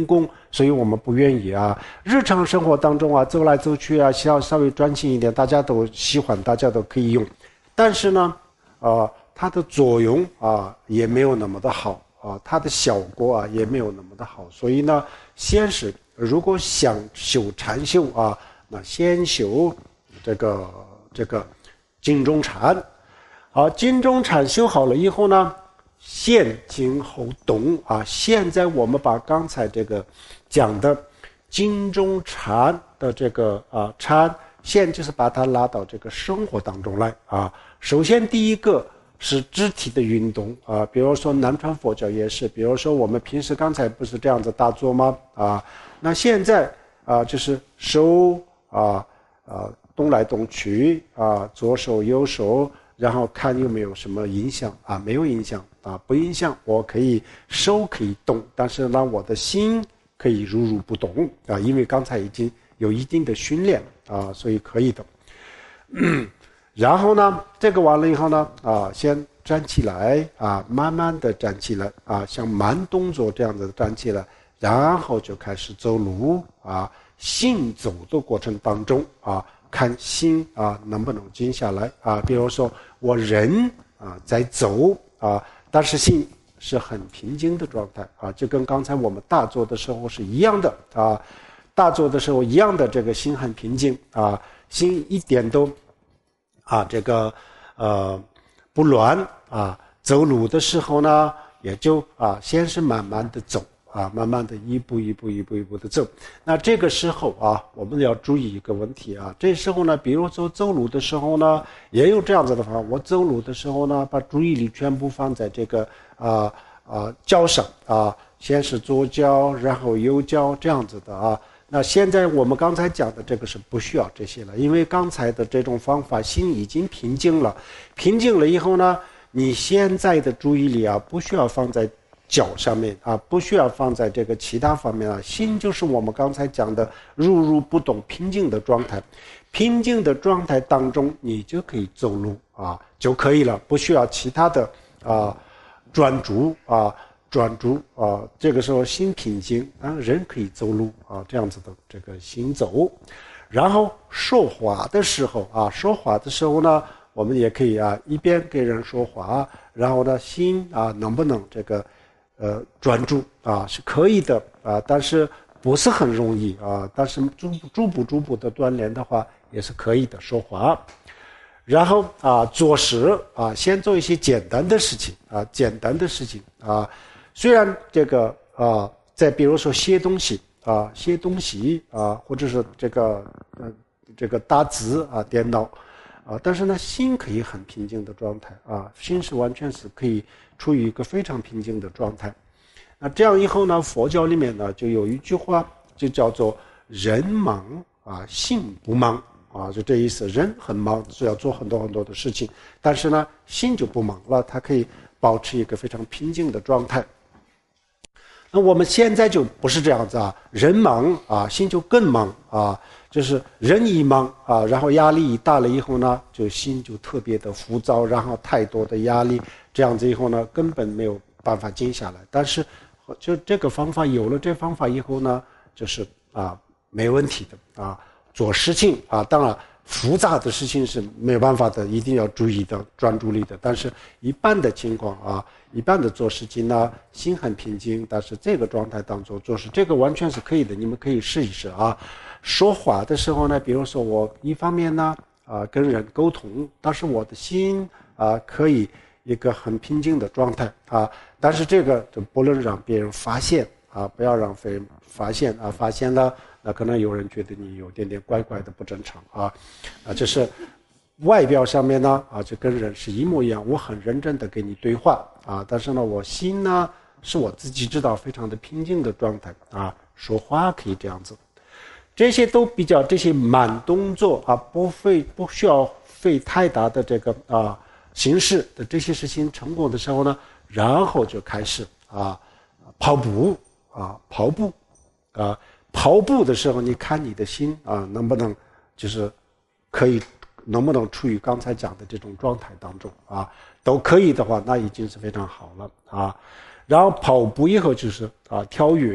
所以我们不愿意啊。日常生活当中啊，走来走去啊，稍稍微专心一点，大家都喜欢，大家都可以用。但是呢，呃，它的作用啊也没有那么的好啊，它的效果啊也没有那么的好。所以呢，先是如果想修禅修啊，那先修这个这个金钟禅。好，金钟禅修好了以后呢，现静后动啊。现在我们把刚才这个讲的金钟禅的这个啊禅，现就是把它拉到这个生活当中来啊。首先第一个是肢体的运动啊，比如说南传佛教也是，比如说我们平时刚才不是这样子打坐吗？啊，那现在啊就是手啊啊动来动去啊，左手右手。然后看有没有什么影响啊？没有影响啊，不影响，我可以手可以动，但是呢，我的心可以如如不动啊，因为刚才已经有一定的训练啊，所以可以的。嗯、然后呢，这个完了以后呢，啊，先站起来啊，慢慢的站起来啊，像慢动作这样子站起来，然后就开始走路啊，行走的过程当中啊。看心啊能不能静下来啊？比如说我人啊在走啊，但是心是很平静的状态啊，就跟刚才我们大坐的时候是一样的啊，大坐的时候一样的，这个心很平静啊，心一点都啊这个呃不乱啊，走路的时候呢也就啊先是慢慢的走。啊，慢慢的一步一步一步一步的走。那这个时候啊，我们要注意一个问题啊。这时候呢，比如说走路的时候呢，也有这样子的方法。我走路的时候呢，把注意力全部放在这个啊啊脚上啊，先是左脚，然后右脚这样子的啊。那现在我们刚才讲的这个是不需要这些了，因为刚才的这种方法心已经平静了，平静了以后呢，你现在的注意力啊，不需要放在脚上面啊，不需要放在这个其他方面啊，心就是我们刚才讲的如如不动平静的状态，平静的状态当中你就可以走路啊就可以了，不需要其他的啊专注啊专注啊，这个时候心平静啊，人可以走路啊，这样子的这个行走。然后说话的时候啊，说话的时候呢，我们也可以啊一边给人说话，然后呢心啊能不能这个呃，专注啊是可以的啊，但是不是很容易啊。但是逐逐步逐步的锻炼的话，也是可以的。说话，然后啊，做事啊，先做一些简单的事情啊，简单的事情啊。虽然这个啊，再比如说写东西啊，写东西啊，或者是这个呃这个打字啊，电脑啊，但是呢，心可以很平静的状态啊，心是完全是可以处于一个非常平静的状态。那这样以后呢，佛教里面呢就有一句话，就叫做人忙啊，心不忙啊，就这意思。人很忙，是要做很多很多的事情，但是呢，心就不忙了，它可以保持一个非常平静的状态。那我们现在就不是这样子啊，人忙啊，心就更忙啊，就是人一忙啊，然后压力一大了以后呢，就心就特别的浮躁，然后太多的压力，这样子以后呢，根本没有办法静下来。但是就这个方法有了这方法以后呢，就是啊没问题的啊，做事情啊，当然复杂的事情是没有办法的，一定要注意的专注力的。但是一般的情况啊，一般的做事情呢，心很平静，但是这个状态当中做事，这个完全是可以的，你们可以试一试啊。说话的时候呢，比如说我一方面呢啊跟人沟通，但是我的心啊可以一个很平静的状态啊，但是这个就不能让别人发现啊，不要让别人发现啊，发现了那可能有人觉得你有点点怪怪的不正常啊，啊，这是外表上面呢啊，就跟人是一模一样，我很认真的跟你对话啊，但是呢，我心呢是我自己知道非常的平静的状态啊，说话可以这样子，这些都比较这些慢动作啊，不费不需要费太大的这个啊形式的这些事情成功的时候呢，然后就开始啊跑步啊跑步啊。跑步的时候，你看你的心啊，能不能就是可以，能不能处于刚才讲的这种状态当中啊？都可以的话，那已经是非常好了啊。然后跑步以后就是啊跳跃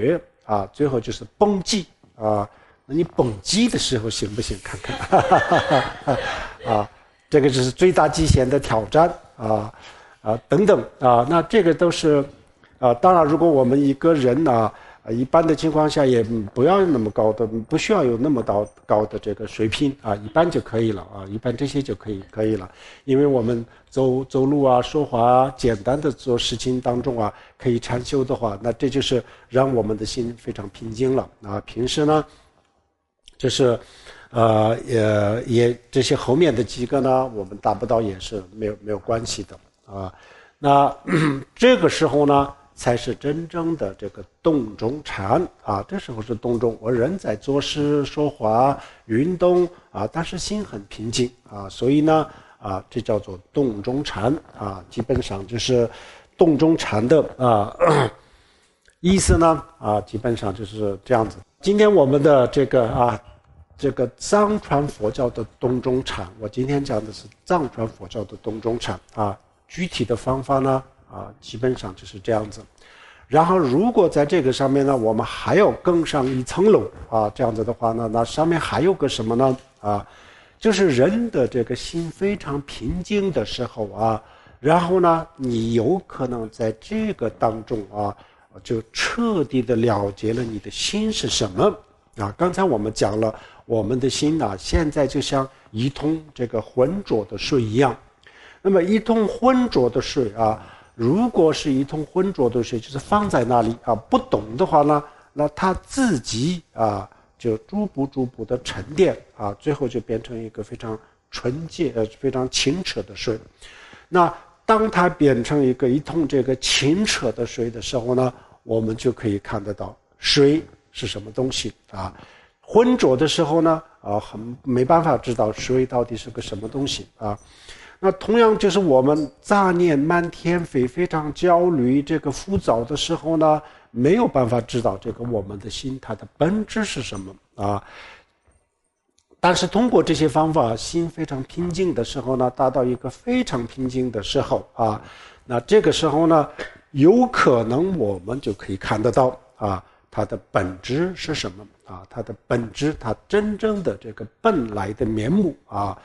啊，最后就是蹦极啊。那你蹦极的时候行不行？看看啊，这个就是最大极限的挑战啊啊等等啊，那这个都是啊，当然如果我们一个人呢。啊，一般的情况下也不要那么高的，不需要有那么高高的这个水平啊，一般就可以了啊，一般这些就可以可以了，因为我们走走路啊、说话啊、简单的做事情当中啊，可以禅修的话，那这就是让我们的心非常平静了啊。平时呢，就是呃也也这些后面的几个呢，我们达不到也是没有没有关系的啊。那这个时候呢，才是真正的这个动中禅啊，这时候是动中，我人在做事、说话、运动啊，但是心很平静啊，所以呢啊，这叫做动中禅啊，基本上就是动中禅的啊意思呢啊，基本上就是这样子。今天我们的这个啊，这个藏传佛教的动中禅，我今天讲的是藏传佛教的动中禅啊，具体的方法呢？啊，基本上就是这样子。然后，如果在这个上面呢，我们还要更上一层楼啊，这样子的话呢，那上面还有个什么呢？啊，就是人的这个心非常平静的时候啊，然后呢，你有可能在这个当中啊，就彻底的了解了你的心是什么啊。刚才我们讲了，我们的心啊，现在就像一桶这个浑浊的水一样。那么，一桶浑浊的水啊。如果是一桶浑浊的水，就是放在那里啊不动的话呢，那它自己啊就逐步逐步的沉淀啊，最后就变成一个非常纯洁呃非常清澈的水。那当它变成一个一桶这个清澈的水的时候呢，我们就可以看得到水是什么东西啊。浑浊的时候呢啊很没办法知道水到底是个什么东西啊。那同样就是我们杂念漫天飞，非常焦虑这个浮躁的时候呢，没有办法知道这个我们的心它的本质是什么啊。但是通过这些方法，心非常平静的时候呢，达到一个非常平静的时候啊，那这个时候呢，有可能我们就可以看得到啊，它的本质是什么啊，它的本质，它真正的这个本来的面目啊。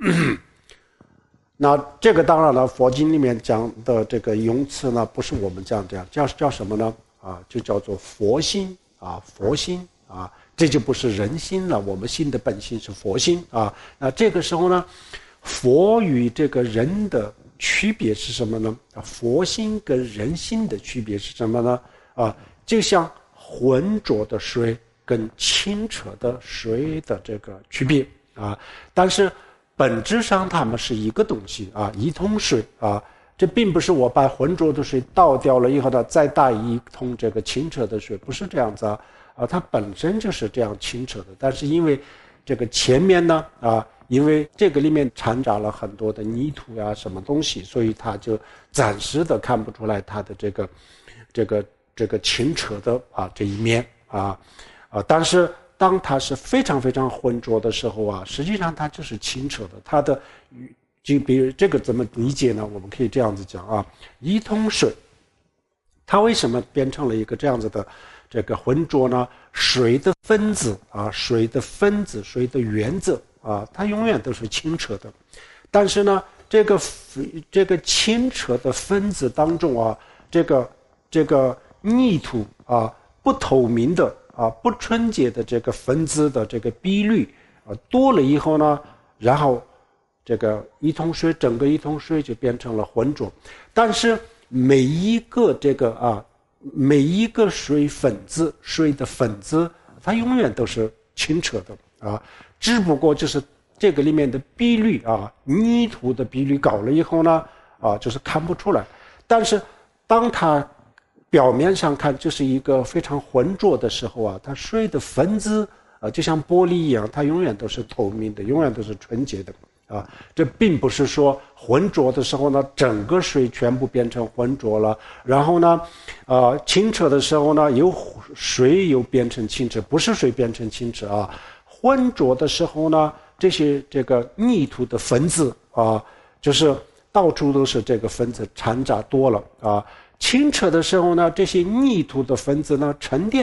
那这个当然了，佛经里面讲的这个用词呢，不是我们这样这样，叫叫什么呢？啊，就叫做佛心啊，佛心啊，这就不是人心了。我们心的本性是佛心啊。那这个时候呢，佛与这个人的区别是什么呢？佛心跟人心的区别是什么呢？啊，就像浑浊的水跟清澈的水的这个区别啊，但是。本质上它们是一个东西啊，一桶水啊，这并不是我把浑浊的水倒掉了以后呢，再打一桶这个清澈的水，不是这样子啊，啊，它本身就是这样清澈的，但是因为这个前面呢啊，因为这个里面掺杂了很多的泥土呀、啊、什么东西，所以它就暂时的看不出来它的这个这个这个清澈的啊这一面啊啊，但是。当它是非常非常浑浊的时候啊，实际上它就是清澈的。它的就比如这个怎么理解呢？我们可以这样子讲啊，一桶水，它为什么变成了一个这样子的这个浑浊呢？水的分子啊，水的分子，水的原子啊，它永远都是清澈的。但是呢，这个这个清澈的分子当中啊，这个这个泥土啊，不透明的。啊，不纯洁的这个分子的这个比率啊多了以后呢，然后这个一桶水，整个一桶水就变成了浑浊。但是每一个这个啊，每一个水分子，水的分子，它永远都是清澈的啊，只不过就是这个里面的比率啊，泥土的比率高了以后呢，啊，就是看不出来。但是当它表面上看就是一个非常浑浊的时候啊，它水的分子啊，就像玻璃一样，它永远都是透明的，永远都是纯洁的啊。这并不是说浑浊的时候呢，整个水全部变成浑浊了，然后呢，呃，清澈的时候呢，由水又变成清澈，不是水变成清澈啊。浑浊的时候呢，这些这个泥土的分子啊，就是到处都是这个分子掺杂多了啊。清澈的时候呢，这些泥土的分子呢沉淀了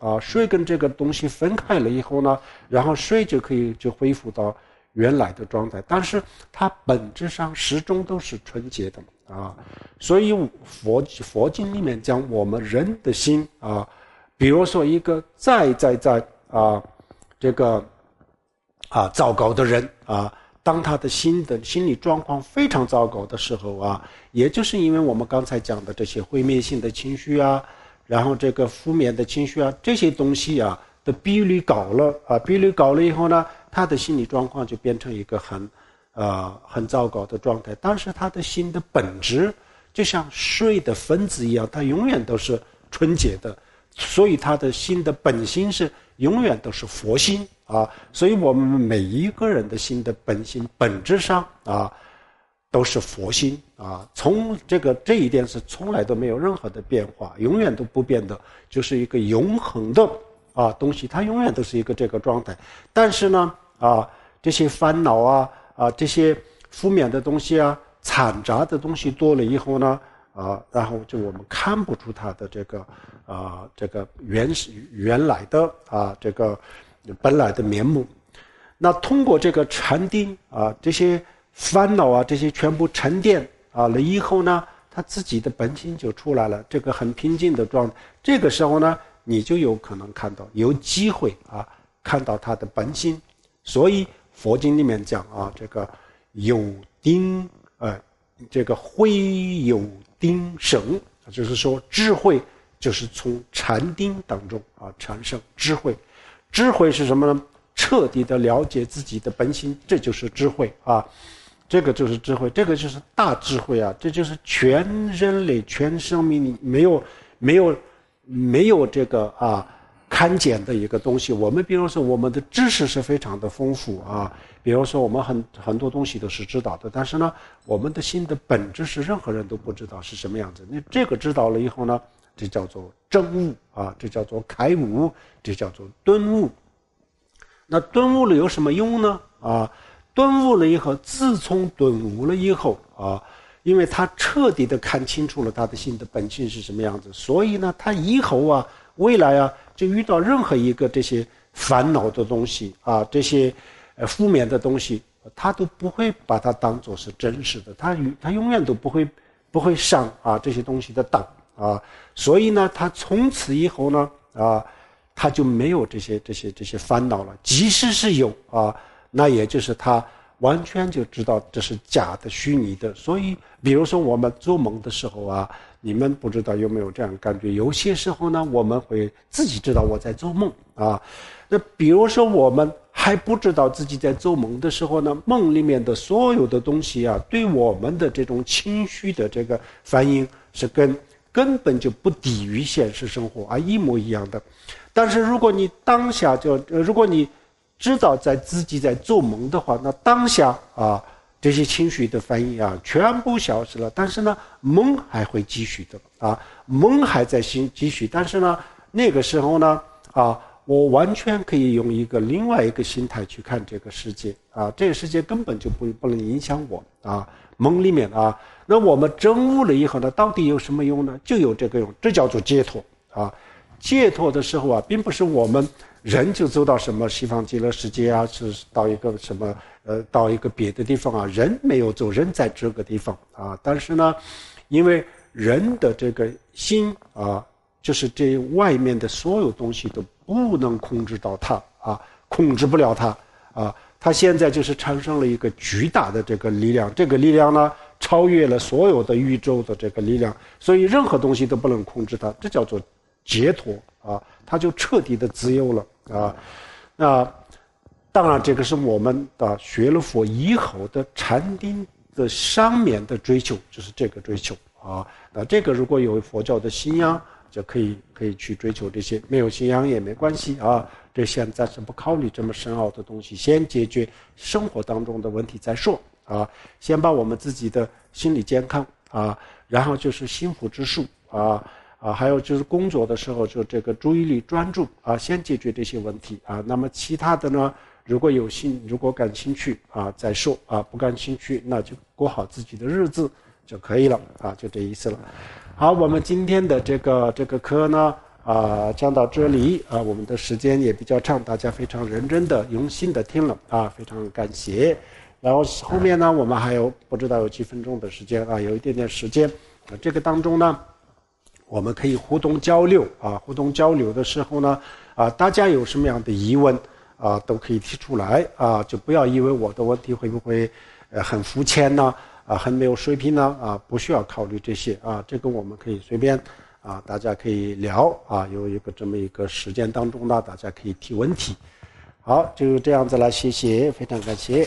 啊，水跟这个东西分开了以后呢，然后水就可以就恢复到原来的状态，但是它本质上始终都是纯洁的啊。所以佛佛经里面讲我们人的心啊，比如说一个再再再啊这个啊糟糕的人啊，当他的心的心理状况非常糟糕的时候啊，也就是因为我们刚才讲的这些毁灭性的情绪啊，然后这个负面的情绪啊，这些东西啊的比率高了啊，比率高了以后呢，他的心理状况就变成一个很呃很糟糕的状态。但是他的心的本质就像水的分子一样，它永远都是纯洁的，所以他的心的本心是永远都是佛心啊。所以我们每一个人的心的本心本质上啊都是佛心啊，从这个这一点是从来都没有任何的变化，永远都不变的，就是一个永恒的啊东西，它永远都是一个这个状态。但是呢啊这些烦恼啊啊这些负面的东西啊掺杂的东西多了以后呢啊然后就我们看不出它的这个啊这个原始原来的啊这个本来的面目。那通过这个禅定啊这些烦恼啊这些全部沉淀啊了以后呢，他自己的本性就出来了，这个很平静的状态。这个时候呢，你就有可能看到，有机会啊看到他的本性。所以佛经里面讲啊，这个有定呃这个慧有定生，就是说智慧就是从禅定当中啊产生智慧。智慧是什么呢？彻底的了解自己的本性，这就是智慧啊。这个就是智慧，这个就是大智慧啊！这就是全人类、全生命里没有、没有、没有这个啊看见的一个东西。我们比如说，我们的知识是非常的丰富啊，比如说我们很很多东西都是知道的，但是呢，我们的心的本质是任何人都不知道是什么样子。那这个知道了以后呢，这叫做证悟啊，这叫做开悟，这叫做顿悟。那顿悟了有什么用呢？啊？顿悟了以后，自从顿悟了以后啊，因为他彻底的看清楚了他的心的本性是什么样子，所以呢，他以后啊，未来啊，就遇到任何一个这些烦恼的东西啊，这些呃负面的东西，他都不会把它当作是真实的，他他永远都不会不会上啊这些东西的当啊，所以呢，他从此以后呢啊，他就没有这些这些这些烦恼了，即使是有啊。那也就是他完全就知道这是假的虚拟的。所以比如说我们做梦的时候啊，你们不知道有没有这样感觉，有些时候呢我们会自己知道我在做梦啊。那比如说我们还不知道自己在做梦的时候呢，梦里面的所有的东西啊，对我们的这种情绪的这个反应是跟根本就不低于现实生活啊，一模一样的。但是如果你当下就如果你知道在自己在做梦的话，那当下啊这些情绪的反应啊全部消失了，但是呢梦还会继续的啊，梦还在继续，但是呢那个时候呢啊我完全可以用一个另外一个心态去看这个世界啊，这个世界根本就不不能影响我啊，梦里面啊，那我们证悟了以后呢，到底有什么用呢？就有这个用，这叫做解脱啊。解脱的时候啊，并不是我们人就走到什么西方极乐世界啊，是到一个什么呃，到一个别的地方啊，人没有走，人在这个地方啊。但是呢，因为人的这个心啊，就是这外面的所有东西都不能控制到它啊，控制不了它啊。它现在就是产生了一个巨大的这个力量，这个力量呢，超越了所有的宇宙的这个力量，所以任何东西都不能控制它，这叫做解脱啊，它就彻底的自由了啊。那当然，这个是我们的学了佛以后的禅定的上面的追求，就是这个追求啊。那这个如果有佛教的信仰，就可以可以去追求这些；没有信仰也没关系啊。这现在是不考虑这么深奥的东西，先解决生活当中的问题再说啊。先把我们自己的心理健康啊，然后就是幸福指数啊。啊，还有就是工作的时候，就这个注意力专注啊，先解决这些问题啊。那么其他的呢，如果有兴，如果感兴趣啊，再说啊；不感兴趣，那就过好自己的日子就可以了啊，就这意思了。好，我们今天的这个这个课呢， 啊讲到这里啊，我们的时间也比较长，大家非常认真的、用心的听了啊，非常感谢。然后后面呢，我们还有不知道有几分钟的时间啊，有一点点时间。啊，这个当中呢，我们可以互动交流啊，互动交流的时候呢，啊，大家有什么样的疑问啊，都可以提出来啊，就不要以为我的问题会不会呃很肤浅呢，啊，很没有水平呢，啊，不需要考虑这些啊，这个我们可以随便啊，大家可以聊啊，有一个这么一个时间当中呢，大家可以提问题。好，就这样子了，谢谢，非常感谢。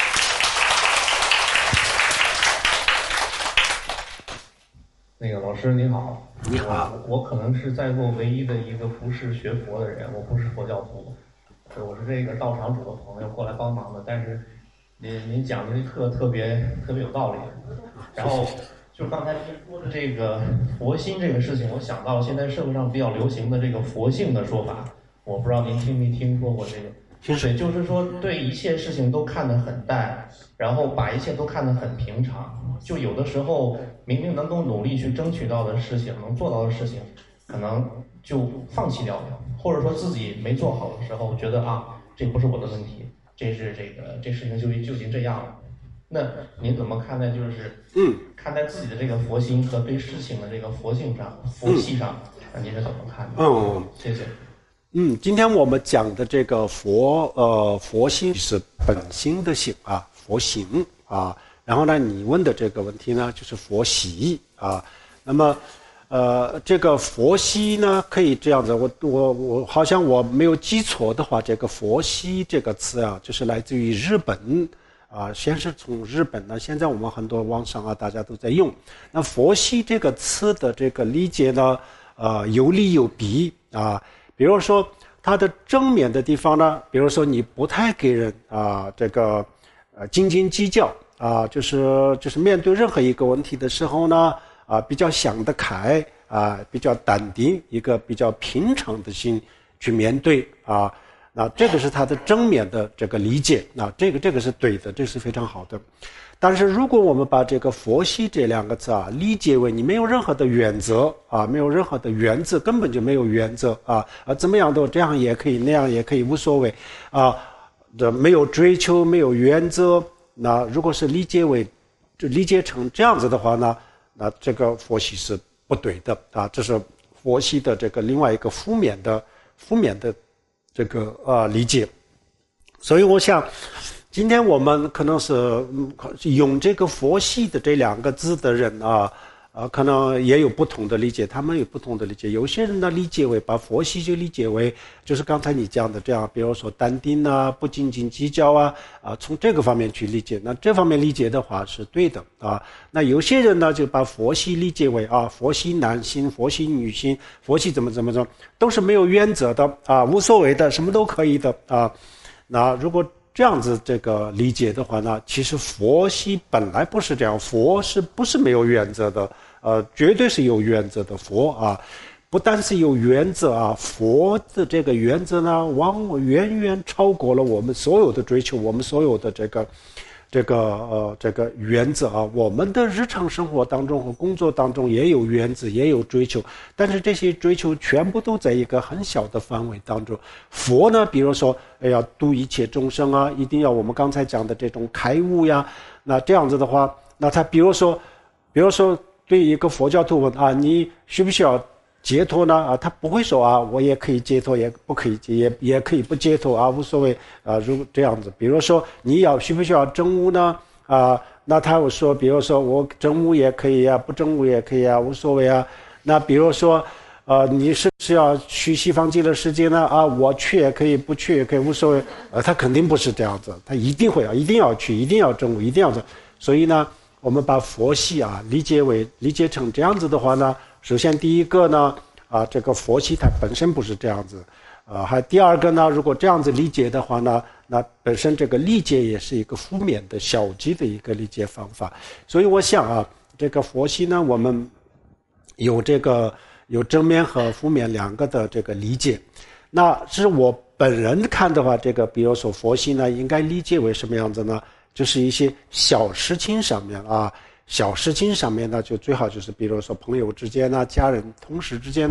那个老师您好， 你好， 我, 我可能是在座唯一的一个不是学佛的人，我不是佛教徒，我是这个道场主的朋友过来帮忙的。但是您您讲的这课特别特别有道理，然后就刚才您说的这个佛心这个事情，我想到现在社会上比较流行的这个佛性的说法，我不知道您听没听说过这个。对，就是说对一切事情都看得很淡，然后把一切都看得很平常。就有的时候明明能够努力去争取到的事情，能做到的事情，可能就放弃掉了，或者说自己没做好的时候，觉得啊，这不是我的问题，这是这个这事情就就已经这样了。那您怎么看待就是嗯，看待自己的这个佛心和对事情的这个佛性上、佛系上，嗯、您是怎么看的？ 嗯， 谢谢。 嗯，今天我们讲的这个佛呃佛心是本心的心啊，佛行啊。然后呢，你问的这个问题呢，就是佛习啊。那么，呃，这个佛习呢，可以这样子，我我我好像我没有记错的话，这个佛习这个词啊，就是来自于日本啊，先是从日本呢，现在我们很多网上啊，大家都在用。那佛习这个词的这个理解呢，呃，有利有弊啊。比如说它的正面的地方呢，比如说你不太给人啊这个呃斤斤计较啊，就是就是面对任何一个问题的时候呢啊比较想得开啊，比较淡定，一个比较平常的心去面对啊，那这个是它的正面的这个理解啊，这个这个是对的，这是非常好的。但是如果我们把这个佛系这两个字啊理解为你没有任何的原则啊，没有任何的原则，根本就没有原则啊啊，怎么样都这样也可以，那样也可以，无所谓啊，这没有追求，没有原则。那如果是理解为就理解成这样子的话呢，那这个佛系是不对的啊，这是佛系的这个另外一个负面的负面的这个呃理解。所以我想今天我们可能是用这个佛系的这两个字的人啊，呃，可能也有不同的理解，他们有不同的理解。有些人呢理解为把佛系就理解为就是刚才你讲的这样，比如说淡定啊，不斤斤计较啊，啊，从这个方面去理解，那这方面理解的话是对的啊。那有些人呢就把佛系理解为啊，佛系男性、佛系女性、佛系怎么怎么着，都是没有原则的啊，无所谓的，什么都可以的啊。那如果这样子这个理解的话呢，其实佛系本来不是这样，佛是不是没有原则的？呃，绝对是有原则的佛啊，不但是有原则啊，佛的这个原则呢，往往远远超过了我们所有的追求，我们所有的这个这个呃这个原则啊，我们的日常生活当中和工作当中也有原则，也有追求，但是这些追求全部都在一个很小的范围当中。佛呢，比如说要度一切众生啊，一定要我们刚才讲的这种开悟呀，那这样子的话，那他比如说比如说对一个佛教徒问啊，你需不需要解脱呢？啊，他不会说啊，我也可以解脱，也不可以也也可以不解脱啊，无所谓啊。如果这样子，比如说你要需不需要证悟呢？啊，那他会说，比如说我证悟也可以啊，不证悟也可以啊，无所谓啊。那比如说，呃，你是不是要去西方极乐世界呢？啊，我去也可以，不去也可以，无所谓。呃，他肯定不是这样子，他一定会啊，一定要去，一定要证悟，一定要这。所以呢，我们把佛系啊理解为理解成这样子的话呢，首先第一个呢，啊，这个佛系它本身不是这样子，啊，还第二个呢，如果这样子理解的话呢，那本身这个理解也是一个负面的、消极的一个理解方法。所以我想啊，这个佛系呢，我们有这个有正面和负面两个的这个理解。那是我本人看的话，这个比如说佛系呢，应该理解为什么样子呢？就是一些小事情上面啊，小事情上面呢，就最好就是比如说朋友之间呢、家人、同事之间呢，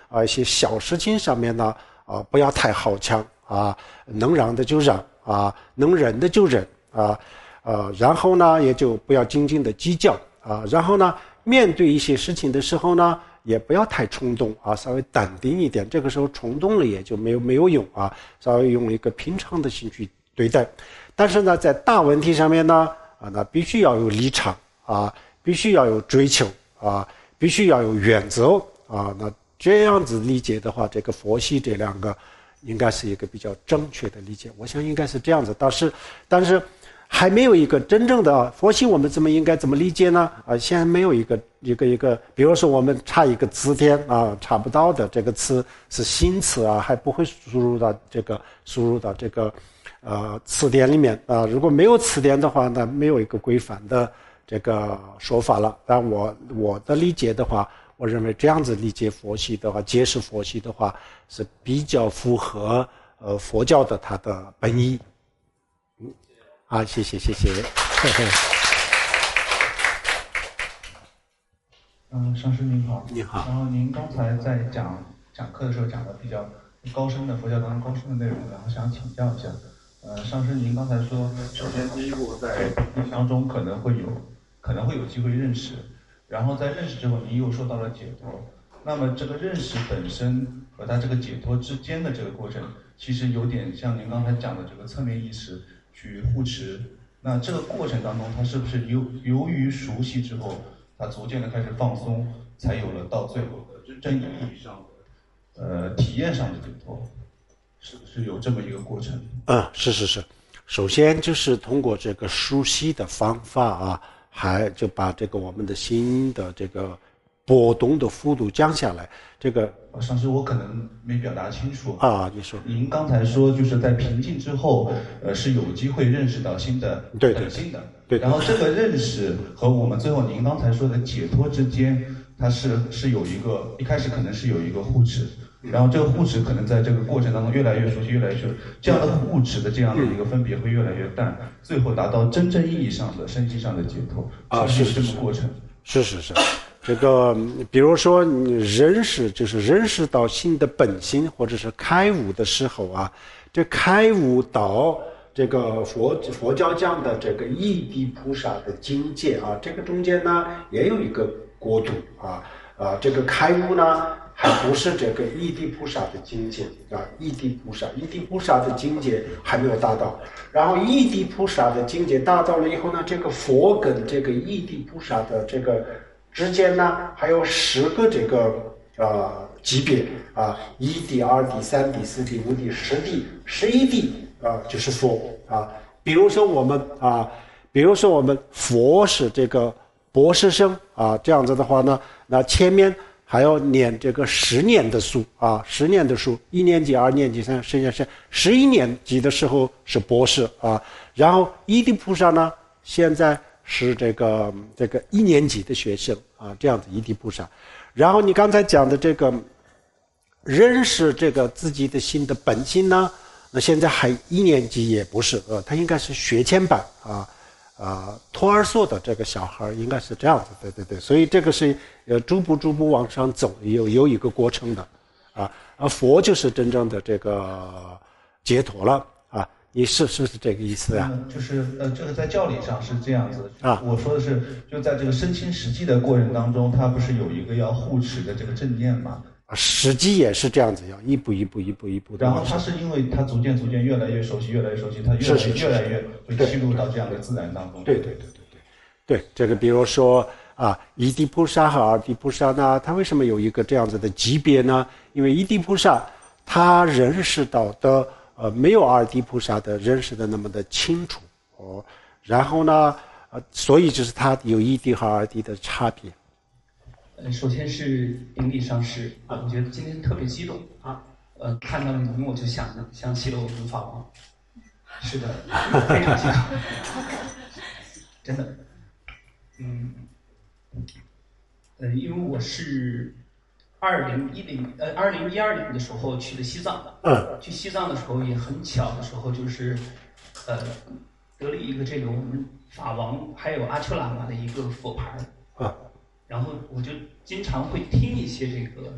啊一些小事情上面呢啊不要太好强啊，能让的就让啊，能忍的就忍啊，呃，然后呢也就不要斤斤的计较啊，然后呢面对一些事情的时候呢，也不要太冲动啊，稍微淡定一点。这个时候冲动了也就没有没有用啊，稍微用一个平常的心去对待。但是呢，在大问题上面呢，啊，那必须要有立场啊，必须要有追求啊，必须要有原则啊。那这样子理解的话，这个佛系这两个应该是一个比较正确的理解。我想应该是这样子，但是但是。还没有一个真正的佛系，我们怎么应该怎么理解呢？啊，现在没有一个一个一个，比如说我们查一个词典啊，查不到的这个词是新词啊，还不会输入到这个输入到这个呃词典里面啊。如果没有词典的话，那没有一个规范的这个说法了。但我我的理解的话，我认为这样子理解佛系的话，解释佛系的话是比较符合呃佛教的它的本意。啊，谢谢谢谢。 嗯，上师您好。 你好。 然后您刚才在讲讲课的时候讲的比较高深的佛教当中高深的内容，然后想请教一下。呃，上师您刚才说，首先第一步在日常中可能会有可能会有机会认识，然后在认识之后您又说到了解脱。那么这个认识本身和它这个解脱之间的这个过程，其实有点像您刚才讲的这个侧面意识。去护持，那这个过程当中，他是不是由由于熟悉之后，他逐渐的开始放松，才有了到最后的真正意义上的，呃，体验上的解脱，是不是有这么一个过程？ 嗯，是是是，首先就是通过这个熟悉的方法啊，还就把这个我们的心的这个波动的幅度降下来。这个上师，我可能没表达清楚啊，你说。 您刚才说就是在平静之后，呃，是有机会认识到新的本性的。 对。对。 然后这个认识和我们最后您刚才说的解脱之间，它是是有一个一开始可能是有一个护持，然后这个护持可能在这个过程当中越来越熟悉，越来越熟悉，这样的护持的这样的一个分别会越来越淡，最后达到真正意义上的身心上的解脱。 啊， 是这么过程。 是是是。这个比如说你认识就是认识到心的本性，或者是开悟的时候啊，这开悟到这个佛佛教讲的这个异地菩萨的境界啊，这个中间呢也有一个过渡啊啊，这个开悟呢还不是这个异地菩萨的境界啊，异地菩萨异地菩萨的境界还没有达到，然后异地菩萨的境界达到了以后呢，这个佛跟这个异地菩萨的这个之间呢，还有十个这个呃级别啊，一地、二地、三地、四地、五地、十地、十一地啊，就是佛啊。比如说我们啊，比如说我们佛是这个博士生啊，这样子的话呢，那前面还要念这个十年的书啊，十年的书，一年级、二年级、三十年是十一年级的时候是博士啊，然后一地菩萨呢，现在是这个这个一年级的学生啊，这样子一地菩萨。然后你刚才讲的这个认识这个自己的心的本性呢，那现在还一年级也不是，呃，他应该是学前班啊啊，托儿所的这个小孩应该是这样子，对对对，所以这个是呃逐步逐步往上走，有有一个过程的啊，而佛就是真正的这个解脱了。你是是不是这个意思啊？ 嗯、就是呃，这个在教理上是这样子啊。我说的是，就在这个身心实际的过程当中，它不是有一个要护持的这个正念吗？ 实际也是这样子，要一步一步一步一步的。 然后它是因为它逐渐逐渐越来越熟悉，越来越熟悉，它越来越越来越会进入到这样的自然当中。 对对对对对对，这个比如说啊，一地菩萨和二地菩萨呢，他为什么有一个这样子的级别呢？因为一地菩萨他认识到的。呃，没有二地菩萨的认识的那么的清楚哦，然后呢，呃，所以就是他有一地和二地的差别。 呃，首先是顶礼上师啊，我觉得今天特别激动啊，呃，看到您我就想想起了我们法王，是的，非常激动，真的，嗯，呃，因为我是。二零一零呃，二零一二年的时候去的西藏的， 嗯， 去西藏的时候也很巧的时候，就是，呃，得了一个这个我们法王还有阿丘喇嘛的一个佛牌， 啊， 然后我就经常会听一些这个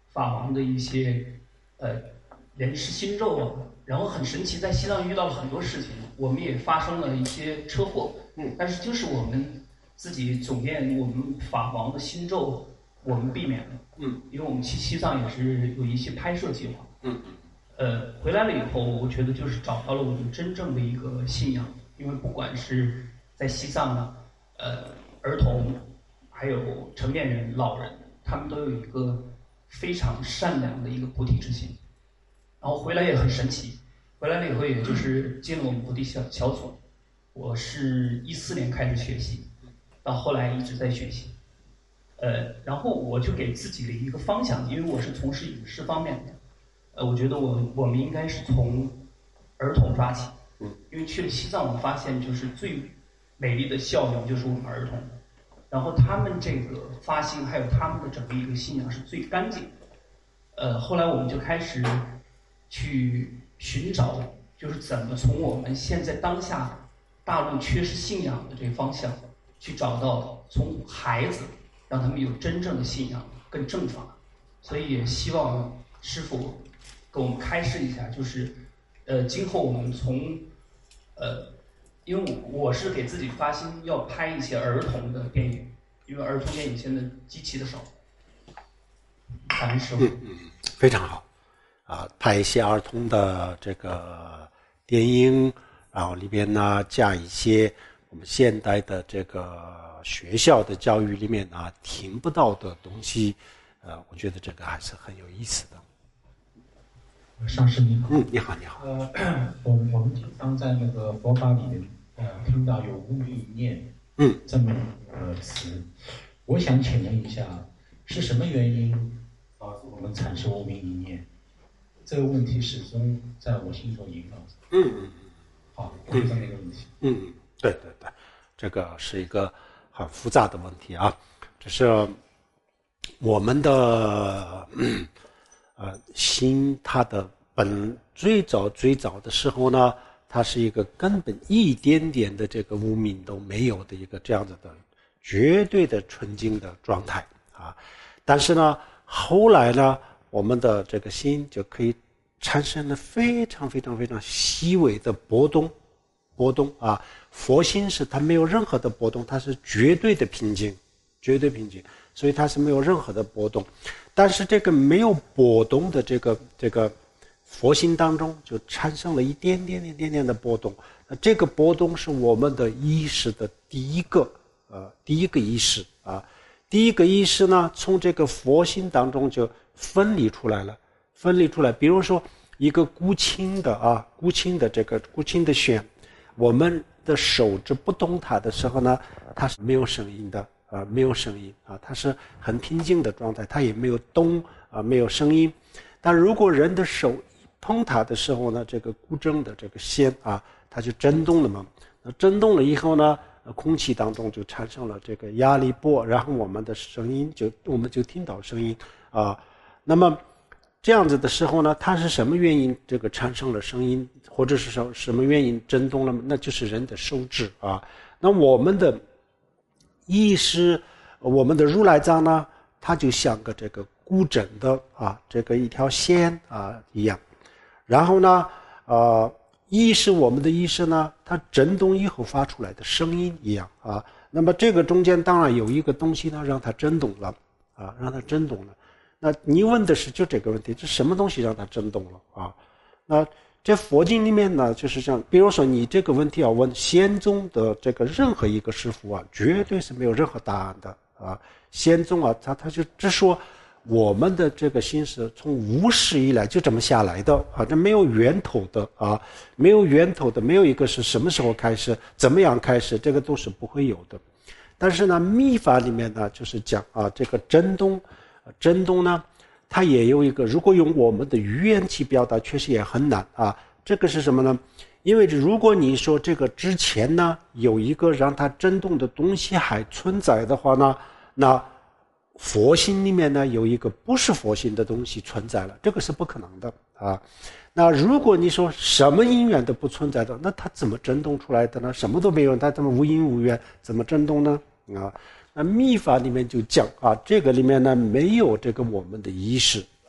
法王的一些呃莲师心咒啊，然后很神奇，在西藏遇到了很多事情，我们也发生了一些车祸，嗯，但是就是我们自己总念我们法王的心咒，我们避免了，嗯，因为我们去西藏也是有一些拍摄计划，嗯，呃，回来了以后，我觉得就是找到了我们真正的一个信仰，因为不管是在西藏呢，呃，儿童，还有成年人、老人，他们都有一个非常善良的一个菩提之心。然后回来也很神奇，回来了以后也就是进了我们菩提小小组。我是一四年开始学习，到后来一直在学习。呃，然后我就给自己的一个方向，因为我是从事影视方面的，呃，我觉得我我们应该是从儿童抓起，因为去了西藏，我发现就是最美丽的笑容就是我们儿童，然后他们这个发心还有他们的整个一个信仰是最干净的。呃，后来我们就开始去寻找，就是怎么从我们现在当下大陆缺失信仰的这个方向，去找到从孩子让他们有真正的信仰，更正法。所以也希望师父给我们开示一下，就是呃，今后我们从呃，因为我我是给自己发心要拍一些儿童的电影，因为儿童电影现在极其的少。感恩师父。 嗯嗯，非常好。啊，拍一些儿童的这个电影，然后里边呢加一些我们现代的这个学校的教育里面啊听不到的东西，呃，我觉得这个还是很有意思的。 上师你好。 嗯，你好，你好。 呃，我我们经常在那个佛法里面，呃，听到有无明一念， 嗯， 这么一个词。我想请问一下，是什么原因导致我们产生无明一念？这个问题始终在我心中萦绕着。 嗯嗯嗯。 好，就这么一个问题。 嗯嗯，对对对，这个是一个很复杂的问题啊。就是我们的呃心，它的本最早最早的时候呢，它是一个根本一点点的这个无明都没有的一个这样子的绝对的纯净的状态啊。但是呢，后来呢，我们的这个心就可以产生了非常非常非常细微的波动，波动啊。佛心是它没有任何的波动，它是绝对的平静，绝对平静，所以它是没有任何的波动。但是这个没有波动的这个这个佛心当中，就产生了一点点一点点的波动。那这个波动是我们的意识的第一个呃第一个意识啊。第一个意识呢，从这个佛心当中就分离出来了，分离出来。比如说一个孤清的啊，孤清的这个孤清的弦，我们的手指不动它的时候呢，它是没有声音的啊，没有声音啊，它是很平静的状态，它也没有动啊，没有声音。但如果人的手碰它的时候呢，这个固正的这个弦啊，它就震动了嘛。那震动了以后呢，空气当中就产生了这个压力波，然后我们的声音就我们就听到声音啊。那么这样子的时候呢，它是什么原因这个产生了声音，或者是什什么原因震动了？那就是人的手指啊。那我们的意识，我们的如来藏呢，它就像个这个固整的啊，这个一条线啊一样。然后呢，呃。意识，我们的意识呢，它震动以后发出来的声音一样啊。那么这个中间当然有一个东西呢，让它震动了啊，让它震动了。那你问的是就这个问题，这什么东西让它震动了啊？那这佛经里面呢，就是这样。比如说你这个问题要问仙宗的这个任何一个师父啊，绝对是没有任何答案的啊。仙宗啊，他他就只说。我们的这个心是从无始以来就这么下来的啊，这没有源头的啊，没有源头的，没有一个是什么时候开始，怎么样开始，这个都是不会有的。但是呢，密法里面呢，就是讲啊，这个震动，震动呢，它也有一个，如果用我们的语言去表达，确实也很难啊。这个是什么呢？因为如果你说这个之前呢，有一个让它震动的东西还存在的话呢，那佛心里面呢有一个不是佛心的东西存在了，这个是不可能的啊。那如果你说什么因缘都不存在的，那它怎么震动出来的呢？什么都没有，它怎么无因无缘，怎么震动呢？啊，那密法里面就讲啊，这个里面呢没有这个我们的意识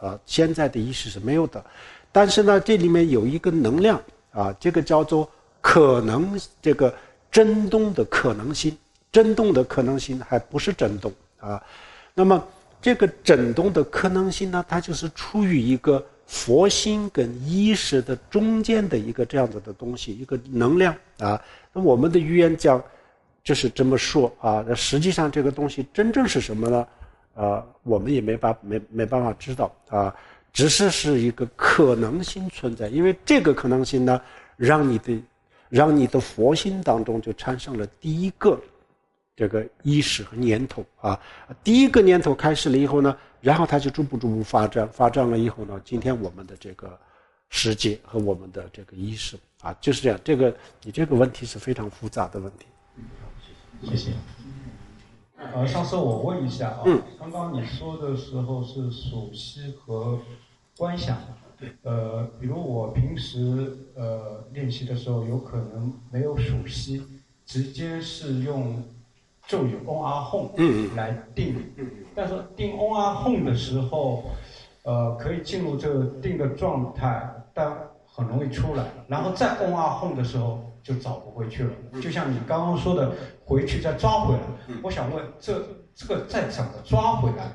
啊，现在的仪式是没有的。但是呢，这里面有一个能量啊，这个叫做可能，这个震动的可能性，震动的可能性还不是震动啊。那么这个震动的可能性呢，它就是处于一个佛心跟意识的中间的一个这样子的东西，一个能量啊。那我们的语言讲就是这么说啊，那实际上这个东西真正是什么呢？呃，我们也没办没没办法知道啊，只是是一个可能性存在，因为这个可能性呢，让你的让你的佛心当中就产生了第一个这个意识和念头啊，第一个念头开始了以后呢，然后它就逐步逐步发展，发展了以后呢，今天我们的这个世界和我们的这个意识啊，就是这样。这个你这个问题是非常复杂的问题。 谢谢。呃，上次我问一下啊， 嗯， 刚刚你说的时候是属息和观想，对，呃，比如我平时呃练习的时候，有可能没有属息，直接是用咒语 Om Ah Hum 来定，嗯，但是定 Om Ah Hum 的时候，呃，可以进入这个定的状态，但很容易出来，然后再 Om Ah Hum 的时候就找不回去了。就像你刚刚说的，回去再抓回来。我想问，这这个再怎么抓回来？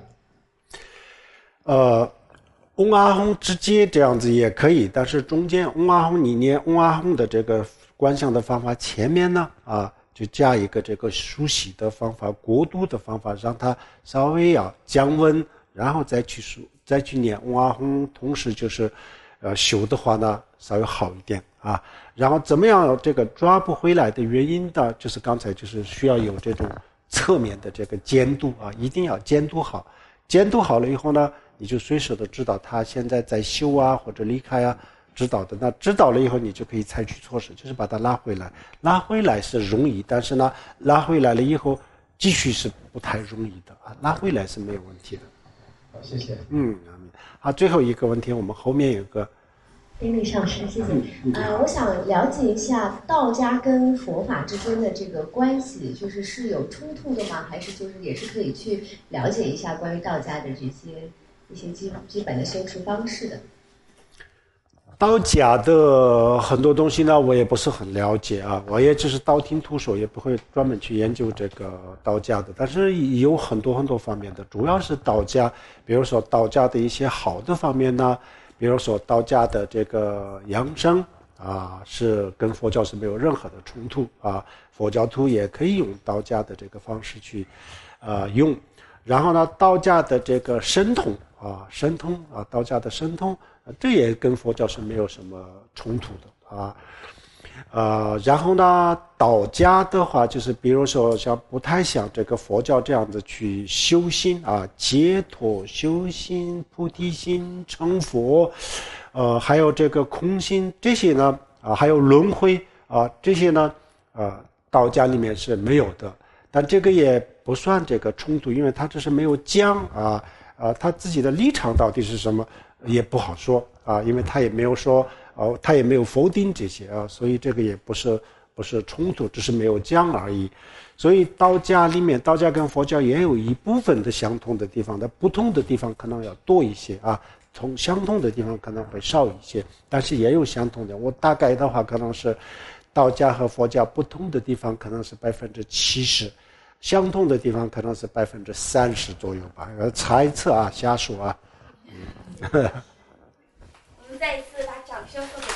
呃，Om Ah Hum 直接这样子也可以，但是中间 Om Ah Hum 你念 Om Ah Hum 的这个观想的方法前面呢，啊，就加一个这个梳洗的方法、过渡的方法，让它稍微要降温，然后再去梳，再去念 Om Ah Hum，同时就是。呃，修的话呢，稍微好一点啊。然后怎么样这个抓不回来的原因呢？就是刚才就是需要有这种侧面的这个监督啊，一定要监督好。监督好了以后呢，你就随时都知道他现在在修啊或者离开啊，知道的。那知道了以后，你就可以采取措施，就是把他拉回来。拉回来是容易，但是呢，拉回来了以后继续是不太容易的啊。拉回来是没有问题的。 好，谢谢。 嗯。好，最后一个问题，我们后面有个丁力上师，谢谢。呃，我想了解一下道家跟佛法之间的这个关系，就是是有冲突的吗？还是就是也是可以去了解一下关于道家的这些一些基基本的修持方式的？ 道家的很多东西呢，我也不是很了解啊，我也只是道听途说，也不会专门去研究这个道家的。但是有很多很多方面的，主要是道家，比如说道家的一些好的方面呢，比如说道家的这个养生啊，是跟佛教是没有任何的冲突啊，佛教徒也可以用道家的这个方式去，呃用。然后呢，道家的这个神通啊，神通啊，道家的神通。这也跟佛教是没有什么冲突的啊，呃，然后呢，道家的话就是比如说像不太像这个佛教这样子去修心啊，解脱、修心、菩提心、成佛，呃，还有这个空心这些呢啊，还有轮回啊这些呢，呃，道家里面是没有的，但这个也不算这个冲突，因为他这是没有讲啊啊，他自己的立场到底是什么？也不好说啊，因为他也没有说哦，他也没有否定这些啊，所以这个也不是不是冲突，只是没有讲而已。所以道家里面，道家跟佛教也有一部分的相同的地方，但不同的地方可能要多一些啊，从相同的地方可能会少一些，但是也有相同的。我大概的话可能是道家和佛教不同的地方可能是百分之七十，相同的地方可能是百分之三十左右吧，猜测啊，瞎说啊。 我们再一次把掌声送给